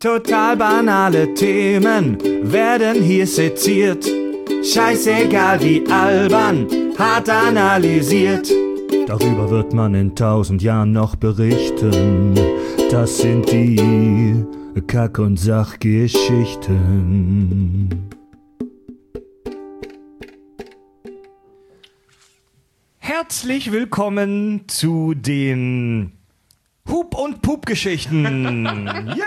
Total banale Themen werden hier seziert. Scheißegal wie albern, hart analysiert. Darüber wird man in 1000 Jahren noch berichten. Das sind die Kack- und Sachgeschichten. Herzlich willkommen zu den Hup- und Pup-Geschichten. Yeah!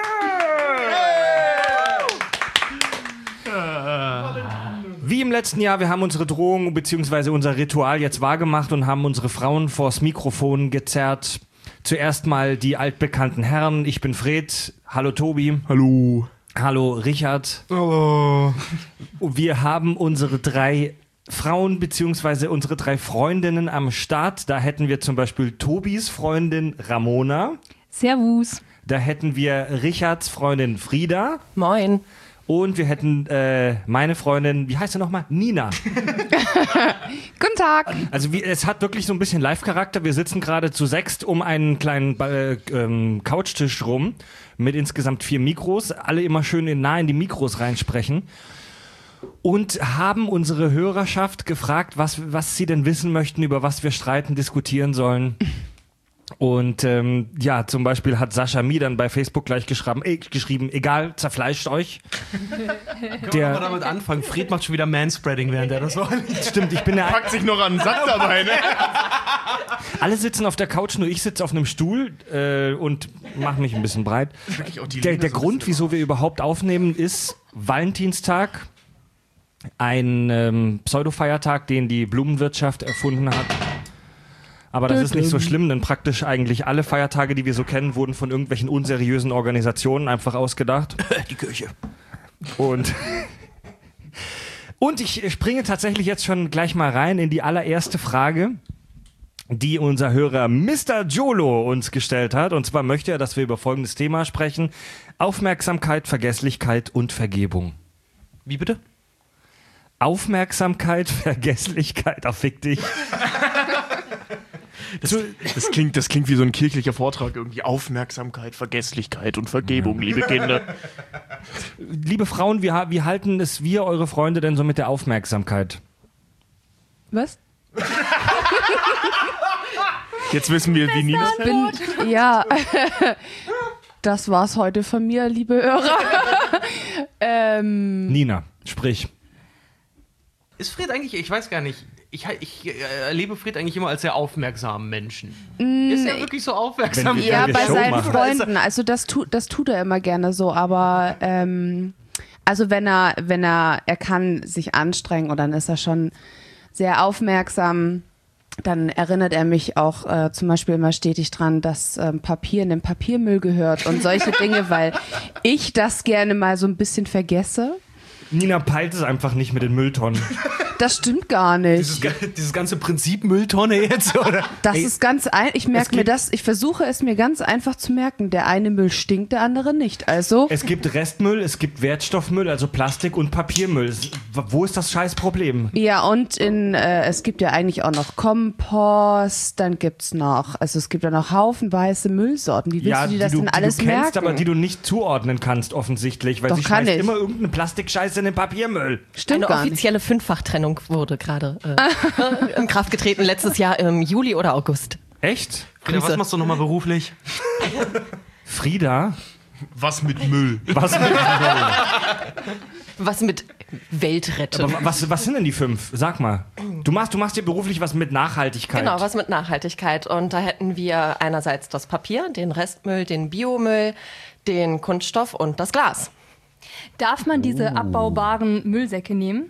Wie im letzten Jahr, wir haben unsere Drohung bzw. unser Ritual jetzt wahrgemacht und haben unsere Frauen vors Mikrofon gezerrt. Zuerst mal die altbekannten Herren. Ich bin Fred. Hallo Tobi. Hallo. Hallo Richard. Hallo. Wir haben unsere 3 Frauen bzw. unsere 3 Freundinnen am Start. Da hätten wir zum Beispiel Tobis Freundin Ramona. Servus. Da hätten wir Richards Freundin Frieda. Moin. Und wir hätten meine Freundin, wie heißt sie nochmal? Nina. Guten Tag. Also es hat wirklich so ein bisschen Live-Charakter. Wir sitzen gerade zu 6 um einen kleinen Couchtisch rum mit insgesamt 4 Mikros. Alle immer schön nah in die Mikros reinsprechen. Und haben unsere Hörerschaft gefragt, was sie denn wissen möchten, über was wir streiten, diskutieren sollen. Und ja, zum Beispiel hat Sascha mir dann bei Facebook gleich geschrieben, egal, zerfleischt euch. Können wir mal damit anfangen? Fred macht schon wieder Manspreading, während er das so Stimmt, ich bin packt sich noch an den Sack dabei, ne? Alle sitzen auf der Couch, nur ich sitze auf einem Stuhl und mache mich ein bisschen breit. Der Grund, wieso wir überhaupt aufnehmen, ist Valentinstag. Ein Pseudo-Feiertag, den die Blumenwirtschaft erfunden hat. Aber das ist nicht so schlimm, denn praktisch eigentlich alle Feiertage, die wir so kennen, wurden von irgendwelchen unseriösen Organisationen einfach ausgedacht. Die Kirche. Und ich springe tatsächlich jetzt schon gleich mal rein in die allererste Frage, die unser Hörer Mr. Jolo uns gestellt hat. Und zwar möchte er, dass wir über folgendes Thema sprechen: Aufmerksamkeit, Vergesslichkeit und Vergebung. Wie bitte? Aufmerksamkeit, Vergesslichkeit, fick dich. Das klingt wie so ein kirchlicher Vortrag irgendwie. Aufmerksamkeit, Vergesslichkeit und Vergebung, liebe Kinder. Liebe Frauen, wie halten es wir, eure Freunde, denn so mit der Aufmerksamkeit? Was? Jetzt wissen wir, wie Nina Ja, das war's heute von mir, liebe Hörer. Nina, sprich. Ist Fred eigentlich, ich weiß gar nicht, ich erlebe Fred eigentlich immer als sehr aufmerksamen Menschen. Ist er wirklich so aufmerksam? Ja, bei Show seinen machen. Freunden. Also das tut er immer gerne so, aber also wenn er kann sich anstrengen und dann ist er schon sehr aufmerksam, dann erinnert er mich auch zum Beispiel immer stetig dran, dass Papier in den Papiermüll gehört und solche Dinge, weil ich das gerne mal so ein bisschen vergesse. Nina peilt es einfach nicht mit den Mülltonnen. Das stimmt gar nicht. Dieses ganze Prinzip Mülltonne jetzt, oder? Das ist ganz ich merke mir das, ich versuche es mir ganz einfach zu merken. Der eine Müll stinkt, der andere nicht. Also. Es gibt Restmüll, es gibt Wertstoffmüll, also Plastik und Papiermüll. Wo ist das scheiß Problem? Ja, und es gibt ja eigentlich auch noch Kompost, dann gibt's noch, also es gibt ja noch haufenweise Müllsorten. Wie willst du dir das denn alles die du kennst, merken? aber die du nicht zuordnen kannst, offensichtlich, weil Doch, sie kann schmeißt ich. immer irgendeine Plastikscheiße in den Papiermüll. Stimmt Eine gar nicht. offizielle Fünffachtrennung wurde gerade in Kraft getreten, letztes Jahr im Juli oder August. Echt? Frieda, was machst du nochmal beruflich? Frieda? Was mit Müll? Was mit Was mit Weltrettung. Aber was sind denn die 5? Sag mal. Du machst ja beruflich was mit Nachhaltigkeit. Genau, was mit Nachhaltigkeit. Und da hätten wir einerseits das Papier, den Restmüll, den Biomüll, den Kunststoff und das Glas. Darf man diese abbaubaren Müllsäcke nehmen?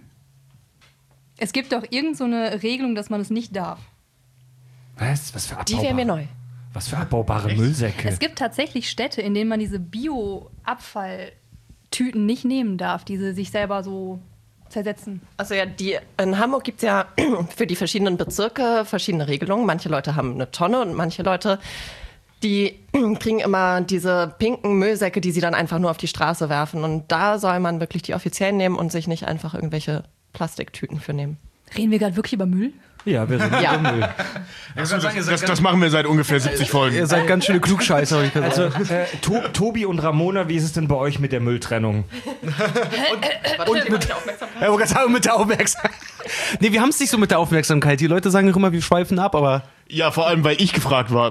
Es gibt doch irgend so eine Regelung, dass man es nicht darf. Was für abbaubare? Die wäre mir neu. Was für abbaubare Müllsäcke? Es gibt tatsächlich Städte, in denen man diese Bio-Abfalltüten nicht nehmen darf, diese sich selber so zersetzen. Also ja, in Hamburg gibt es ja für die verschiedenen Bezirke verschiedene Regelungen. Manche Leute haben eine Tonne und manche Leute, die kriegen immer diese pinken Müllsäcke, die sie dann einfach nur auf die Straße werfen. Und da soll man wirklich die offiziellen nehmen und sich nicht einfach irgendwelche Plastiktüten für nehmen. Reden wir gerade wirklich über Müll? Ja, wir reden über Müll. Das machen wir seit ungefähr 70 Folgen. Ihr seid ganz schöne Klugscheißer, habe ich gesagt. Also, Tobi und Ramona, wie ist es denn bei euch mit der Mülltrennung? und mit der Aufmerksamkeit. Nee, wir haben es nicht so mit der Aufmerksamkeit. Die Leute sagen auch immer, wir schweifen ab, aber... Ja, vor allem, weil ich gefragt war.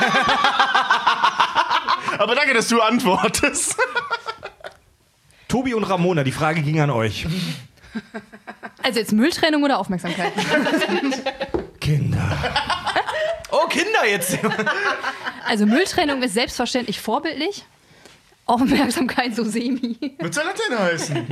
Aber danke, dass du antwortest. Tobi und Ramona, die Frage ging an euch. Also jetzt Mülltrennung oder Aufmerksamkeit? Kinder. Oh, Kinder jetzt! Also Mülltrennung ist selbstverständlich vorbildlich. Aufmerksamkeit so semi. Was soll das denn heißen?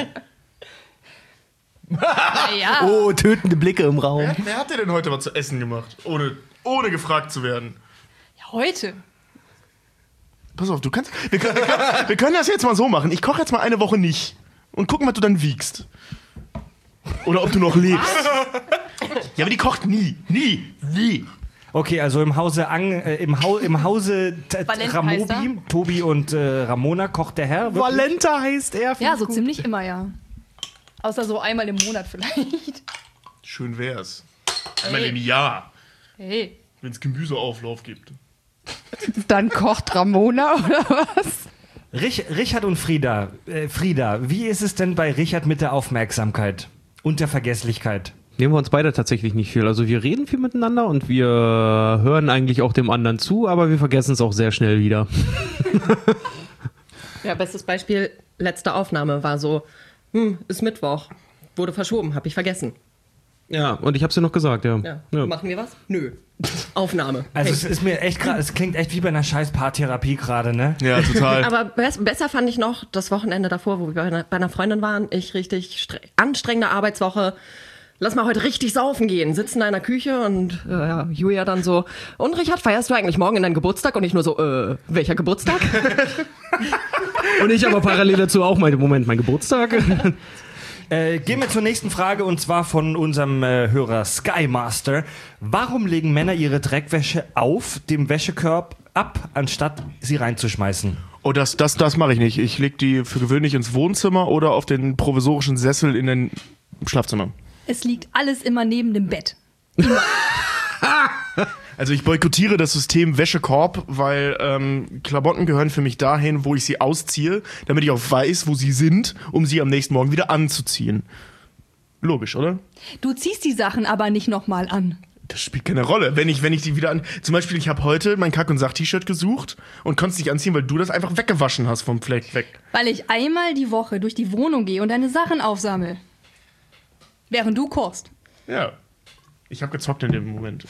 Naja. Oh, tötende Blicke im Raum. Wer hat dir denn heute was zu essen gemacht? Ohne gefragt zu werden. Ja, heute. Pass auf, wir können das jetzt mal so machen. Ich koche jetzt mal eine Woche nicht. Und gucken, was du dann wiegst. Oder ob du noch lebst. Ja, aber die kocht nie. Nie. Okay, also im Hause Ramobi, Tobi und Ramona kocht der Herr. Wirklich? Valenta heißt er. Ja, so ziemlich immer, ja. Außer so einmal im Monat vielleicht. Schön wär's. Einmal im Jahr. Hey. Wenn es Gemüseauflauf gibt. Dann kocht Ramona oder was? Richard und Frieda. Frieda, wie ist es denn bei Richard mit der Aufmerksamkeit und der Vergesslichkeit? Nehmen wir uns beide tatsächlich nicht viel. Also wir reden viel miteinander und wir hören eigentlich auch dem anderen zu, aber wir vergessen es auch sehr schnell wieder. Ja, bestes Beispiel, letzte Aufnahme war so, ist Mittwoch, wurde verschoben, hab ich vergessen. Ja, und ich hab's dir noch gesagt, ja. Machen wir was? Nö. Aufnahme. Also es ist mir echt gerade, es klingt echt wie bei einer scheiß Paartherapie gerade, ne? Ja, total. Aber besser fand ich noch das Wochenende davor, wo wir bei einer Freundin waren. Ich richtig anstrengende Arbeitswoche. Lass mal heute richtig saufen gehen. Sitzen in einer Küche und Julia dann so, und Richard, feierst du eigentlich morgen in deinen Geburtstag? Und ich nur so, welcher Geburtstag? Und ich aber parallel dazu auch mein Geburtstag. Gehen wir zur nächsten Frage und zwar von unserem Hörer Skymaster. Warum legen Männer ihre Dreckwäsche auf dem Wäschekorb ab, anstatt sie reinzuschmeißen? Oh, das mache ich nicht. Ich lege die für gewöhnlich ins Wohnzimmer oder auf den provisorischen Sessel in den Schlafzimmer. Es liegt alles immer neben dem Bett. Also ich boykottiere das System Wäschekorb, weil Klamotten gehören für mich dahin, wo ich sie ausziehe, damit ich auch weiß, wo sie sind, um sie am nächsten Morgen wieder anzuziehen. Logisch, oder? Du ziehst die Sachen aber nicht nochmal an. Das spielt keine Rolle. Wenn ich die wieder an... Zum Beispiel, ich habe heute mein Kack- und Sach-T-Shirt gesucht und konnte es nicht anziehen, weil du das einfach weggewaschen hast vom Fleck weg. Weil ich einmal die Woche durch die Wohnung gehe und deine Sachen aufsammle. Während du kochst. Ja. Ich habe gezockt in dem Moment.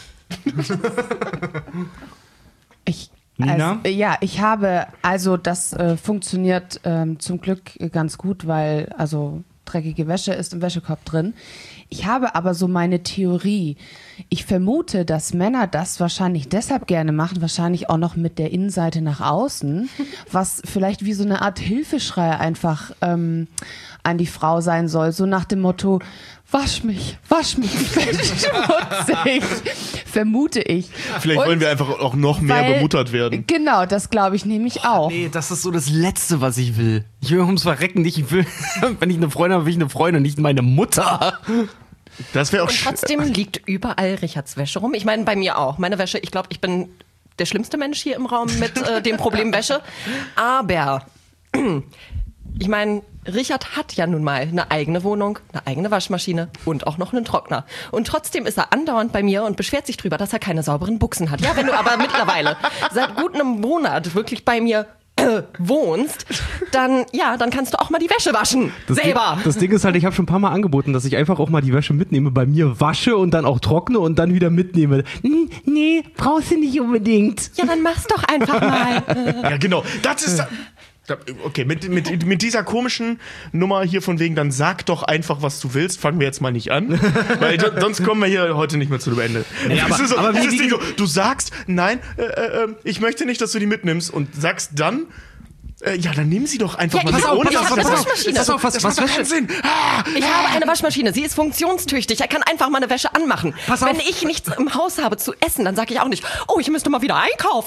Nina? Das funktioniert zum Glück ganz gut, weil dreckige Wäsche ist im Wäschekorb drin. Ich habe aber so meine Theorie. Ich vermute, dass Männer das wahrscheinlich deshalb gerne machen, wahrscheinlich auch noch mit der Innenseite nach außen, was vielleicht wie so eine Art Hilfeschrei einfach an die Frau sein soll, so nach dem Motto, wasch mich, ich bin schmutzig, vermute ich. Vielleicht wollen wir einfach auch noch mehr bemuttert werden. Genau, das glaube ich nämlich auch. Nee, das ist so das Letzte, was ich will. Ich will ums Verrecken nicht. Ich will, wenn ich eine Freundin habe, will ich eine Freundin, nicht meine Mutter. Das wäre auch Und trotzdem liegt überall Richards Wäsche rum. Ich meine, bei mir auch. Meine Wäsche, ich glaube, ich bin der schlimmste Mensch hier im Raum mit dem Problem Wäsche. Aber ich meine, Richard hat ja nun mal eine eigene Wohnung, eine eigene Waschmaschine und auch noch einen Trockner. Und trotzdem ist er andauernd bei mir und beschwert sich drüber, dass er keine sauberen Buchsen hat. Ja, wenn du aber mittlerweile seit gut einem Monat wirklich bei mir wohnst, dann kannst du auch mal die Wäsche waschen. Das Ding ist halt, ich habe schon ein paar Mal angeboten, dass ich einfach auch mal die Wäsche mitnehme, bei mir wasche und dann auch trockne und dann wieder mitnehme. Nee, brauchst du nicht unbedingt. Ja, dann mach's doch einfach mal. Ja, genau. Das ist... Okay, mit dieser komischen Nummer hier von wegen, dann sag doch einfach, was du willst, fangen wir jetzt mal nicht an, weil sonst kommen wir hier heute nicht mehr zu dem Ende. Nee, du sagst, nein, ich möchte nicht, dass du die mitnimmst und sagst dann, dann nimm sie doch einfach mal mit. Pass auf, was Wäsche? Ich habe eine Waschmaschine, sie ist funktionstüchtig, er kann einfach mal eine Wäsche anmachen. Wenn ich nichts im Haus habe zu essen, dann sage ich auch nicht, oh, ich müsste mal wieder einkaufen.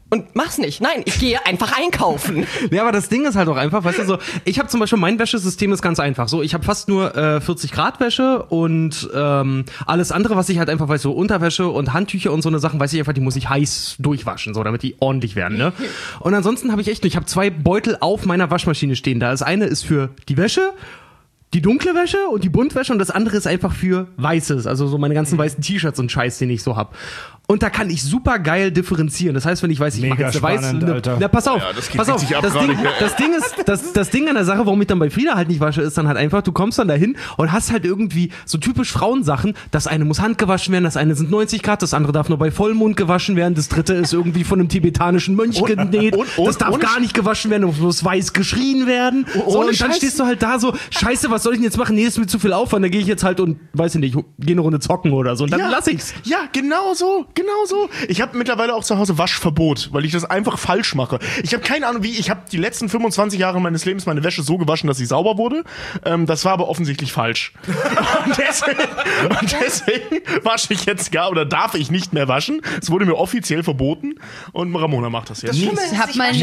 und mach's nicht. Nein, ich gehe einfach einkaufen. Ja, aber das Ding ist halt auch einfach, weißt du, so, ich habe zum Beispiel, mein Wäschesystem ist ganz einfach. So, ich habe fast nur 40 Grad Wäsche und alles andere, was ich halt einfach weiß, so Unterwäsche und Handtücher und so eine Sachen, weiß ich einfach, die muss ich heiß durchwaschen, so, damit die ordentlich werden, ne? Und ansonsten habe ich habe 2 Beutel auf meiner Waschmaschine stehen. Das eine ist für die Wäsche, die dunkle Wäsche und die Buntwäsche und das andere ist einfach für Weißes, also so meine ganzen weißen T-Shirts und Scheiß, den ich so hab. Und da kann ich super geil differenzieren. Das heißt, wenn ich weiß, ich mache jetzt eine weiße... Na, pass auf, Ja, das geht pass auf. richtig ab Das gerade. Ding ist, das Ding an der Sache, warum ich dann bei Frieda halt nicht wasche, ist dann halt einfach, du kommst dann dahin und hast halt irgendwie so typisch Frauensachen. Das eine muss handgewaschen werden, das eine sind 90 Grad, das andere darf nur bei Vollmond gewaschen werden, das dritte ist irgendwie von einem tibetanischen Mönch genäht, das darf gar nicht gewaschen werden, das muss weiß geschrien werden. So, und dann stehst du halt da so, scheiße, was soll ich denn jetzt machen? Nee, das ist mir zu viel Aufwand, da gehe ich jetzt halt und, weiß ich nicht, gehe eine Runde zocken oder so und dann lass ich's. Ja, genau so. Ich habe mittlerweile auch zu Hause Waschverbot, weil ich das einfach falsch mache. Ich habe keine Ahnung, wie. Ich habe die letzten 25 Jahre meines Lebens meine Wäsche so gewaschen, dass sie sauber wurde. Das war aber offensichtlich falsch. Und deswegen wasche ich jetzt darf ich nicht mehr waschen. Es wurde mir offiziell verboten und Ramona macht das jetzt. Ich habe mal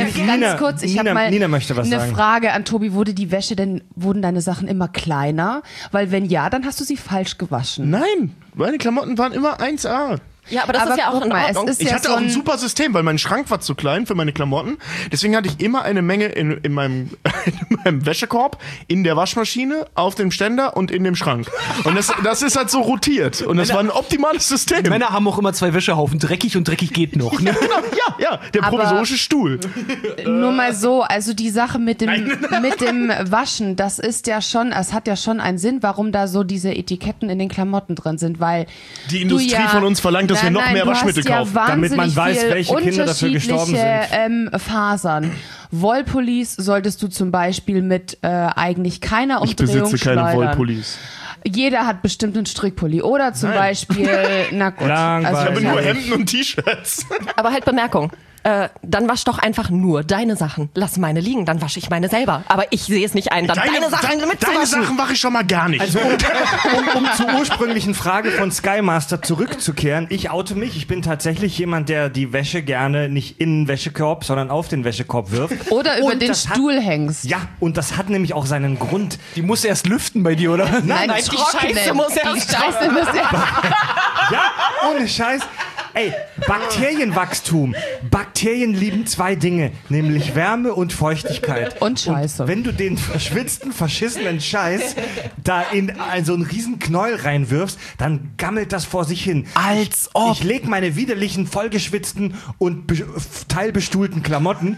Nina möchte was eine sagen. Frage an Tobi. Wurden deine Sachen immer kleiner? Weil wenn ja, dann hast du sie falsch gewaschen. Nein, meine Klamotten waren immer 1A. Ja, aber das ist ja auch guck in mal, Ordnung. es ist Ich ja hatte so auch ein super System, weil mein Schrank war zu klein für meine Klamotten. Deswegen hatte ich immer eine Menge in meinem Wäschekorb, in der Waschmaschine, auf dem Ständer und in dem Schrank. Und das ist halt so rotiert. Und das war ein optimales System. Männer haben auch immer 2 Wäschehaufen, dreckig und dreckig geht noch. Ne? Ja, der Aber- provisorische Stuhl. Nur mal so, also die Sache mit dem Waschen, das ist ja schon, es hat ja schon einen Sinn, warum da so diese Etiketten in den Klamotten drin sind, weil Die Industrie von uns verlangt, dass wir noch mehr Waschmittel kaufen. Damit man weiß, welche Kinder dafür gestorben unterschiedliche, Fasern. Wollpullis solltest du zum Beispiel mit eigentlich keiner Ich Umdrehung besitze keine schleudern. Wollpullis. Jeder hat bestimmt einen Strickpulli oder zum Beispiel, na gut. Langweilig. Ich habe ja. nur Hemden und T-Shirts. Aber halt Bemerkung. Dann wasch doch einfach nur deine Sachen. Lass meine liegen, dann wasche ich meine selber. Aber ich sehe es nicht ein, dann deine Sachen Deine mitzuwaschen. Sachen mache ich schon mal gar nicht. Also, um zur ursprünglichen Frage von Skymaster zurückzukehren, ich oute mich. Ich bin tatsächlich jemand, der die Wäsche gerne nicht in den Wäschekorb, sondern auf den Wäschekorb wirft. Oder über Und den das Stuhl hängst. Ja, und das hat nämlich auch seinen Grund. Die muss erst lüften bei dir, oder? Nein, die trocknen. Scheiße muss Die erst Scheiße muss erst. Ja, ohne Scheiß. Ey, Bakterienwachstum. Bakterien lieben 2 Dinge, nämlich Wärme und Feuchtigkeit. Und Scheiße. Und wenn du den verschwitzten, verschissenen Scheiß da in so einen riesen Knäuel reinwirfst, dann gammelt das vor sich hin. Als ob. Ich leg meine widerlichen, vollgeschwitzten und teilbestuhlten Klamotten,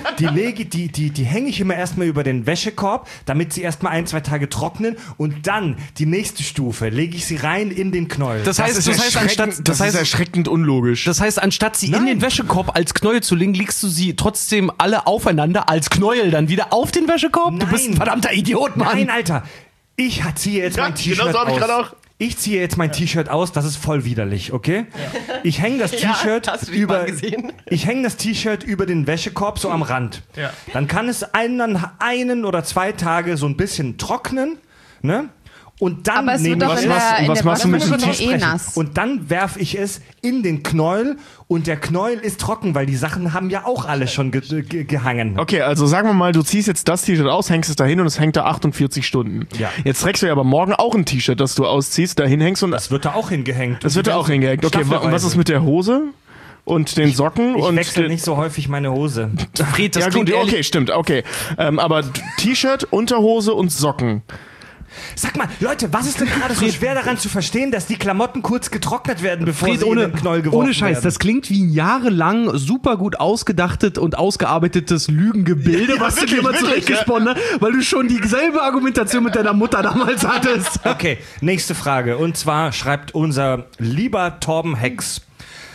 die hänge ich immer erstmal über den Wäschekorb, damit sie erstmal 1-2 Tage trocknen und dann die nächste Stufe, lege ich sie rein in den Knäuel. Das heißt, Das ist erschreckend unlogisch. Das heißt, anstatt sie in den Wäschekorb als Knäuel zu legen, legst du sie trotzdem alle aufeinander als Knäuel dann wieder auf den Wäschekorb? Du bist ein verdammter Idiot, Mann. Nein, Alter. Ich ziehe jetzt mein T-Shirt genau so hab ich aus. gerade auch. Ich ziehe jetzt mein T-Shirt aus, das ist voll widerlich, okay? Ich hänge das T-Shirt hast du die mal gesehen? Ich hänge das T-Shirt über den Wäschekorb so am Rand. Ja. Dann kann es einen oder 2 Tage so ein bisschen trocknen, ne? Und dann Aber es wird nehme doch ich in es der was machst du mit dem Waschmaschine nass. und dann werfe ich es in den Knäuel und der Knäuel ist trocken, weil die Sachen haben ja auch alle schon gehangen. Okay, also sagen wir mal, du ziehst jetzt das T-Shirt aus, hängst es dahin und es hängt da 48 Stunden. Ja. Jetzt trägst du ja aber morgen auch ein T-Shirt, das du ausziehst, dahin hängst und Das wird da auch hingehängt. das wird da auch hingehängt. Okay, und was ist mit der Hose und den Socken? Ich und wechsle nicht so häufig meine Hose. Fred, das ja klingt gut, ehrlich. okay, stimmt, okay. Aber T-Shirt, Unterhose und Socken. Sag mal, Leute, was ist denn gerade so schwer daran zu verstehen, dass die Klamotten kurz getrocknet werden, bevor Fred, sie in den Knäuel geworfen ohne Scheiß, werden? das klingt wie ein jahrelang super gut ausgedachtet und ausgearbeitetes Lügengebilde, was du dir immer zurechtgesponnen hast, weil du schon dieselbe Argumentation mit deiner Mutter damals hattest. Okay, nächste Frage. Und zwar schreibt unser lieber Torben Hex.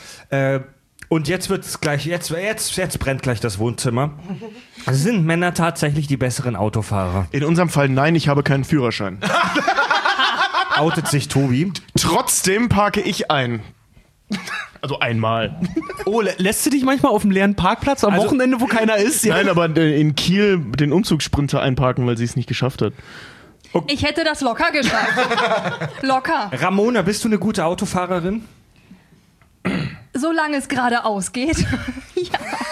Und jetzt wird's gleich, jetzt brennt gleich das Wohnzimmer. Sind Männer tatsächlich die besseren Autofahrer? In unserem Fall nein, ich habe keinen Führerschein. Outet sich Tobi. Trotzdem parke ich ein. Also einmal. Oh, lässt du dich manchmal auf dem leeren Parkplatz am Wochenende, wo keiner ist? Ja. Nein, aber in Kiel den Umzugssprinter einparken, weil sie es nicht geschafft hat. Ich hätte das locker geschafft. Locker. Ramona, bist du eine gute Autofahrerin? Solange es geradeaus geht. Ja.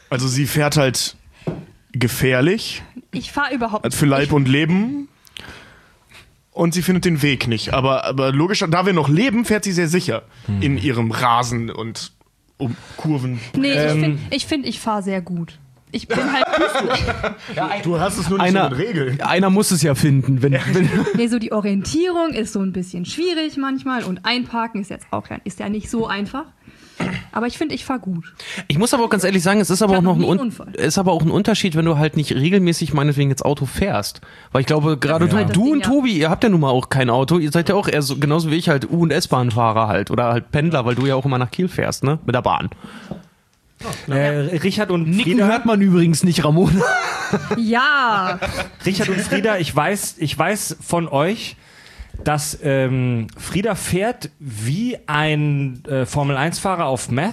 Also sie fährt halt gefährlich. Ich fahre überhaupt Für Leib und Leben. Und sie findet den Weg nicht. Aber logisch, da wir noch leben, fährt sie sehr sicher in ihrem Rasen und um Kurven. Nee, ich finde, ich fahre sehr gut. Ich bin halt Du hast es nur nicht so mit Regeln. Einer muss es ja finden. Wenn Nee, so die Orientierung ist so ein bisschen schwierig manchmal und einparken ist jetzt auch ist ja nicht so einfach. Aber ich finde, ich fahre gut. Ich muss aber auch ganz ehrlich sagen, es ist aber auch noch ein Unterschied, wenn du halt nicht regelmäßig meinetwegen jetzt Auto fährst. Weil ich glaube, gerade du und Tobi, ihr habt ja nun mal auch kein Auto. Ihr seid ja auch eher so, genauso wie ich halt U- und S-Bahn-Fahrer halt. Oder halt Pendler, weil du ja auch immer nach Kiel fährst, ne? Mit der Bahn. Richard und Nicken Frieda hört man übrigens nicht, Ramona. Ja. Richard und Frieda, ich weiß von euch, dass Frieda fährt wie ein Formel-1-Fahrer auf Meth.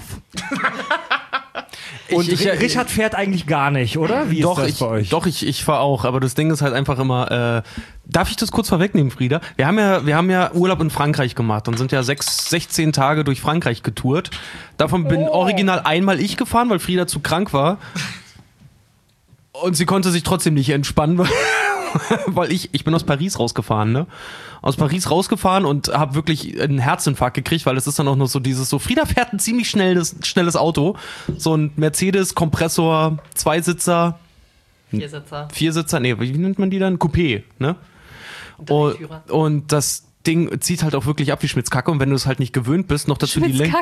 Und Richard fährt eigentlich gar nicht, oder? Wie ist das bei euch? Doch, ich fahre auch. Aber das Ding ist halt einfach immer, darf ich das kurz vorwegnehmen, Frieda? Wir haben ja Urlaub in Frankreich gemacht und sind ja 16 Tage durch Frankreich getourt. Davon bin original einmal ich gefahren, weil Frieda zu krank war. Und sie konnte sich trotzdem nicht entspannen, weil ich bin aus Paris rausgefahren, ne? Aus Paris rausgefahren und habe wirklich einen Herzinfarkt gekriegt, weil es ist dann auch noch so dieses so, Frieda fährt ein ziemlich schnelles Auto. So ein Mercedes, Kompressor, Zweisitzer. Viersitzer, nee, wie nennt man die dann? Coupé, ne? Und das Ding zieht halt auch wirklich ab wie Schmitzkacke und wenn du es halt nicht gewöhnt bist, noch dazu die Länge.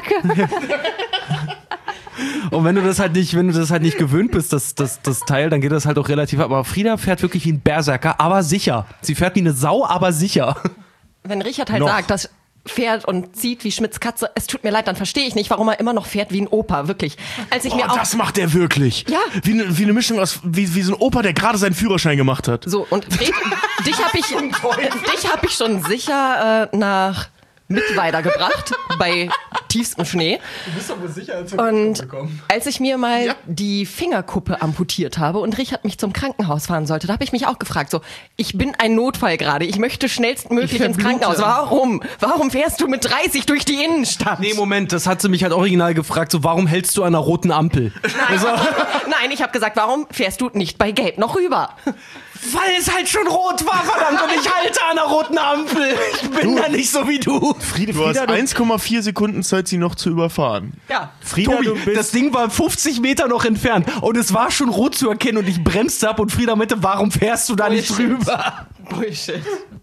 Und wenn du das halt nicht gewöhnt bist, das Teil, dann geht das halt auch relativ. Aber Frieda fährt wirklich wie ein Berserker, aber sicher. Sie fährt wie eine Sau, aber sicher. Wenn Richard halt sagt, das fährt und zieht wie Schmitz Katze, es tut mir leid, dann verstehe ich nicht, warum er immer noch fährt wie ein Opa, wirklich. Als ich mir auch das macht er wirklich. Ja. Wie eine Mischung aus, wie so ein Opa, der gerade seinen Führerschein gemacht hat. so, und Fred, dich hab ich schon sicher nach Mittweida gebracht, bei tiefstem Schnee. Du bist doch wohl sicher, als Und als ich mir mal die Fingerkuppe amputiert habe und Richard mich zum Krankenhaus fahren sollte, da habe ich mich auch gefragt, so, ich bin ein Notfall gerade, ich möchte schnellstmöglich ins Krankenhaus. Warum? Warum fährst du mit 30 durch die Innenstadt? Nee, Moment, das hat sie mich halt original gefragt, so, warum hältst du an einer roten Ampel? Nein, ich habe gesagt, warum fährst du nicht bei Gelb noch rüber? Weil es halt schon rot war, verdammt, und ich halte an einer roten Ampel. Ich bin da nicht so wie du. Du hast 1,4 Sekunden Zeit, sie noch zu überfahren. Ja. Frieda, Tobi, du bist das Ding war 50 Meter noch entfernt und es war schon rot zu erkennen und ich bremste ab und Frieda meinte, warum fährst du da nicht drüber? Bullshit.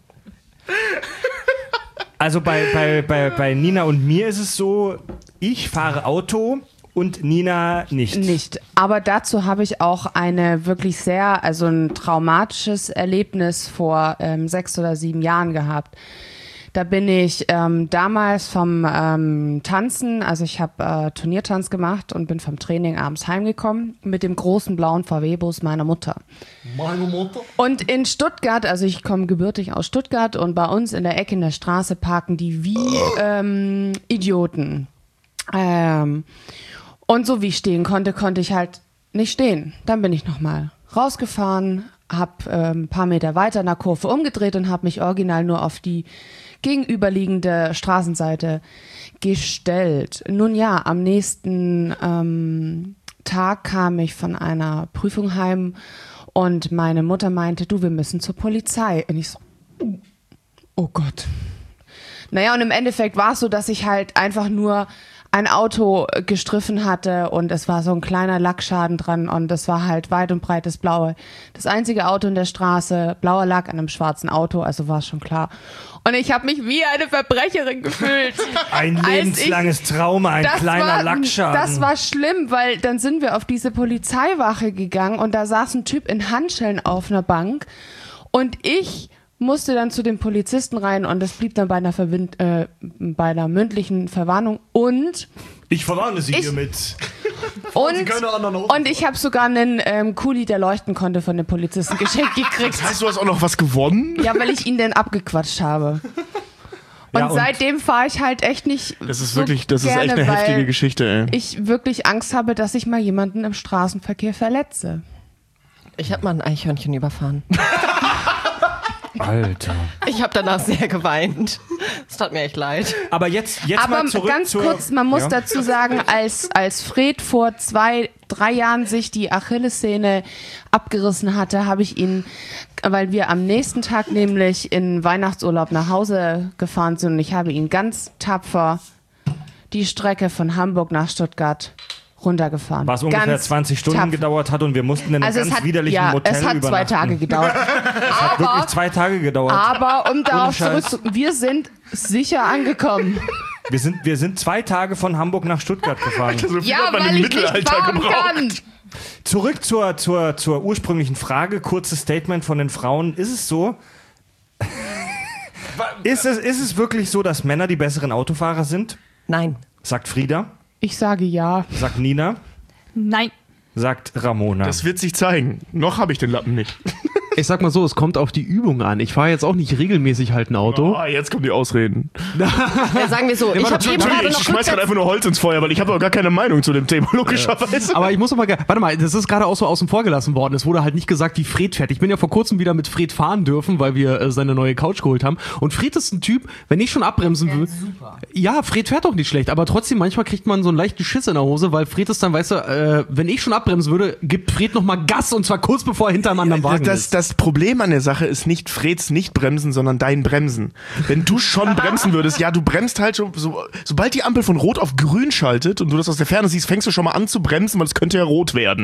Also bei Nina und mir ist es so, ich fahre Auto und Nina nicht. Nicht. Aber dazu habe ich auch also ein traumatisches Erlebnis vor 6 oder 7 Jahren gehabt. Da bin ich damals vom Tanzen, also ich habe Turniertanz gemacht und bin vom Training abends heimgekommen mit dem großen blauen VW-Bus meiner Mutter. Meine Mutter? Und in Stuttgart, also ich komme gebürtig aus Stuttgart und bei uns in der Ecke in der Straße parken die wie Idioten. Und so wie ich stehen konnte ich halt nicht stehen. Dann bin ich nochmal rausgefahren, hab ein paar Meter weiter in der Kurve umgedreht und habe mich original nur auf die gegenüberliegende Straßenseite gestellt. Nun ja, am nächsten Tag kam ich von einer Prüfung heim und meine Mutter meinte, du, wir müssen zur Polizei. Und ich so, oh Gott. Naja, und im Endeffekt war es so, dass ich halt einfach nur ein Auto gestriffen hatte und es war so ein kleiner Lackschaden dran und es war halt weit und breit das Blaue. Das einzige Auto in der Straße, blauer Lack an einem schwarzen Auto, also war es schon klar. Und ich habe mich wie eine Verbrecherin gefühlt. Ein lebenslanges Trauma, ein kleiner Lackschaden. Das war schlimm, weil dann sind wir auf diese Polizeiwache gegangen und da saß ein Typ in Handschellen auf einer Bank und ich musste dann zu den Polizisten rein und das blieb dann bei einer mündlichen Verwarnung und ich verwarne Sie hiermit. Und ich habe sogar einen Kuli, der leuchten konnte, von den Polizisten geschenkt gekriegt. Das heißt, du hast auch noch was gewonnen? Ja, weil ich ihn dann abgequatscht habe. Und seitdem fahre ich halt echt nicht. Das ist so echt gerne, eine heftige weil Geschichte, ey. ich wirklich Angst habe, dass ich mal jemanden im Straßenverkehr verletze. Ich habe mal ein Eichhörnchen überfahren. Alter. Ich habe danach sehr geweint. Es tat mir echt leid. Aber jetzt Aber mal zurück ganz kurz, man muss dazu sagen, als Fred vor 2-3 Jahren sich die Achillessehne abgerissen hatte, habe ich ihn, weil wir am nächsten Tag nämlich in Weihnachtsurlaub nach Hause gefahren sind und ich habe ihn ganz tapfer die Strecke von Hamburg nach Stuttgart runtergefahren. Was ungefähr Ganz 20 Stunden tapfer. gedauert hat und wir mussten in einem Also ganz widerlichen Motel es hat 2 übernachten. Tage gedauert. Es hat wirklich 2 Tage gedauert. Aber um darauf Scheiß. zurückzukommen, wir sind sicher angekommen. Wir sind 2 Tage von Hamburg nach Stuttgart gefahren. So viel Ja, hat man weil im ich nicht Mittelalter fahren gebraucht. kann. Zurück zur ursprünglichen Frage. Kurzes Statement von den Frauen. Ist es so? Ist es wirklich so, dass Männer die besseren Autofahrer sind? Nein. Sagt Frieda. Ich sage ja. Sagt Nina. Nein. Sagt Ramona. Das wird sich zeigen. Noch habe ich den Lappen nicht. Ich sag mal so, es kommt auf die Übung an. Ich fahre jetzt auch nicht regelmäßig halt ein Auto. Ah, jetzt kommen die Ausreden. Ja, sagen wir so, ich habe eben gerade Ich noch schmeiß gerade einfach nur Holz ins Feuer, weil ich habe auch gar keine Meinung zu dem Thema, logischerweise. Aber ich muss doch mal, warte mal, das ist gerade auch so außen vor gelassen worden. Es wurde halt nicht gesagt, wie Fred fährt. Ich bin ja vor kurzem wieder mit Fred fahren dürfen, weil wir seine neue Couch geholt haben. Und Fred ist ein Typ, wenn ich schon abbremsen will. Ja, Fred fährt doch nicht schlecht, aber trotzdem manchmal kriegt man so einen leichten Schiss in der Hose, weil Fred ist dann, weißt du, wenn ich schon abbremsen würde, gibt Fred noch mal Gas und zwar kurz bevor er hinter einem anderen Wagen ist. Das Problem an der Sache ist nicht Freds nicht bremsen, sondern dein Bremsen. Wenn du schon bremsen würdest, ja, du bremst halt schon, sobald die Ampel von Rot auf Grün schaltet und du das aus der Ferne siehst, fängst du schon mal an zu bremsen, weil es könnte ja rot werden.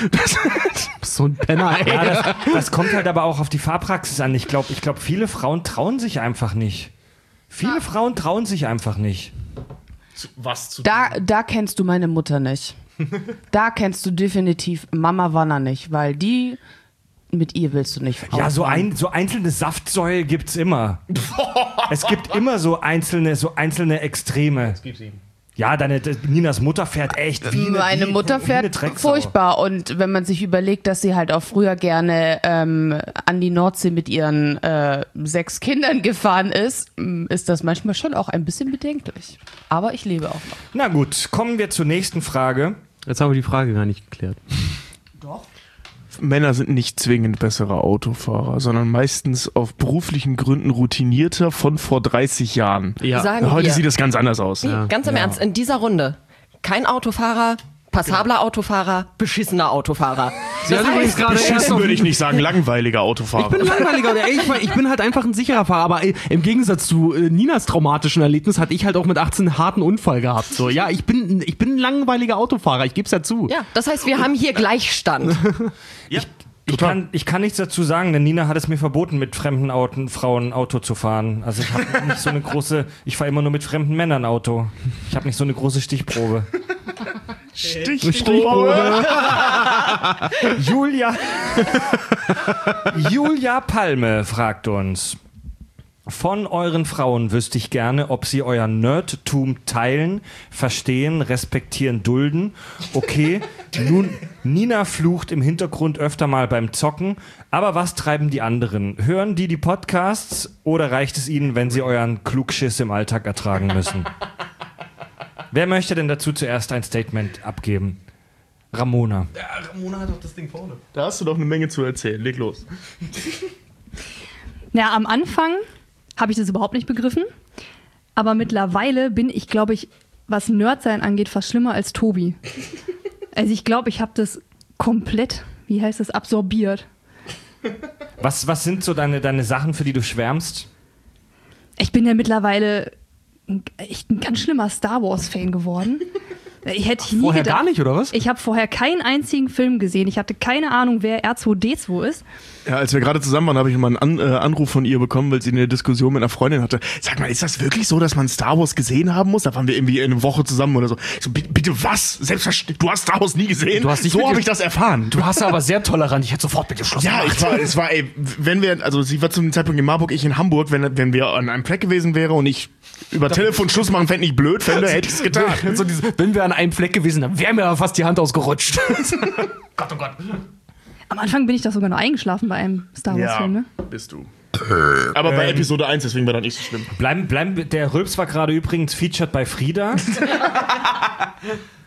So ein Penner, ey. Ja, das kommt halt aber auch auf die Fahrpraxis an. Ich glaube, viele Frauen trauen sich einfach nicht. Viele Frauen trauen sich einfach nicht. Was zu Da kennst du meine Mutter nicht. Da kennst du definitiv Mama Wanner nicht, weil mit ihr willst du nicht Ja, so auffahren. einzelne Saftsäue gibt's immer. Es gibt immer so einzelne Extreme. Ja, Ninas Mutter fährt echt wie Meine Mutter wie eine fährt Drecksau. furchtbar und wenn man sich überlegt, dass sie halt auch früher gerne an die Nordsee mit ihren 6 Kindern gefahren ist, ist das manchmal schon auch ein bisschen bedenklich. Aber ich lebe auch noch. Na gut, kommen wir zur nächsten Frage. Jetzt haben wir die Frage gar nicht geklärt. Männer sind nicht zwingend bessere Autofahrer, sondern meistens auf beruflichen Gründen routinierter von vor 30 Jahren. Ja. Sagen Heute wir. sieht das ganz anders aus. Nee, ganz im Ernst, in dieser Runde kein Autofahrer, passabler Autofahrer, beschissener Autofahrer. Das heißt, gerade Beschissen würde ich nicht sagen, langweiliger Autofahrer. Ich bin langweiliger. Ey, ich bin halt einfach ein sicherer Fahrer. Aber ey, im Gegensatz zu Ninas traumatischen Erlebnis hatte ich halt auch mit 18 einen harten Unfall gehabt. So, ja, ich bin ein langweiliger Autofahrer. Ich geb's ja zu. Ja, das heißt, wir haben hier Gleichstand. Ich kann nichts dazu sagen, denn Nina hat es mir verboten, mit fremden Frauen Auto zu fahren. Also ich habe nicht so eine große, ich fahre immer nur mit fremden Männern Auto. Ich habe nicht so eine große Stichprobe. Stichprobe. Julia Palme fragt uns: Von euren Frauen wüsste ich gerne, ob sie euer Nerdtum teilen, verstehen, respektieren, dulden. Okay, nun, Nina flucht im Hintergrund öfter mal beim Zocken, aber was treiben die anderen? Hören die Podcasts oder reicht es ihnen, wenn sie euren Klugschiss im Alltag ertragen müssen? Wer möchte denn dazu zuerst ein Statement abgeben? Ramona. Ja, Ramona hat doch das Ding vorne. Da hast du doch eine Menge zu erzählen. Leg los. Ja, am Anfang habe ich das überhaupt nicht begriffen. Aber mittlerweile bin ich, glaube ich, was Nerdsein angeht, fast schlimmer als Tobi. Also ich glaube, ich habe das komplett, wie heißt das, absorbiert. Was sind so deine Sachen, für die du schwärmst? Ich bin ja mittlerweile echt ein ganz schlimmer Star Wars-Fan geworden. Hätte ich nie Vorher gedacht. gar nicht, oder was? Ich habe vorher keinen einzigen Film gesehen. Ich hatte keine Ahnung, wer R2D2 ist. Ja, als wir gerade zusammen waren, habe ich mal einen Anruf von ihr bekommen, weil sie eine Diskussion mit einer Freundin hatte. Sag mal, ist das wirklich so, dass man Star Wars gesehen haben muss? Da waren wir irgendwie eine Woche zusammen oder so. Ich so, bitte was? Selbstverständlich, du hast Star Wars nie gesehen? Du hast nicht so habe ich das erfahren. Du hast aber sehr tolerant. Ich hätte sofort mit dir Schluss Ja, es war, wenn wir, also sie war zu dem Zeitpunkt in Marburg, ich in Hamburg, wenn wir an einem Fleck gewesen wäre und ich über Telefon Schluss machen fände ich blöd, hätte ich es getan. So wenn wir an einem Fleck gewesen wären, wäre mir aber fast die Hand ausgerutscht. Gott, oh Gott. Am Anfang bin ich doch sogar noch eingeschlafen bei einem Star Wars-Film, ne? Bist du. Aber bei Episode 1, deswegen war das nicht so schlimm. Der Rülps war gerade übrigens featured bei Frieda.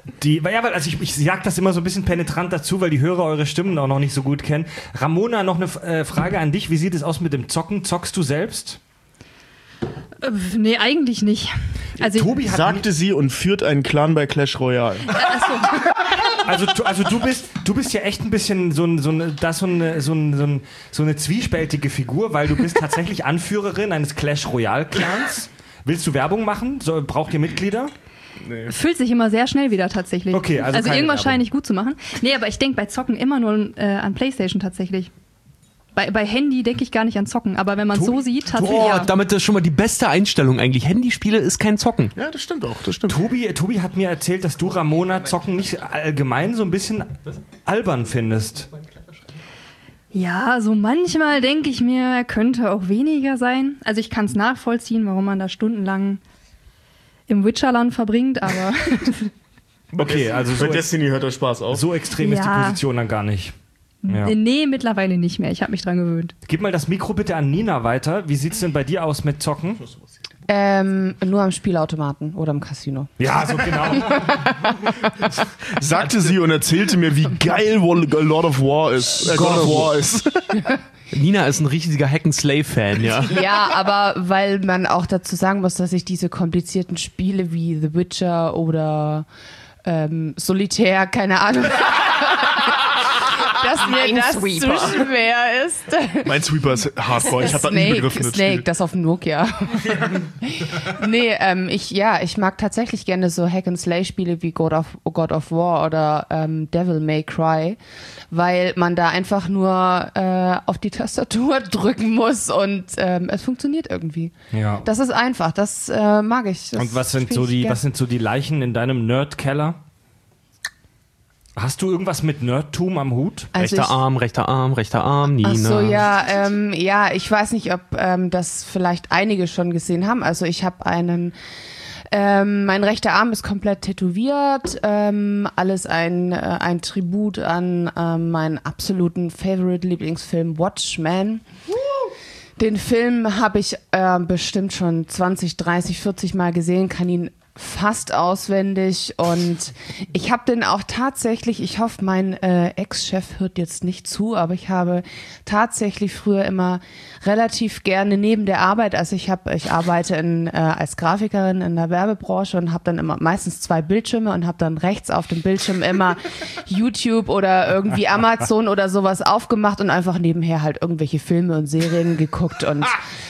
Ich sag das immer so ein bisschen penetrant dazu, weil die Hörer eure Stimmen auch noch nicht so gut kennen. Ramona, noch eine Frage an dich. Wie sieht es aus mit dem Zocken? Zockst du selbst? Nee, eigentlich nicht. Also Tobi sagte sie und führt einen Clan bei Clash Royale. Also du bist ja echt ein bisschen so eine zwiespältige Figur, weil du bist tatsächlich Anführerin eines Clash Royale Clans. Willst du Werbung machen? Braucht ihr Mitglieder? Nee. Fühlt sich immer sehr schnell wieder tatsächlich. Okay, also irgendwas scheine ich gut zu machen. Nee, aber ich denke bei Zocken immer nur an PlayStation tatsächlich. Bei Handy denke ich gar nicht an Zocken, aber wenn man so sieht, tatsächlich. Damit ist schon mal die beste Einstellung eigentlich. Handyspiele ist kein Zocken. Ja, das stimmt auch. Das stimmt. Tobi hat mir erzählt, dass du Ramona Zocken nicht allgemein so ein bisschen albern findest. Ja, so manchmal denke ich mir, könnte auch weniger sein. Also ich kann es nachvollziehen, warum man da stundenlang im Witcherland verbringt, aber... Okay, also so bei Destiny hört der Spaß auf. So extrem ist die Position dann gar nicht. Ja. Nee, mittlerweile nicht mehr. Ich habe mich dran gewöhnt. Gib mal das Mikro bitte an Nina weiter. Wie sieht's denn bei dir aus mit Zocken? Nur am Spielautomaten oder im Casino. Ja, so genau. Sagte sie und erzählte mir, wie geil God of War ist. Nina ist ein riesiger Hack-and-Slay-Fan, ja. Ja, aber weil man auch dazu sagen muss, dass ich diese komplizierten Spiele wie The Witcher oder Solitär, keine Ahnung... dass mir das zu schwer ist. Mein Sweeper ist hardcore, ich habe das nie begriffen. Snake, das auf dem Nokia. Nee, ich mag tatsächlich gerne so Hack-and-Slay-Spiele wie God of War oder Devil May Cry, weil man da einfach nur auf die Tastatur drücken muss und es funktioniert irgendwie. Ja. Das ist einfach, das mag ich. Das und was sind so die Leichen in deinem Nerd-Keller? Hast du irgendwas mit Nerdtum am Hut? Also rechter Arm, Nina. Ach so, ja, ich weiß nicht, ob das vielleicht einige schon gesehen haben. Also ich habe mein rechter Arm ist komplett tätowiert, alles ein Tribut an meinen absoluten Favorite-Lieblingsfilm Watchmen. Den Film habe ich bestimmt schon 20, 30, 40 Mal gesehen, kann ihn fast auswendig und ich habe den auch tatsächlich, ich hoffe, mein Ex-Chef hört jetzt nicht zu, aber ich habe tatsächlich früher immer relativ gerne neben der Arbeit, also ich arbeite als Grafikerin in der Werbebranche und habe dann immer meistens 2 Bildschirme und habe dann rechts auf dem Bildschirm immer YouTube oder irgendwie Amazon oder sowas aufgemacht und einfach nebenher halt irgendwelche Filme und Serien geguckt und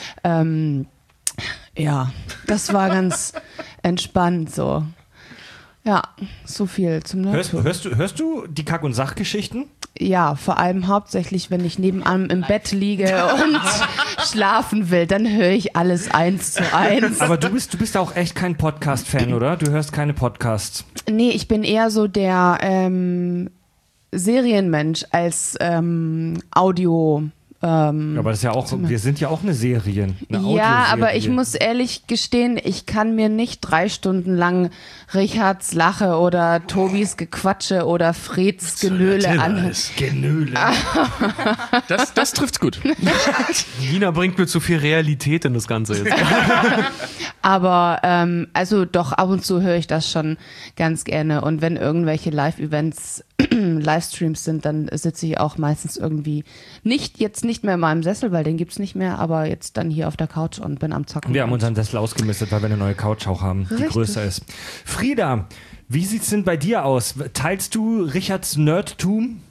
ja, das war ganz entspannt so. Ja, so viel zum Nerdtum. Hörst du die Kack- und Sachgeschichten? Ja, vor allem hauptsächlich, wenn ich nebenan im Bett liege und schlafen will, dann höre ich alles 1:1. Aber du bist auch echt kein Podcast-Fan, oder? Du hörst keine Podcasts. Nee, ich bin eher so der Serienmensch als Audio. Aber das ist ja auch, wir sind ja auch eine Serie. Ja, aber ich muss ehrlich gestehen, ich kann mir nicht 3 Stunden lang Richards Lache oder Tobis Gequatsche oder Freds Genöle anhören. Genöle. Das trifft's gut. Nina bringt mir zu viel Realität in das Ganze jetzt. Aber also doch, ab und zu höre ich das schon ganz gerne. Und wenn irgendwelche Live-Events, Livestreams sind, dann sitze ich auch meistens irgendwie nicht mehr in meinem Sessel, weil den gibt's nicht mehr, aber jetzt dann hier auf der Couch und bin am Zocken. Wir haben unseren Sessel ausgemistet, weil wir eine neue Couch auch haben, die größer ist. Frieda, wie sieht's denn bei dir aus? Teilst du Richards Nerdtum?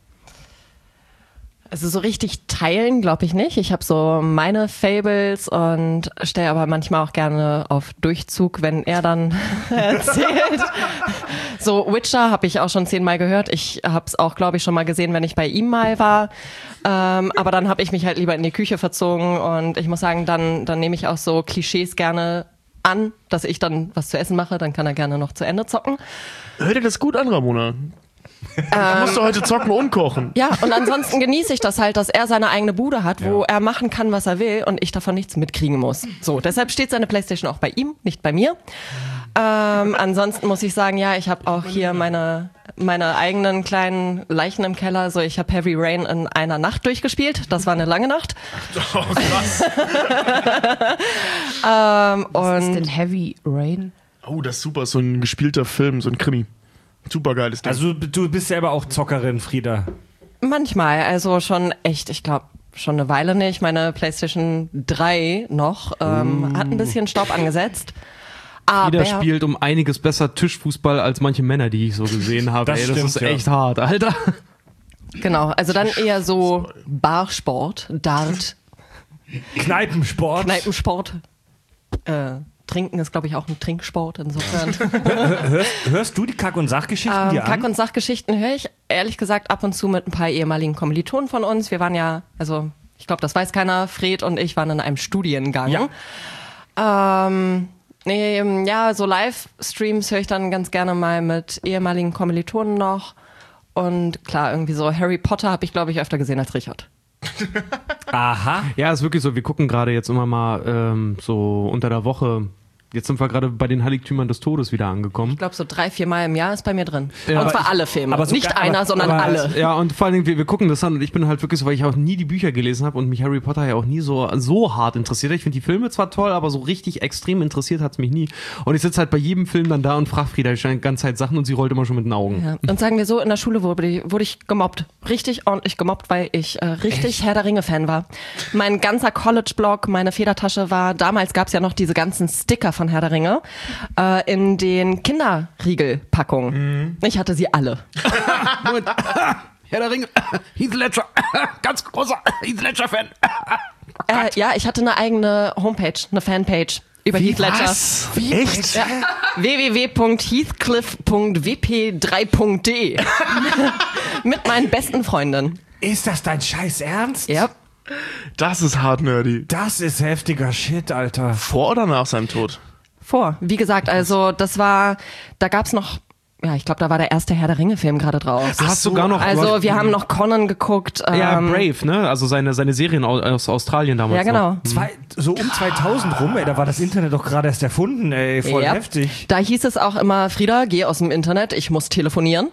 Also so richtig teilen glaube ich nicht. Ich habe so meine Fables und stelle aber manchmal auch gerne auf Durchzug, wenn er dann erzählt. So Witcher habe ich auch schon 10-mal gehört. Ich habe es auch, glaube ich, schon mal gesehen, wenn ich bei ihm mal war. Aber dann habe ich mich halt lieber in die Küche verzogen und ich muss sagen, dann nehme ich auch so Klischees gerne an, dass ich dann was zu essen mache. Dann kann er gerne noch zu Ende zocken. Hör dir das gut an, Ramona. Du musst doch heute zocken und kochen. Ja, und ansonsten genieße ich das halt, dass er seine eigene Bude hat, wo er machen kann, was er will und ich davon nichts mitkriegen muss. So, deshalb steht seine Playstation auch bei ihm, nicht bei mir. Ansonsten muss ich sagen, ja, ich habe auch hier meine eigenen kleinen Leichen im Keller. So, ich habe Heavy Rain in einer Nacht durchgespielt. Das war eine lange Nacht. Oh, krass. Was ist denn Heavy Rain? Oh, das ist super, so ein gespielter Film, so ein Krimi. Super geiles Ding. Also du bist selber auch Zockerin, Frieda. Manchmal, also schon echt, ich glaube, schon eine Weile nicht. Meine PlayStation 3 noch hat ein bisschen Staub angesetzt. Jeder Aber spielt um einiges besser Tischfußball als manche Männer, die ich so gesehen habe. Das Ey, das stimmt, ist ja. echt hart, Alter. genau, also dann eher so Barsport, Dart, Kneipensport. Kneipensport. Trinken ist, glaube ich, auch ein Trinksport, insofern. Hörst du die Kack- und Sachgeschichten dir Kack- an? und Sachgeschichten höre ich ehrlich gesagt ab und zu mit ein paar ehemaligen Kommilitonen von uns. Wir waren ja, also ich glaube, das weiß keiner, Fred und ich waren in einem Studiengang. Ja. Ja, so Livestreams höre ich dann ganz gerne mal mit ehemaligen Kommilitonen noch. Und klar, irgendwie so Harry Potter habe ich, glaube ich, öfter gesehen als Richard. Aha. Ja, ist wirklich so. Wir gucken gerade jetzt immer mal so unter der Woche. Jetzt sind wir gerade bei den Heiligtümern des Todes wieder angekommen. Ich glaube, so 3-4 Mal im Jahr ist bei mir drin. Ja, und zwar aber alle Filme. aber so Nicht gar- einer, aber- sondern aber- alle. Ja, und vor allen Dingen, wir gucken das an und ich bin halt wirklich so, weil ich auch nie die Bücher gelesen habe und mich Harry Potter ja auch nie so hart interessiert hat. Ich finde die Filme zwar toll, aber so richtig extrem interessiert hat es mich nie. Und ich sitze halt bei jedem Film dann da und frage Frieda die ganze Zeit Sachen und sie rollt immer schon mit den Augen. Ja. Und sagen wir so, in der Schule wurde ich gemobbt. Richtig ordentlich gemobbt, weil ich richtig Herr der Ringe-Fan war. Mein ganzer College-Blog, meine Federtasche war, damals gab es ja noch diese ganzen Sticker von Herr der Ringe, in den Kinderriegelpackungen. Ich hatte sie alle. Moment. Herr der Ringe, Heath Ledger, ganz großer Heath Ledger-Fan. Ja, ich hatte eine eigene Homepage, eine Fanpage über Heath Ledger. Was? Echt? Ja. www.heathcliff.wp3.de mit meinen besten Freundinnen. Ist das dein Scheiß Ernst? Ja. Das ist hart nerdy. Das ist heftiger Shit, Alter. Vor oder nach seinem Tod? Vor. Wie gesagt, also da gab's noch, ja, ich glaube, da war der erste Herr der Ringe-Film gerade draus. Du hast sogar noch. Also wir haben noch Conan geguckt. Ja, Brave, ne? Also seine Serien aus Australien damals. Ja, genau. Noch. So um 2000 rum, ey, da war das Internet doch gerade erst erfunden, ey, voll Ja. heftig. Da hieß es auch immer, Frieda, geh aus dem Internet, ich muss telefonieren.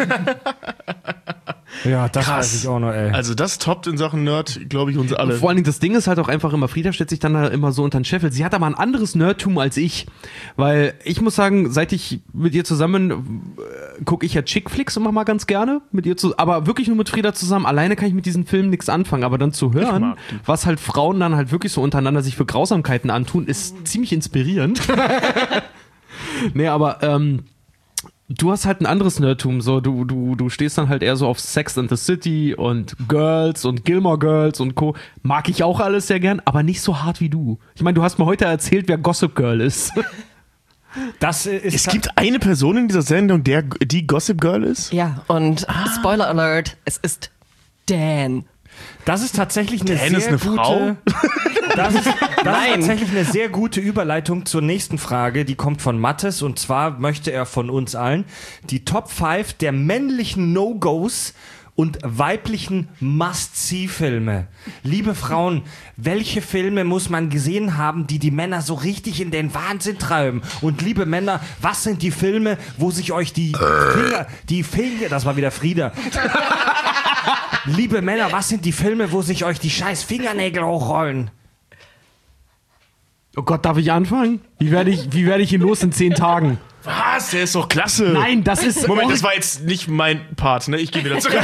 Ja, das Krass. weiß ich auch noch, ey. Also das toppt in Sachen Nerd, glaube ich, uns alle. Vor allen Dingen, das Ding ist halt auch einfach immer, Frieda stellt sich dann da immer so unter den Scheffel. Sie hat aber ein anderes Nerdtum als ich. Weil ich muss sagen, seit ich mit ihr zusammen gucke ich ja Chick-Flicks immer mal ganz gerne. Aber wirklich nur mit Frieda zusammen. Alleine kann ich mit diesen Filmen nichts anfangen. Aber dann zu hören, mag die. was halt Frauen dann halt wirklich so untereinander sich für Grausamkeiten antun, ist ziemlich inspirierend. Nee, aber du hast halt ein anderes Nerdtum, so du stehst dann halt eher so auf Sex and the City und Girls und Gilmore Girls und Co. Mag ich auch alles sehr gern, aber nicht so hart wie du. Ich meine, du hast mir heute erzählt, wer Gossip Girl ist. Das ist Es gibt eine Person in dieser Sendung, die Gossip Girl ist? Ja, und Spoiler Alert, es ist Dan. Das ist tatsächlich eine Dan sehr ist eine gute. Frau? Das ist tatsächlich eine sehr gute Überleitung zur nächsten Frage. Die kommt von Mattes und zwar möchte er von uns allen die Top 5 der männlichen No-Gos und weiblichen Must-See-Filme. Liebe Frauen, welche Filme muss man gesehen haben, die Männer so richtig in den Wahnsinn treiben? Und liebe Männer, was sind die Filme, wo sich euch die Finger, das war wieder Frieda. Liebe Männer, was sind die Filme, wo sich euch die scheiß Fingernägel hochrollen? Oh Gott, darf ich anfangen? Wie werde ich ihn los in 10 Tagen? Was? Der ist doch klasse. Nein, das ist... Moment, das war jetzt nicht mein Part, ne? Ich gehe wieder zurück.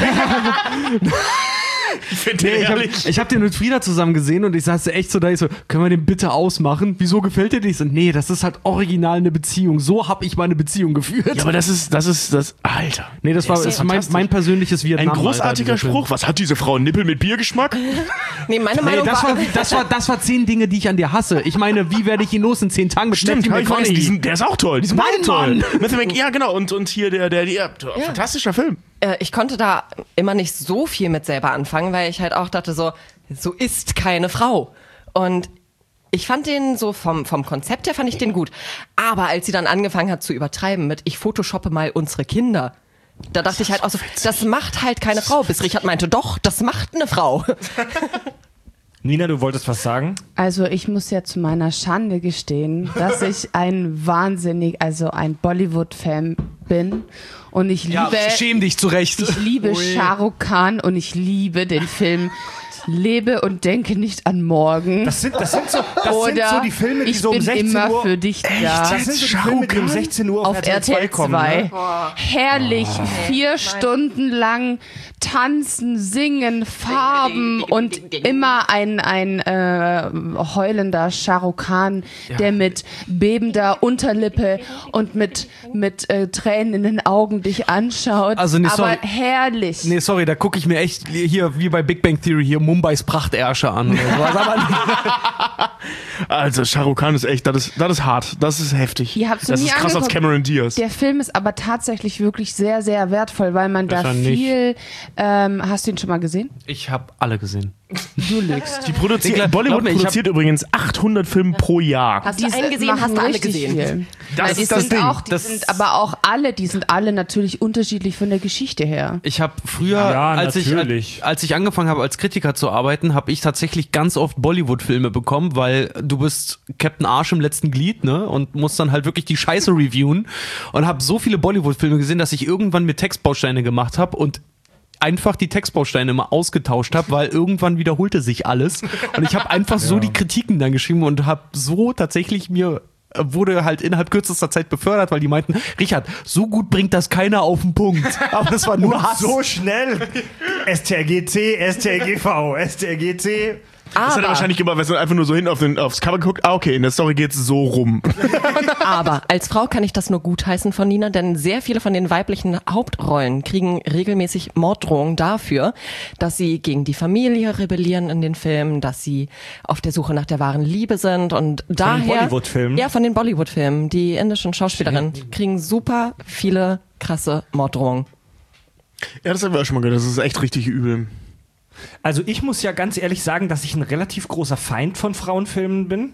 Ich finde den herrlich. Ich hab den mit Frieda zusammen gesehen und ich saß echt so da, ich so, können wir den bitte ausmachen? Wieso gefällt dir nicht? So, nee, das ist halt original eine Beziehung. So hab ich meine Beziehung geführt. Ja, aber das ist, Alter. Nee, das war ist mein persönliches Ein Vietnam. großartiger Alter, dieser Spruch. Was hat diese Frau? Nippel mit Biergeschmack? Nee, meine Film. Nee, Meinung das war 10 Dinge, die ich an dir hasse. Ich meine, wie werde ich ihn los in 10 Tagen mit Stimmt, Matthew Harry McConaughey? der ist auch toll. Die sind Nein, beide toll. Mann. Matthew ja, genau. Und hier fantastischer Film. Ich konnte da immer nicht so viel mit selber anfangen, weil ich halt auch dachte so ist keine Frau. Und ich fand den so vom Konzept her fand ich den gut. Aber als sie dann angefangen hat zu übertreiben mit ich photoshoppe mal unsere Kinder, da dachte ich halt auch so, das macht halt keine Frau. Bis Richard meinte, doch, das macht eine Frau. Nina, du wolltest was sagen? Also ich muss ja zu meiner Schande gestehen, dass ich ein Bollywood-Fan bin und ich liebe, Schäm dich zurecht. ich liebe Shah Rukh Khan und ich liebe den Film Lebe und denke nicht an morgen. Das sind so die Filme, die so um 16 immer Uhr... für dich da. Das sind so die Filme, die um 16 Uhr auf RTL 2 kommen. Ne? Herrlich, 4 Stunden lang tanzen, singen, Farben und immer ein heulender Shah Rukh Khan, der mit bebender Unterlippe und mit Tränen in den Augen dich anschaut. Also, nee, aber sorry. herrlich. Nee, sorry, da gucke ich mir echt hier, wie bei Big Bang Theory, hier Mumbais Prachtersche an. Oder sowas. Aber Also, Shah Rukh Khan ist echt, das ist hart. Das ist heftig. Ihr habt's Das nie ist krass als angeguckt. Cameron Diaz. Der Film ist aber tatsächlich wirklich sehr, sehr wertvoll, weil man da Wahrscheinlich. viel... hast du ihn schon mal gesehen? ich habe alle gesehen. Du lügst. Bollywood glaub mir, produziert übrigens 800 Filme pro Jahr. Hast du einen gesehen, hast du alle gesehen. Viel. Das Nein, die ist das sind Ding. auch, die sind aber auch alle, die sind alle natürlich unterschiedlich von der Geschichte her. Ich habe früher, Ja, als natürlich. ich angefangen habe als Kritiker zu arbeiten, habe ich tatsächlich ganz oft Bollywood-Filme bekommen, weil du bist Captain Arsch im letzten Glied, ne, und musst dann halt wirklich die Scheiße reviewen und habe so viele Bollywood-Filme gesehen, dass ich irgendwann mir Textbausteine gemacht habe und einfach die Textbausteine immer ausgetauscht habe, weil irgendwann wiederholte sich alles und ich habe einfach so die Kritiken dann geschrieben und habe so tatsächlich wurde halt innerhalb kürzester Zeit befördert, weil die meinten, Richard, so gut bringt das keiner auf den Punkt. Aber das war nur Hass. So schnell. STRGC, STRGV, STRGC. Das hat er wahrscheinlich gemacht, weil er einfach nur so hin aufs Cover guckt. Ah, okay, in der Story geht's so rum. Aber als Frau kann ich das nur gutheißen von Nina, denn sehr viele von den weiblichen Hauptrollen kriegen regelmäßig Morddrohungen dafür, dass sie gegen die Familie rebellieren in den Filmen, dass sie auf der Suche nach der wahren Liebe sind und daher... Bollywood-Filmen? Ja, von den Bollywood-Filmen. Die indischen Schauspielerinnen kriegen super viele krasse Morddrohungen. Ja, das haben wir auch schon mal gehört. Das ist echt richtig übel. Also ich muss ja ganz ehrlich sagen, dass ich ein relativ großer Feind von Frauenfilmen bin.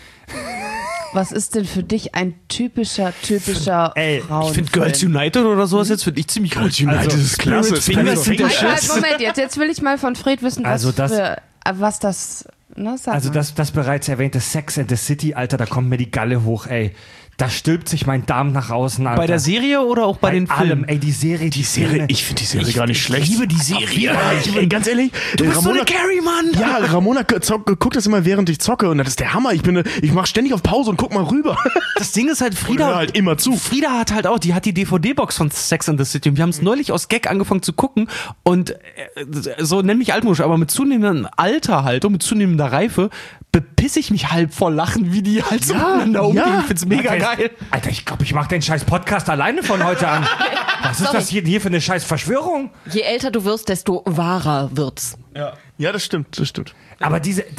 Was ist denn für dich ein typischer Frauenfilm? Ich finde Girls United oder sowas jetzt finde ich ziemlich gut. Girls United ist klasse. Fingers in the Halt, Moment, jetzt will ich mal von Fred wissen, Also das- was das... Ne, sag Also mal. das bereits erwähnte Sex and the City, Alter, da kommt mir die Galle hoch, ey. Da stülpt sich mein Darm nach außen, Alter. Bei der Serie oder auch bei den allem, Filmen? ey, die Serie, Ich finde die Serie gar nicht schlecht. Ich liebe die Serie. Ey, ganz ehrlich, Du bist so eine Carrie, Mann. Ja, Ramona guckt das immer, während ich zocke und das ist der Hammer. Ich mach ständig auf Pause und guck mal rüber. Das Ding ist halt, Und hör halt immer zu. Frieda hat halt auch, die hat die DVD-Box von Sex and the City und wir haben es neulich aus Gag angefangen zu gucken und so, nenn mich altmodisch, aber mit zunehmendem Alter halt und mit zunehmender Reife bepiss ich mich halb vor Lachen, wie die halt so miteinander umgehen. ja. Ich find's mega geil. Alter, ich glaube, ich mache den scheiß Podcast alleine von heute an. Was ist das hier für eine scheiß Verschwörung? Je älter du wirst, desto wahrer wird's. Ja, das stimmt. Aber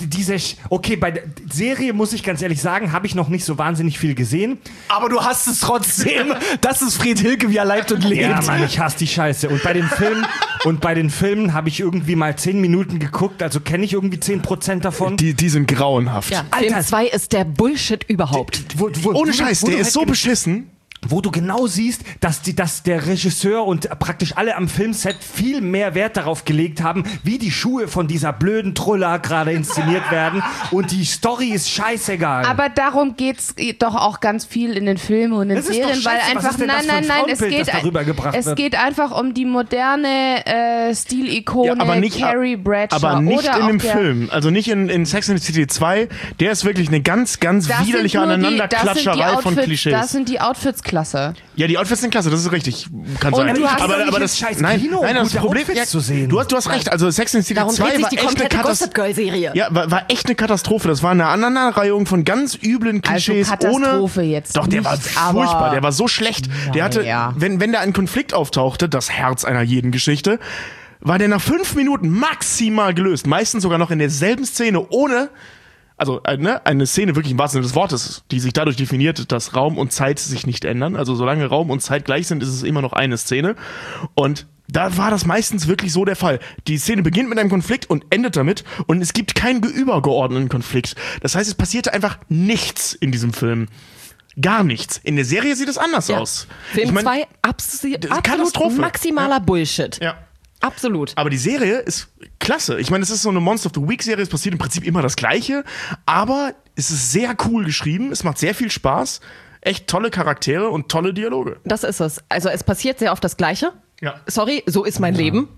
okay, bei der Serie muss ich ganz ehrlich sagen, habe ich noch nicht so wahnsinnig viel gesehen. Aber du hast es trotzdem. Das ist Fred Hilke, wie er lebt und lebt. Ja, Mann, ich hasse die Scheiße. Und bei den Filmen habe ich irgendwie mal 10 Minuten geguckt, also kenne ich irgendwie 10% davon. Die sind grauenhaft. Ja, Alter. Film 2 ist der Bullshit überhaupt. Ohne Scheiß, der ist so beschissen. Wo du genau siehst, dass der Regisseur und praktisch alle am Filmset viel mehr Wert darauf gelegt haben, wie die Schuhe von dieser blöden Trulla gerade inszeniert werden. Und die Story ist scheißegal. Aber darum geht's doch auch ganz viel in den Filmen und in Das ist doch Serien, weil scheiße. Was einfach, ist denn das für ein Frauenbild, das darüber gebracht es wird? geht einfach um die moderne Stilikone Ja, aber nicht, Carrie Bradshaw. aber nicht oder in auch dem der, Film. Also nicht in Sex and the City 2. Der ist wirklich eine ganz, ganz das sind widerliche nur Aneinanderklatscherei von Klischees. Das sind die Outfits klasse. Ja, die Outfits sind klasse, das ist richtig. Kann Und sein. du hast doch nicht ins scheiß nein, Kino, nein, das gute Problem Outfits zu sehen. Du hast recht, also Sex and the City Darum 2 dreht sich war die echt eine komplette Katastrophe. Gossip Girl Serie. Ja, war echt eine Katastrophe. Das war eine Aneinanderreihung von ganz üblen Klischees Katastrophe ohne. jetzt Doch, der war nicht, aber- furchtbar, der war so schlecht. Der hatte, ja. wenn da ein Konflikt auftauchte, das Herz einer jeden Geschichte, war der nach 5 Minuten maximal gelöst. Meistens sogar noch in derselben Szene, ohne. Also eine Szene wirklich im wahrsten Sinne des Wortes, die sich dadurch definiert, dass Raum und Zeit sich nicht ändern. Also solange Raum und Zeit gleich sind, ist es immer noch eine Szene. Und da war das meistens wirklich so der Fall. Die Szene beginnt mit einem Konflikt und endet damit und es gibt keinen übergeordneten Konflikt. Das heißt, es passierte einfach nichts in diesem Film. Gar nichts. In der Serie sieht es anders aus. Film Ich mein, 2, absolut Katastrophe. maximaler Bullshit. Ja. Absolut. Aber die Serie ist klasse. Ich meine, es ist so eine Monster of the Week Serie, es passiert im Prinzip immer das Gleiche, aber es ist sehr cool geschrieben, es macht sehr viel Spaß, echt tolle Charaktere und tolle Dialoge. Das ist es. Also es passiert sehr oft das Gleiche. Ja. Sorry, so ist mein Leben.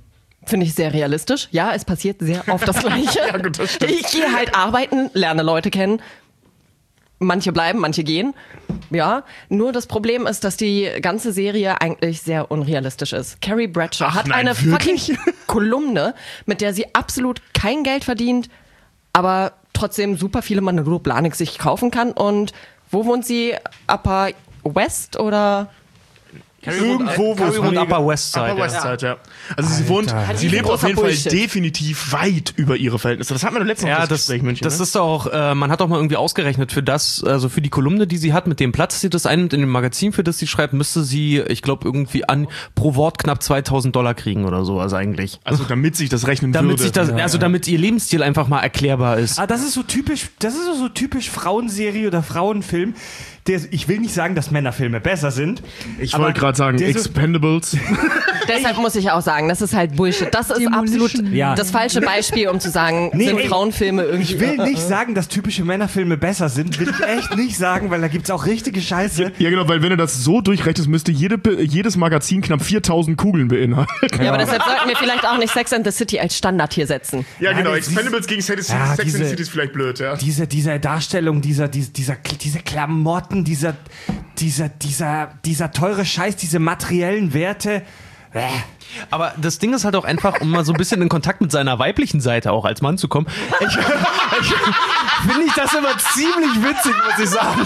Finde ich sehr realistisch. Ja, es passiert sehr oft das Gleiche. Ja, gut, das stimmt. Ich gehe halt arbeiten, lerne Leute kennen. Manche bleiben, manche gehen. Ja, nur das Problem ist, dass die ganze Serie eigentlich sehr unrealistisch ist. Carrie Bradshaw hat nein, eine wirklich? fucking Kolumne, mit der sie absolut kein Geld verdient, aber trotzdem super viele Manolo-Blahnik sich kaufen kann. Und wo wohnt sie? Upper West oder? Irgendwo, wo es und Upper West Side. Upper West Side, ja. Also sie lebt auf jeden Fall definitiv weit über ihre Verhältnisse. Das hat man letztens Ja, das das, Gespräch München. das ne? ist auch, man hat auch mal irgendwie ausgerechnet für das, also für die Kolumne, die sie hat, mit dem Platz, die das einnimmt in dem Magazin, für das sie schreibt, müsste sie, ich glaube, irgendwie pro Wort knapp $2.000 kriegen oder so, also eigentlich. Also damit sich das rechnen Damit würde. sich das, also damit ihr Lebensstil einfach mal erklärbar ist. Das ist so typisch Frauenserie oder Frauenfilm. Ich will nicht sagen, dass Männerfilme besser sind. Ich wollte gerade sagen, Expendables. Deshalb muss ich auch sagen, das ist halt Bullshit. Das ist absolut Ja. das falsche Beispiel, um zu sagen, sind Frauenfilme irgendwie... Ich will nicht sagen, dass typische Männerfilme besser sind. Will ich echt nicht sagen, weil da gibt's auch richtige Scheiße. Ja, genau, weil wenn du das so durchrechnest, müsste jedes Magazin knapp 4.000 Kugeln beinhalten. Ja, aber deshalb sollten wir vielleicht auch nicht Sex and the City als Standard hier setzen. Ja, genau. Ja, Expendables gegen Sex Ja, and the diese- City ist vielleicht blöd, ja. Diese Darstellung, diese Klamotten, dieser teure Scheiß, diese materiellen Werte. Aber das Ding ist halt auch einfach, um mal so ein bisschen in Kontakt mit seiner weiblichen Seite auch als Mann zu kommen. Finde ich das immer ziemlich witzig, muss ich sagen.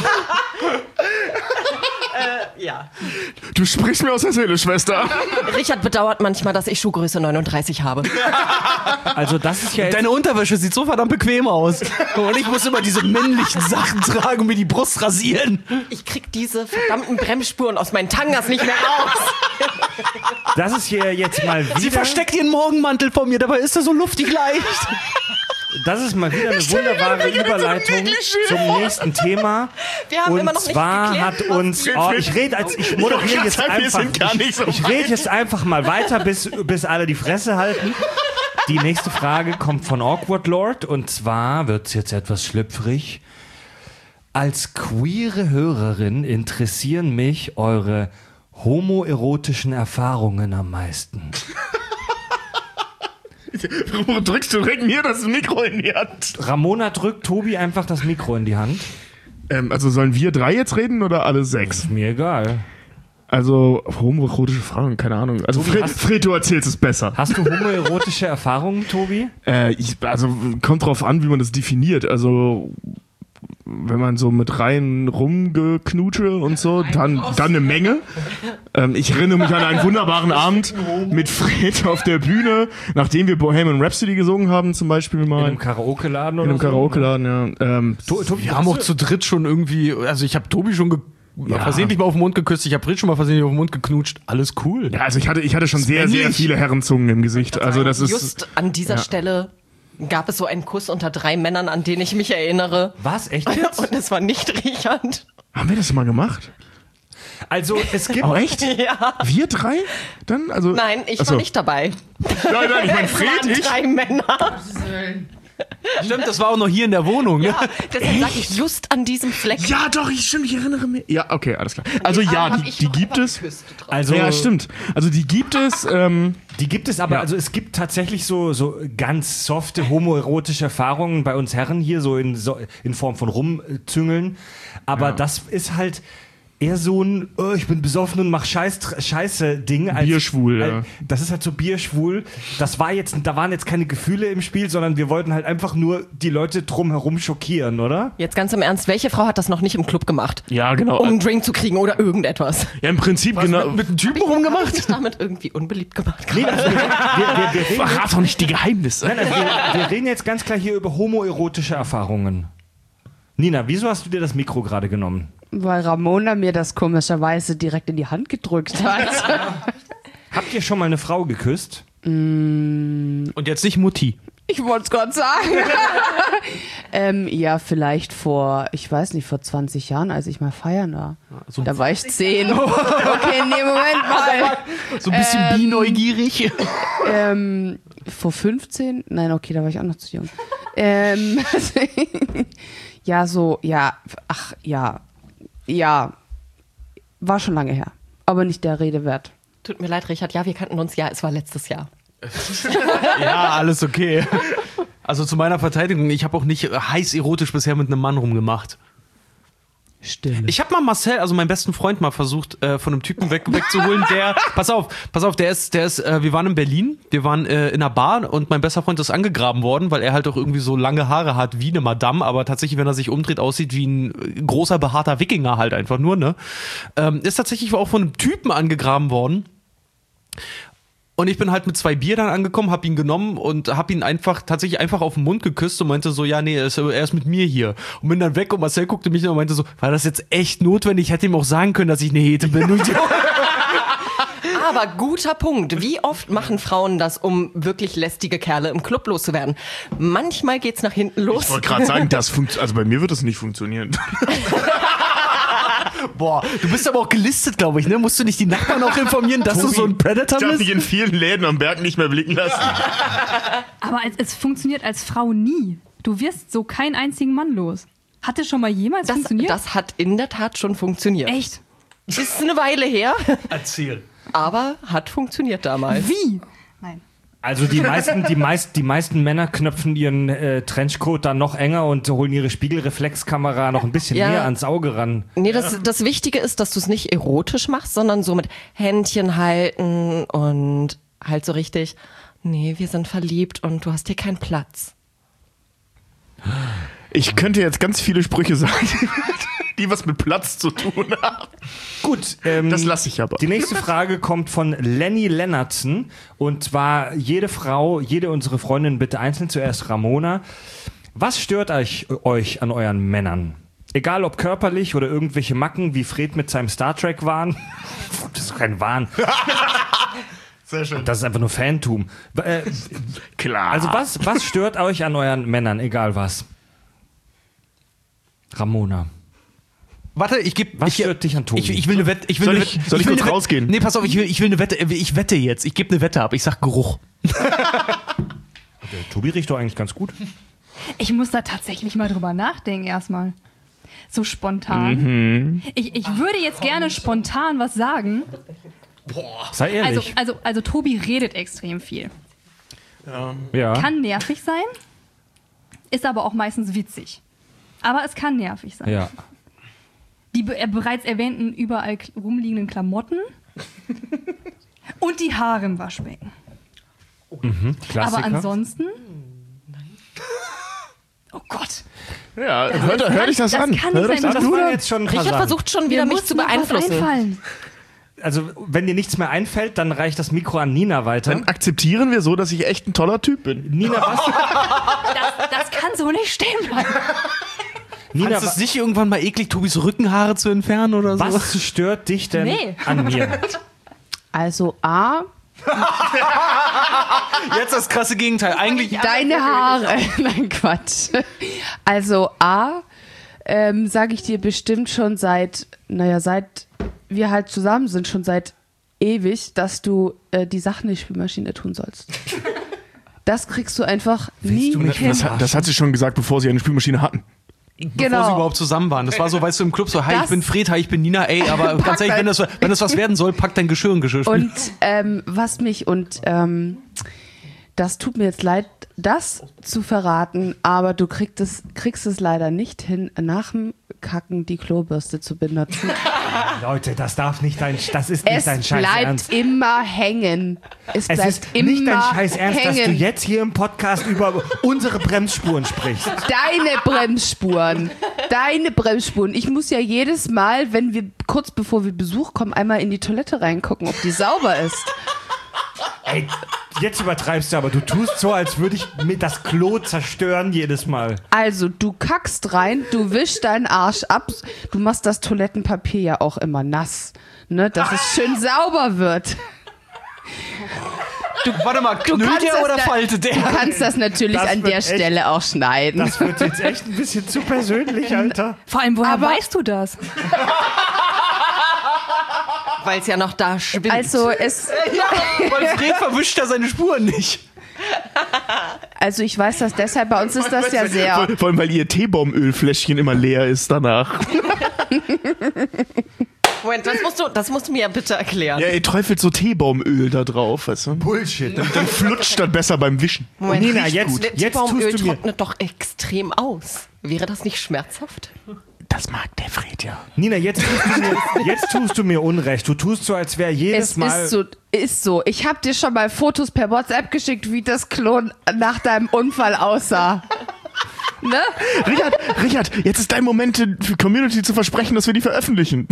Ja. Du sprichst mir aus der Seele, Schwester. Richard bedauert manchmal, dass ich Schuhgröße 39 habe. Also das ist ja jetzt, Deine Unterwäsche sieht so verdammt bequem aus. Und ich muss immer diese männlichen Sachen tragen und mir die Brust rasieren. Ich krieg diese verdammten Bremsspuren aus meinen Tangas nicht mehr raus. das ist hier jetzt mal Sie wieder, versteckt ihren Morgenmantel vor mir, dabei ist er so luftig leicht. das ist mal wieder eine wunderbare Überleitung zum nächsten Thema. Wir haben und immer noch nicht zwar geklärt, hat was uns, wir- ich moderiere jetzt Wir einfach, sind gar nicht so ich rede jetzt einfach mal weiter, bis alle die Fresse halten. Die nächste Frage kommt von Awkward Lord und zwar wird's jetzt etwas schlüpfrig. Als queere Hörerin interessieren mich eure homoerotischen Erfahrungen am meisten. Warum drückst du direkt mir das Mikro in die Hand? Ramona drückt Tobi einfach das Mikro in die Hand. Also sollen wir 3 jetzt reden oder alle 6? Ist mir egal. Also homoerotische Fragen, keine Ahnung. Also Tobi, Fred, du erzählst es besser. Hast du homoerotische Erfahrungen, Tobi? Also kommt drauf an, wie man das definiert. Also wenn man so mit rein rumgeknutsche und so, dann eine Menge. Ich erinnere mich an einen wunderbaren Abend mit Fred auf der Bühne, nachdem wir Bohemian Rhapsody gesungen haben zum Beispiel In mal. einem Karaoke-Laden oder In einem so? Karaoke-Laden, ja. Tobi, Wir haben auch zu dritt schon irgendwie, also ich habe Tobi schon versehentlich mal auf den Mund geküsst, ich habe Fred schon mal versehentlich auf den Mund geknutscht. Alles cool. Ja, also ich hatte schon sehr, sehr männlich. viele Herrenzungen im Gesicht. Also das ist. Just an dieser Stelle gab es so einen Kuss unter 3 Männern, an den ich mich erinnere. Was? Echt jetzt? Und es war nicht Richard. Haben wir das mal gemacht? Also es gibt... Oh, echt? Ja. Wir 3? Dann? Also, Nein, ich Achso. war nicht dabei. Nein, ich meine Es Fred, waren ich. 3 Männer. Stimmt, das war auch noch hier in der Wohnung. Ne? Deshalb sage ich just an diesem Fleck. Ja, doch, ich erinnere mich. Ja, okay, alles klar. Also ja, Hab die, ich die noch gibt immer es. geküsst drauf. Also, Ja, stimmt. Also die gibt es. Die gibt es aber, Ja. also es gibt tatsächlich so ganz softe homoerotische Erfahrungen bei uns Herren hier, so in Form von Rumzüngeln. Aber das ist halt eher so ein, oh, ich bin besoffen und mach Scheiße-Ding. Bierschwul, ja. Das ist halt so bierschwul. Da waren jetzt keine Gefühle im Spiel, sondern wir wollten halt einfach nur die Leute drumherum schockieren, oder? Jetzt ganz im Ernst, welche Frau hat das noch nicht im Club gemacht? Ja, genau. Um einen Drink zu kriegen oder irgendetwas? Ja, im Prinzip genau. Mit einem Typen Hab rumgemacht? ich damit irgendwie unbeliebt gemacht? Nee, also wir reden Verrat doch nicht die Geheimnisse. Nein, also wir reden jetzt ganz klar hier über homoerotische Erfahrungen. Nina, wieso hast du dir das Mikro gerade genommen? Weil Ramona mir das komischerweise direkt in die Hand gedrückt hat. Habt ihr schon mal eine Frau geküsst? Und jetzt nicht Mutti. Ich wollte es gerade sagen. Ja, vielleicht vor 20 Jahren, als ich mal feiern war. So, Da war ich 10. Okay, nee, Moment mal. so ein bisschen bi-neugierig. Vor 15? Nein, okay, da war ich auch noch zu jung. Ja, war schon lange her. Aber nicht der Rede wert. Tut mir leid, Richard. Ja, wir kannten uns. Ja, es war letztes Jahr. Ja, alles okay. Also zu meiner Verteidigung, ich habe auch nicht heiß erotisch bisher mit einem Mann rumgemacht. Stille. Ich habe mal Marcel, also meinen besten Freund, mal versucht, von einem Typen wegzuholen, der, pass auf, der ist, wir waren in Berlin, wir waren in einer Bar und mein bester Freund ist angegraben worden, weil er halt auch irgendwie so lange Haare hat wie eine Madame, aber tatsächlich, wenn er sich umdreht, aussieht wie ein großer, behaarter Wikinger halt einfach nur, ne? Ist tatsächlich auch von einem Typen angegraben worden. Und ich bin halt mit 2 Bier dann angekommen, hab ihn genommen und hab ihn tatsächlich einfach auf den Mund geküsst und meinte so, ja, nee, er ist mit mir hier. Und bin dann weg und Marcel guckte mich und meinte so, war das jetzt echt notwendig? Ich hätte ihm auch sagen können, dass ich eine Hete bin. Aber guter Punkt. Wie oft machen Frauen das, um wirklich lästige Kerle im Club loszuwerden? Manchmal geht's nach hinten los. Ich wollte gerade sagen, also bei mir wird das nicht funktionieren. Boah, du bist aber auch gelistet, glaube ich, ne? Musst du nicht die Nachbarn auch informieren, dass du so ein Predator Ich darf bist? mich in vielen Läden am Berg nicht mehr blicken lassen. Aber es funktioniert als Frau nie. Du wirst so keinen einzigen Mann los. Hat das schon mal jemals funktioniert? Das hat in der Tat schon funktioniert. Echt? Ist eine Weile her, Erzähl. aber hat funktioniert damals. Wie? Nein. Also die meisten Männer knöpfen ihren Trenchcoat dann noch enger und holen ihre Spiegelreflexkamera noch ein bisschen näher ans Auge ran. Nee, das Wichtige ist, dass du es nicht erotisch machst, sondern so mit Händchen halten und halt so richtig, nee, wir sind verliebt und du hast hier keinen Platz. Ich könnte jetzt ganz viele Sprüche sagen, die was mit Platz zu tun haben. Gut, Das lasse ich aber. Die nächste Frage kommt von Lenny Lennartson und zwar jede unserer Freundinnen bitte einzeln, zuerst Ramona. Was stört euch an euren Männern? Egal ob körperlich oder irgendwelche Macken wie Fred mit seinem Star Trek Wahn. Das ist doch kein Wahn. Sehr schön. Das ist einfach nur Fantum. Klar. Also was stört euch an euren Männern, egal was? Ramona. Warte, Was stört dich an Tobi? Ich will eine Wette. Soll ich kurz rausgehen? Nee, pass auf, ich will eine Wette. Ich wette jetzt. Ich gebe eine Wette ab. Ich sag Geruch. Tobi riecht doch eigentlich ganz gut. Ich muss da tatsächlich mal drüber nachdenken erstmal. So spontan. Ich würde jetzt gerne spontan was sagen. Sei ehrlich. Also Tobi redet extrem viel. Ja. Kann nervig sein, ist aber auch meistens witzig. Aber es kann nervig sein. Ja. Die bereits erwähnten überall rumliegenden Klamotten und die Haare im Waschbecken. Klassiker. Aber ansonsten... Oh Gott. Ja, hör dich das an. kann Hör nicht dich sein, das Das an. war jetzt schon Richard rasant. versucht schon wieder, mich zu Mir muss noch was beeinflussen. einfallen. Also, wenn dir nichts mehr einfällt, dann reicht das Mikro an Nina weiter. Dann akzeptieren wir so, dass ich echt ein toller Typ bin. Nina, Das kann so nicht stehen bleiben. Fandest du es nicht irgendwann mal eklig, Tobis Rückenhaare zu entfernen oder so? was stört dich denn Nee. an mir? Also Jetzt das krasse Gegenteil. Eigentlich deine Haare. Nein, Quatsch. Also sage ich dir bestimmt schon seit wir halt zusammen sind, schon seit ewig, dass du die Sachen in die Spülmaschine tun sollst. Das kriegst du einfach nie du mich hin. Das hat sie schon gesagt, bevor sie eine Spülmaschine hatten. bevor Genau. sie überhaupt zusammen waren. Das war so, weißt du, im Club so, hi, Das- ich bin Fred, hi, ich bin Nina, ey, aber ganz ehrlich, wenn das was werden soll, pack dein Geschirr in Geschirrspüler. Und das tut mir jetzt leid, das zu verraten, aber du kriegst es leider nicht hin, nach dem Kacken die Klobürste zu benutzen. Leute, das ist nicht dein Scheiß bleibt Ernst. immer hängen. Es Es bleibt ist immer nicht dein Scheiß Ernst, dass du hängen. jetzt hier im Podcast über unsere Bremsspuren sprichst. Deine Bremsspuren. Ich muss ja jedes Mal, kurz bevor wir Besuch kommen, einmal in die Toilette reingucken, ob die sauber ist. Ey, jetzt übertreibst du, aber du tust so, als würde ich mir das Klo zerstören jedes Mal. Also, du kackst rein, du wischst deinen Arsch ab, du machst das Toilettenpapier ja auch immer nass, ne, dass es schön sauber wird. Warte mal, knüllt der oder faltet der? Du kannst das natürlich Das an wird der echt- Stelle auch schneiden. Das wird jetzt echt ein bisschen zu persönlich, Alter. Vor allem, woher Aber- weißt du das? Weil es ja noch da schwimmt. Also, Weil Fred verwischt da seine Spuren nicht. ich weiß das deshalb, bei uns ist das ja sehr... Vor allem, weil ihr Teebaumölfläschchen immer leer ist danach. Moment, das musst du mir ja bitte erklären. Ja, ihr träufelt so Teebaumöl da drauf, weißt du? Bullshit. Dann flutscht das besser beim Wischen. Moment, Nina, riecht jetzt gut. tust Teebaumöl du mir... trocknet doch extrem aus. Wäre das nicht schmerzhaft? Das mag der Fred, ja. Nina, jetzt tust du mir Unrecht. Du tust so, als wäre jedes Es Mal... ist so. Ich habe dir schon mal Fotos per WhatsApp geschickt, wie das Klon nach deinem Unfall aussah. Ne? Richard, jetzt ist dein Moment, für Community zu versprechen, dass wir die veröffentlichen.